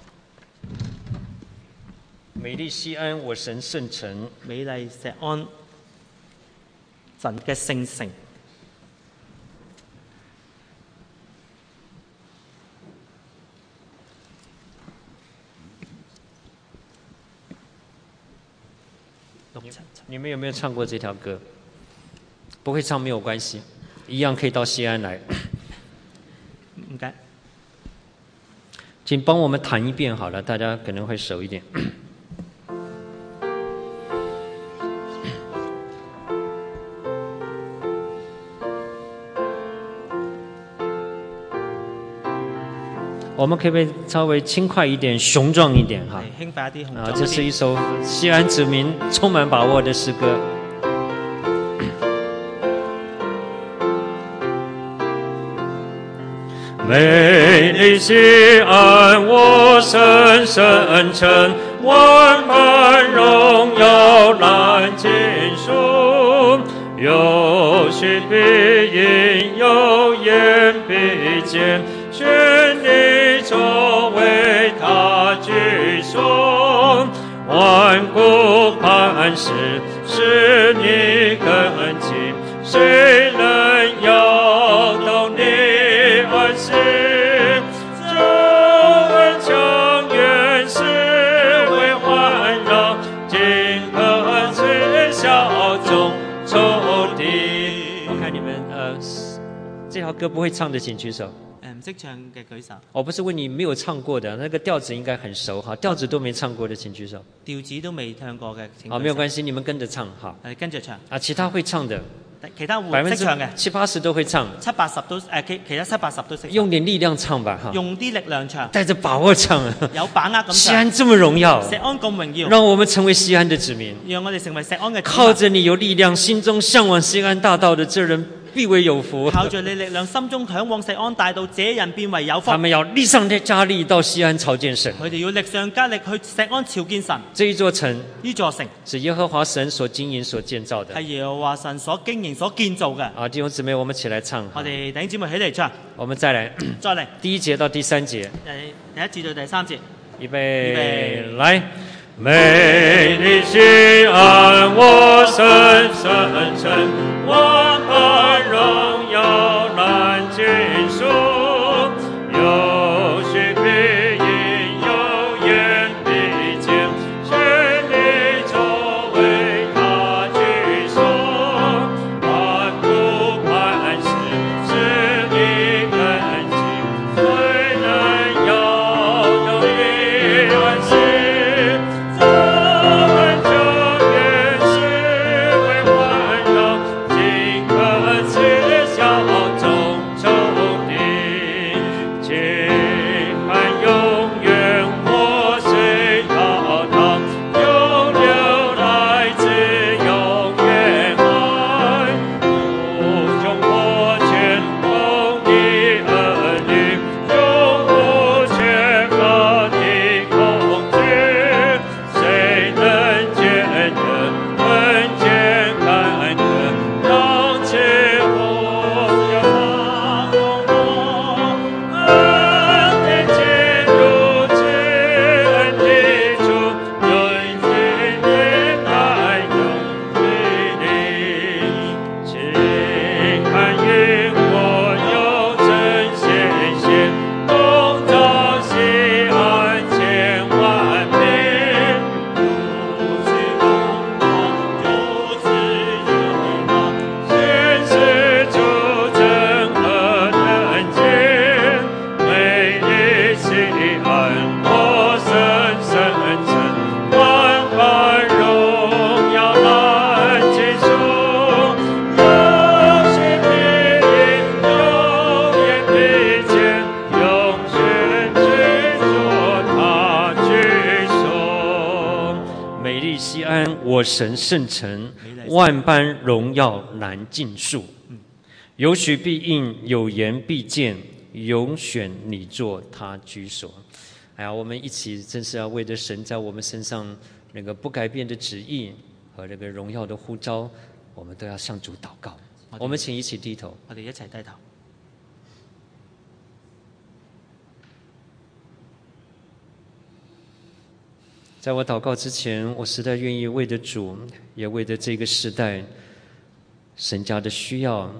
美麗錫安，我神聖城， 美麗錫安，神嘅聖城。 你們有沒有唱過這條歌？不會唱沒有關係，一樣可以到錫安來。 唔該， 請幫我們彈一遍好了，大家可能會熟一點。我們可不可以稍微輕快一點、雄壯一點哈？ 輕快一啲， 啊，這是一首錫安子民充滿把握的詩歌。美麗錫安，我神聖城，萬般榮耀難盡數，有血必印，有眼必見，全地作為他居所，萬古磐石是你根基，誰能搖動你安息？救恩強遠是為環繞，今刻最小眾仇敵。我看你們這條歌不會唱的請舉手。 唔識唱嘅舉手。 我不是問你沒有唱過的，那個調子應該很熟哈，調子都沒唱過的請舉手。 調子都未唱過嘅請舉手。 好，沒有關係，你們跟着唱哈。 跟着唱。 啊，其他會唱的， 其他會識唱嘅 70%-80%都會唱 ，70%都其他70%都識唱。 用點力量唱吧哈。 用啲力量唱。 帶着把握唱。 有把握咁唱。 錫安這麼榮耀， 錫安咁榮耀， 讓我們成為錫安的子民。 讓我哋成為錫安嘅子民。 靠着你有力量，心中向往錫安大道的這人必為有福。 靠着你力量，心中向往錫安大道，這人變為有福。 他們要力上加力到錫安朝見神。 佢哋要力上加力去錫安朝見神。 這一座城， 呢座城是耶和華神所經營、所建造的。 係耶和華神所經營、所建造嘅。 啊，弟兄姊妹，我們起來唱。 我哋弟兄姊妹起嚟唱。 我們再來。 再嚟。 第1節到第3節。 第1節到第3節。 預備，來。美麗錫安，我神聖城，萬般榮耀難盡數，有血必印，有眼必見，全地作為他居所，萬古磐石是你根基，誰能搖動你安息？ 我神圣城，万般荣耀难尽数。有许必应，有言必见，永选你做他居所。哎呀，我们一起真是要为着神在我们身上那个不改变的旨意和那个荣耀的呼召，我们都要向主祷告。我们请一起低头。 我哋一齊低頭。 在我祷告之前，我实在愿意为着主，也为着这个时代神家的需要，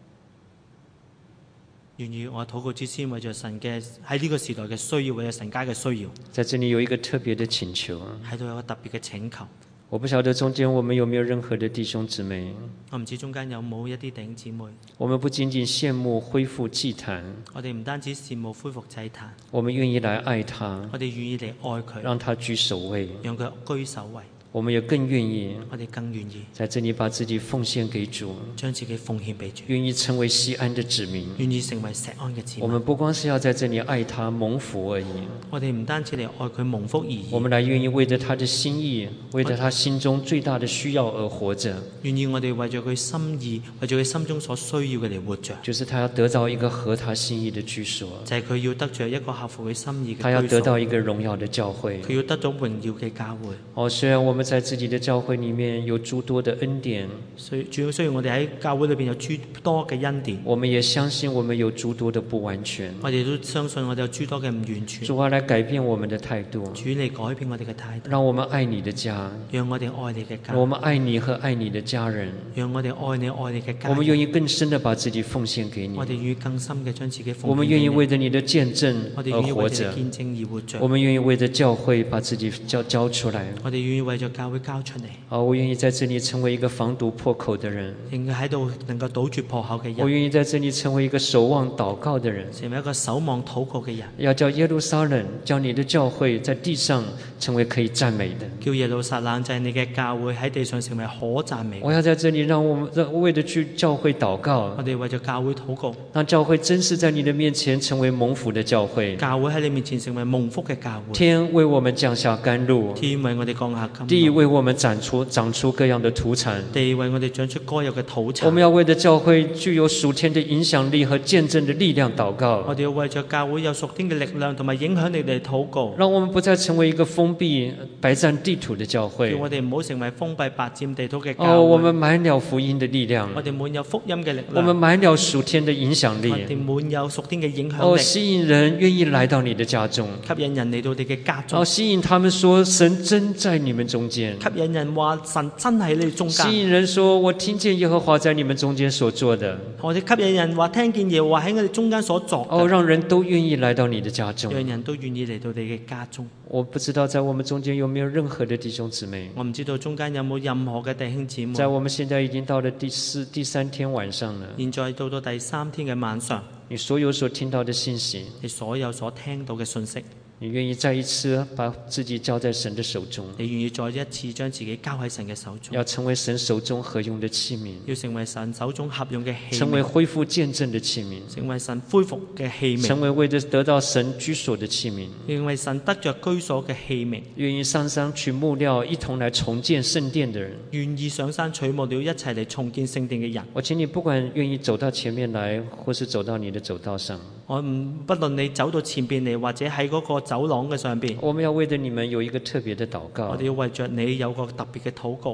願意我禱告之先，為着神嘅喺呢個時代嘅需要，為着神家嘅需要， 在这里有一个特別的請求。 喺度有個特別嘅請求。 我不曉得中間我們有沒有任何的弟兄姊妹， 我唔知中間有冇一啲弟兄姊妹， 我們不僅僅羨慕恢復祭壇， 我哋唔單止羨慕恢復祭壇， 我們願意來愛他， 我哋願意嚟愛佢， 讓他居首位。 讓佢居首位。 我們也更願意我哋更願意在這裡把自己奉獻給主， 將自己奉獻俾主， 願意成為錫安的子民。 願意成為錫安嘅子民。 我們不光是要在這裡愛他蒙福而已， 我哋唔單止嚟愛佢蒙福而已， 我們來願意為着他的心意，為着他心中最大的需要而活着。 願意我哋為咗佢心意，為咗佢心中所需要嘅嚟活着。 就是他要得到一個合他心意的居所， 就係佢要得着一個合乎佢心意嘅居所。 他要得到一個榮耀的教會。 佢要得到榮耀嘅教會。 哦，雖然我們在自己的教會裡面有諸多的恩典， 主要雖然我哋喺教會裏邊有諸多嘅恩典， 我們也相信我們有諸多的不完全。 我哋都相信我哋有諸多嘅唔完全。 主啊，來改變我們的態度， 主嚟改變我哋嘅態度， 讓我們愛你的家， 讓我哋愛你嘅家， 我們愛你和愛你的家人， 讓我哋愛你愛你嘅家人。 我們願意更深的把自己奉獻給你， 我哋願意更深嘅將自己奉獻給你。 我們願意為着你的見證我哋願意為着而活着， 見證而活着。 我們願意為着教會把自己交出來。 我哋願意為咗教會交出嚟。 我願意在這裡成為一個防堵破口的人， 仍然喺度能夠堵住破口嘅人。 我願意在這裡成為一個守望禱告的人， 成為一個守望禱告嘅人。 要叫耶路撒冷，叫你的教會在地上成為可以讚美的。 叫耶路撒冷就係你嘅教會喺地上成為可讚美。 我要在這裡讓我們為着去教會禱告， 我哋為咗教會禱告， 讓教會真是在你的面前成為蒙福的教會。 教會喺你面前成為蒙福嘅教會。 天為我們降下甘露， 天為我哋降下甘露。 地為我們長出各樣的土產， 地為我哋長出該有嘅土產。 我們要為着教會具有屬天的影響力和見證的力量禱告。 我哋要為着教會有屬天嘅力量同埋影響力嚟禱告。 讓我們不再成為一個封閉白佔地土的教會。 叫我哋唔好成為封閉白佔地土嘅教會。 我們滿了福音的力量， 我哋滿有福音嘅力量。 我們滿了屬天的影響力， 我哋滿有屬天嘅影響力。 吸引人願意來到你的家中， 吸引人嚟到你嘅家中。 吸引他們說神真在你們中間， 吸引人話神真喺你哋中間。 吸引人說我聽見耶和華在你們中間所做的。 我哋吸引人話聽見耶和華喺我哋中間所作嘅。 讓人都願意來到你的家中， 讓人都願意嚟到你嘅家中。 我不知道在我們中間有沒有任何的弟兄姊妹， 我唔知道中間有冇任何嘅弟兄姊妹。 在我們現在已經到了第三天晚上了， 現在到第3天嘅晚上， 你所有所聽到的信息， 你所有所聽到嘅信息， 你願意再一次把自己交在神的手中， 你願意再一次將自己交喺神嘅手中， 要成為神手中合用的器皿， 要成為神手中合用嘅器皿， 成為恢復見證的器皿， 成為神恢復嘅器皿， 成為為着得到神居所的器皿， 成為神得着居所嘅器皿， 願意上山取木料一同來重建聖殿的人， 願意上山取木料一齊嚟重建聖殿嘅人。 我請你不管願意走到前面來，或是走到你的走道上， 不論你走到前邊嚟，或者喺嗰個走廊嘅上邊， 我們要為着你們有一個特別的禱告。 我哋要為着你有個特別嘅禱告。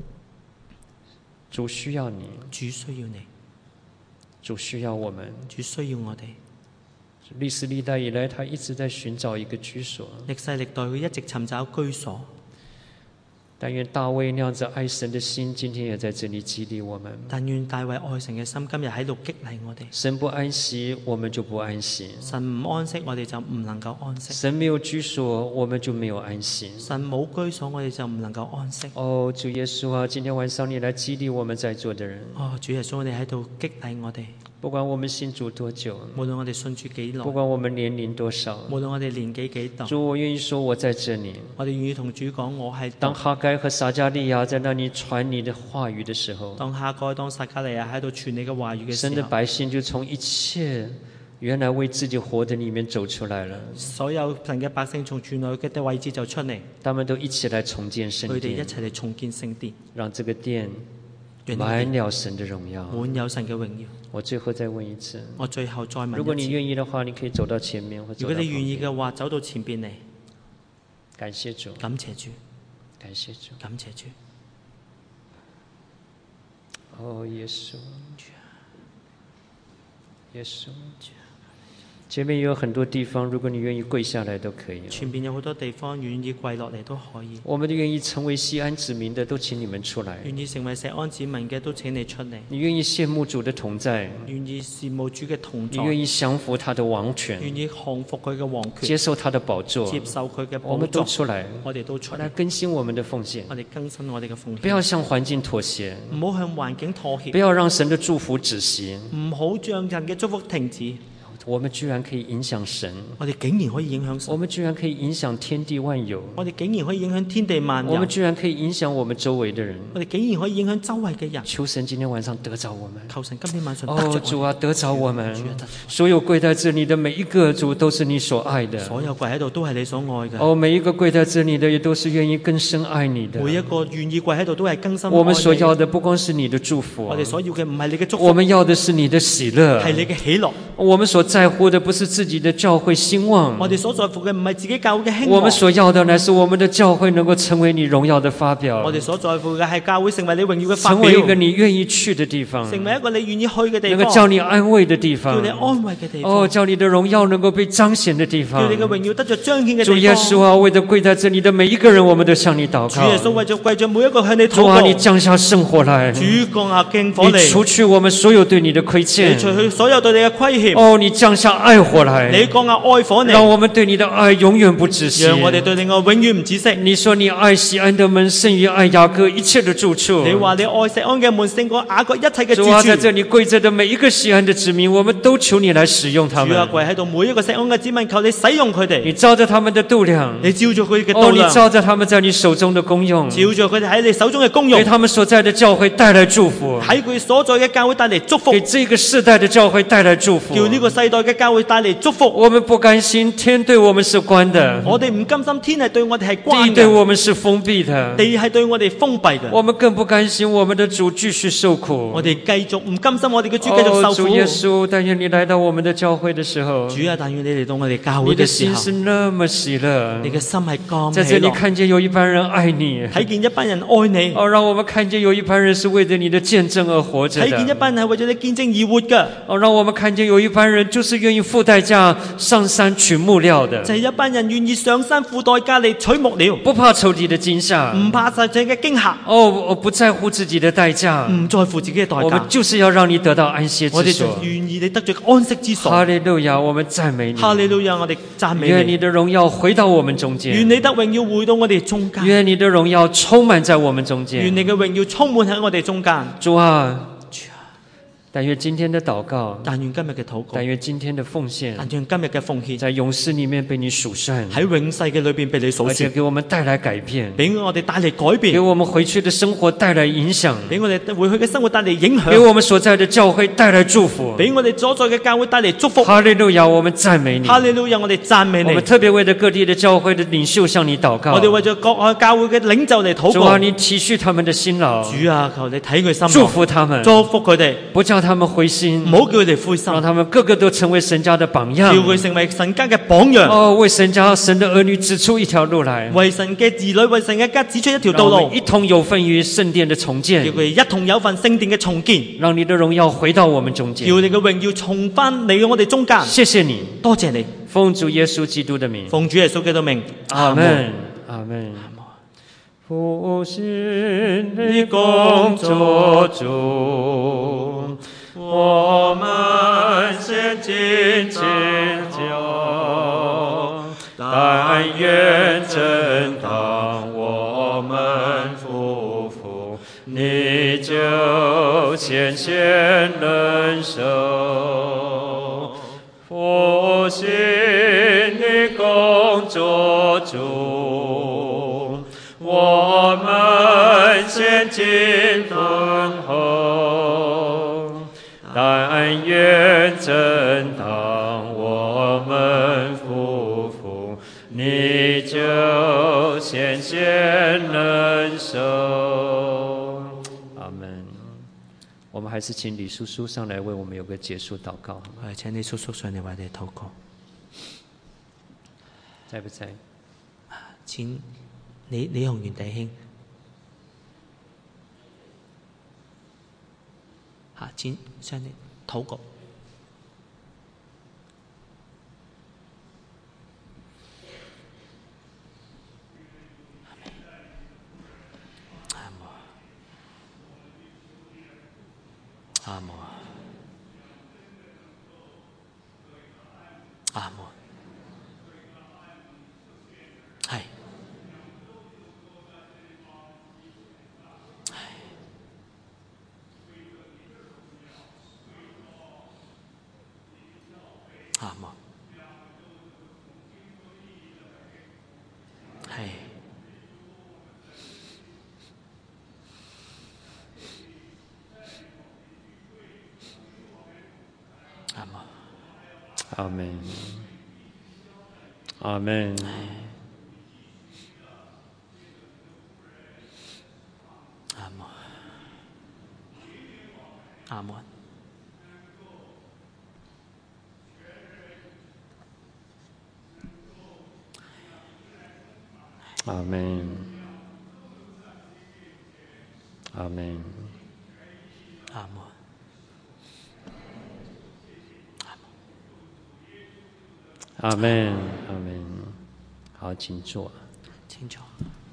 主需要你， 主需要你， 主需要我們， 主需要我哋。 歷世歷代以來，他一直在尋找一個居所。 歷世歷代佢一直尋找居所。 但願大衛那樣子愛神的心，今天也在這裡激勵我們。 但願大衛愛神嘅心，今日喺度激勵我哋。 神不安息，我們就不安息。 神唔安息，我哋就唔能夠安息。 神沒有居所，我們就沒有安息。 神冇居所，我哋就唔能夠安息。 哦，主耶穌啊，今天晚上你來激勵我們在座的人。 哦，主耶穌，你喺度激勵我哋。 不管我們信主多久， 無論我哋信主幾耐， 不管我們年齡多少， 無論我哋年紀幾大， 主，我願意說我在這裡。 我哋願意同主講，我係當哈該和撒迦利亞在那裡傳你的話語的時候， 當哈該當撒迦利亞喺度傳你嘅話語嘅時候， 神的百姓就從一切原來為自己活的裡面走出來了， 所有神嘅百姓從原來嘅位置就出嚟， 他們都一起來重建聖佢哋一殿， 齊嚟重建聖殿， 讓這個殿讓滿了神的榮耀。 滿有神嘅榮耀。 我最後再問一次， 我最後再問如果你一次， 願意的話，你可以走到前面或者走到旁如果你願意邊。 嘅話，走到前邊嚟， 感謝主， 感謝主， 感謝主。 感謝主。 哦，耶穌，耶穌，前面有很多地方，如果你願意跪下來都可以。 前邊有好多地方願意跪落嚟都可以， 我們願意成為西安子民的，都請你們出來。 願意成為錫安子民嘅都請你出嚟， 你願意羨慕主的同在， 願意羨慕主嘅同在， 你願意降服他的王權， 願意降服佢嘅王權， 接受他的寶座， 接受佢嘅寶我們都座， 出來， 我哋都出嚟， 來更新我們的奉獻， 我哋更新我哋嘅奉獻， 不要向環境妥協， 唔好向環境妥協， 不要讓神的祝福止息。 唔好讓人嘅祝福停止。 我們居然可以影響神， 我哋竟然可以影響我神， 們居然可以影響天地萬有， 我哋竟然可以影響天地萬有我們，居然可以影響我們周圍的人。 我哋竟然可以影響周圍嘅人。 求神今天晚上得着我們。 求神今天晚上得着哦，主啊，得着我們主啊得着！ 所有跪在這裡的每一個主，都是你所愛的。 所有跪喺度都係你所愛嘅， 哦，每一個跪在這裡的，也都是願意更深愛你的。 每一個願意跪喺度都係更深愛我們所要你。 的不光是你的祝福， 我哋所要嘅唔係你嘅祝我福， 們要的是你的喜樂。 係你嘅喜樂。 我們所在乎的不是自己的教會興旺， 我哋所在乎嘅唔係自己教會嘅興旺， 我們所要的乃是我們的教會能夠成為你榮耀的發表， 我哋所在乎嘅係教會成為你榮耀嘅發成為一個表， 你願意去的地方， 成為一個你願意去嘅地能夠叫方， 你安慰的地叫方你，安慰嘅地哦， 方， 叫你的榮耀能夠被彰顯的地方叫你。嘅榮耀得着彰顯嘅主地方。 耶穌啊，為着跪在這裡的每一個人，我們都向你禱主耶穌告。 為咗跪着每一個向你禱主啊，你告， 降下聖火來， 主降下敬火你嚟， 除去我們所有對你的虧你欠。 除去所有對你嘅虧欠， 哦，你降下愛火來， 你降下愛火嚟， 讓我們對你的愛永遠不止息。 讓我哋對你愛永遠唔止息。 你說你愛錫安的門勝於愛雅各一切的住處。 你話你愛錫安嘅門勝過雅各一切嘅主啊，在這住處。 裡跪着的每一個錫安的子民，我們都求你來使用他主啊， 們。 跪喺度每一個錫安嘅子民，求你使用佢哋， 你照着他們的度量， 你照住佢嘅哦，你度量， 照着他們在你手中的功用， 照住佢哋喺你手中嘅功用給，他們所在的教會帶來祝福， 喺佢所在嘅教會帶嚟祝福， 給這個世代的教會帶來祝福。 叫呢個世代嘅教會帶嚟祝福。 我們不甘心天對我們是關的， 我哋唔甘心天係對我哋係地關對嘅， 我們是封閉的， 地係對我哋封閉嘅。 我們更不甘心我們的主繼續受苦。 我哋繼續唔甘心，我哋嘅主繼續哦， 受苦。 主耶穌，但願你來到我們的教會的時候， 主啊，但願你嚟到我哋教會你的嘅時候， 心是那麼喜樂， 你嘅心係咁在這裡喜樂， 看見有一班人愛你， 睇見一班人愛你， 哦，讓我們看見有一班人是為着你的見證而活着睇見一的， 班人係為咗你見證而活嘅， 哦，讓我們看見有一班人就是願意付代價上山取木料的， 就係一班人願意上山付代價嚟取木料， 不怕仇敵的驚嚇， 唔怕實際嘅驚嚇， 哦，我不在乎自己的代價， 唔在乎自己嘅代我們價， 就是要讓你得到安歇我哋就之所。 願意你得着安息之所。 哈利路亞，我們讚美你， 哈利路亞，我哋讚美你， 願你的榮耀回到我們中間， 願你得榮耀回到我哋中間， 願你的榮耀充滿在我們中願間。 你嘅榮耀充滿喺我哋中間。 主啊， 主啊， 但願今天的禱告， 但願今日嘅禱告， 但願今天的奉獻， 但願今日嘅奉獻在永世裡面被你數算， 喺永世嘅裏邊被你數而且算， 給我們帶來改變， 俾我哋帶嚟改給變， 我們回去的生活帶來影響， 俾我哋回去嘅生活帶嚟影給響， 我們所在的教會帶來祝福。 俾我哋所在嘅教會帶嚟祝福。 哈利路亞，我們讚美你。 哈利路亞，我哋讚美你我們。特別為了各地的教會的領袖向你禱告。 我哋為咗各個教會嘅領袖嚟禱主啊， 告。 你體恤他們的辛勞， 主啊，求你睇佢心祝樂， 福他們， 祝福佢哋， 不叫他們灰心唔，好叫佢哋灰心， 讓他們個個都成為神家的榜叫樣。 佢成為神家嘅榜樣， 哦，為神家神的兒女指出一條路來， 為神嘅兒女，為神嘅家指出一條道路讓我們，一同有份於聖殿的重建叫，佢哋一同有份聖殿嘅重建， 讓你的榮耀回到我們中間。 叫你嘅榮耀重翻嚟我哋中間。 謝謝你， 多謝你， 奉主耶穌基督的名， 奉主耶穌基督名， 阿門，阿門。父是你工作中，我們先緊緊求，但願正當我們夫婦，你就顯現忍受。父是你工作中，我們先緊等候，但願正當显现恩手。阿门。我们还是请李叔叔上来为我们有個結束禱告。 我哋請李叔叔上嚟為我哋禱告。 在不在？ 請李宏源弟兄。請上嚟禱告。阿門。阿門。係。阿門。係。 阿門。阿門。 阿門。阿門。 阿門。阿門。 阿門。 阿門。阿門。好，請坐。 請坐。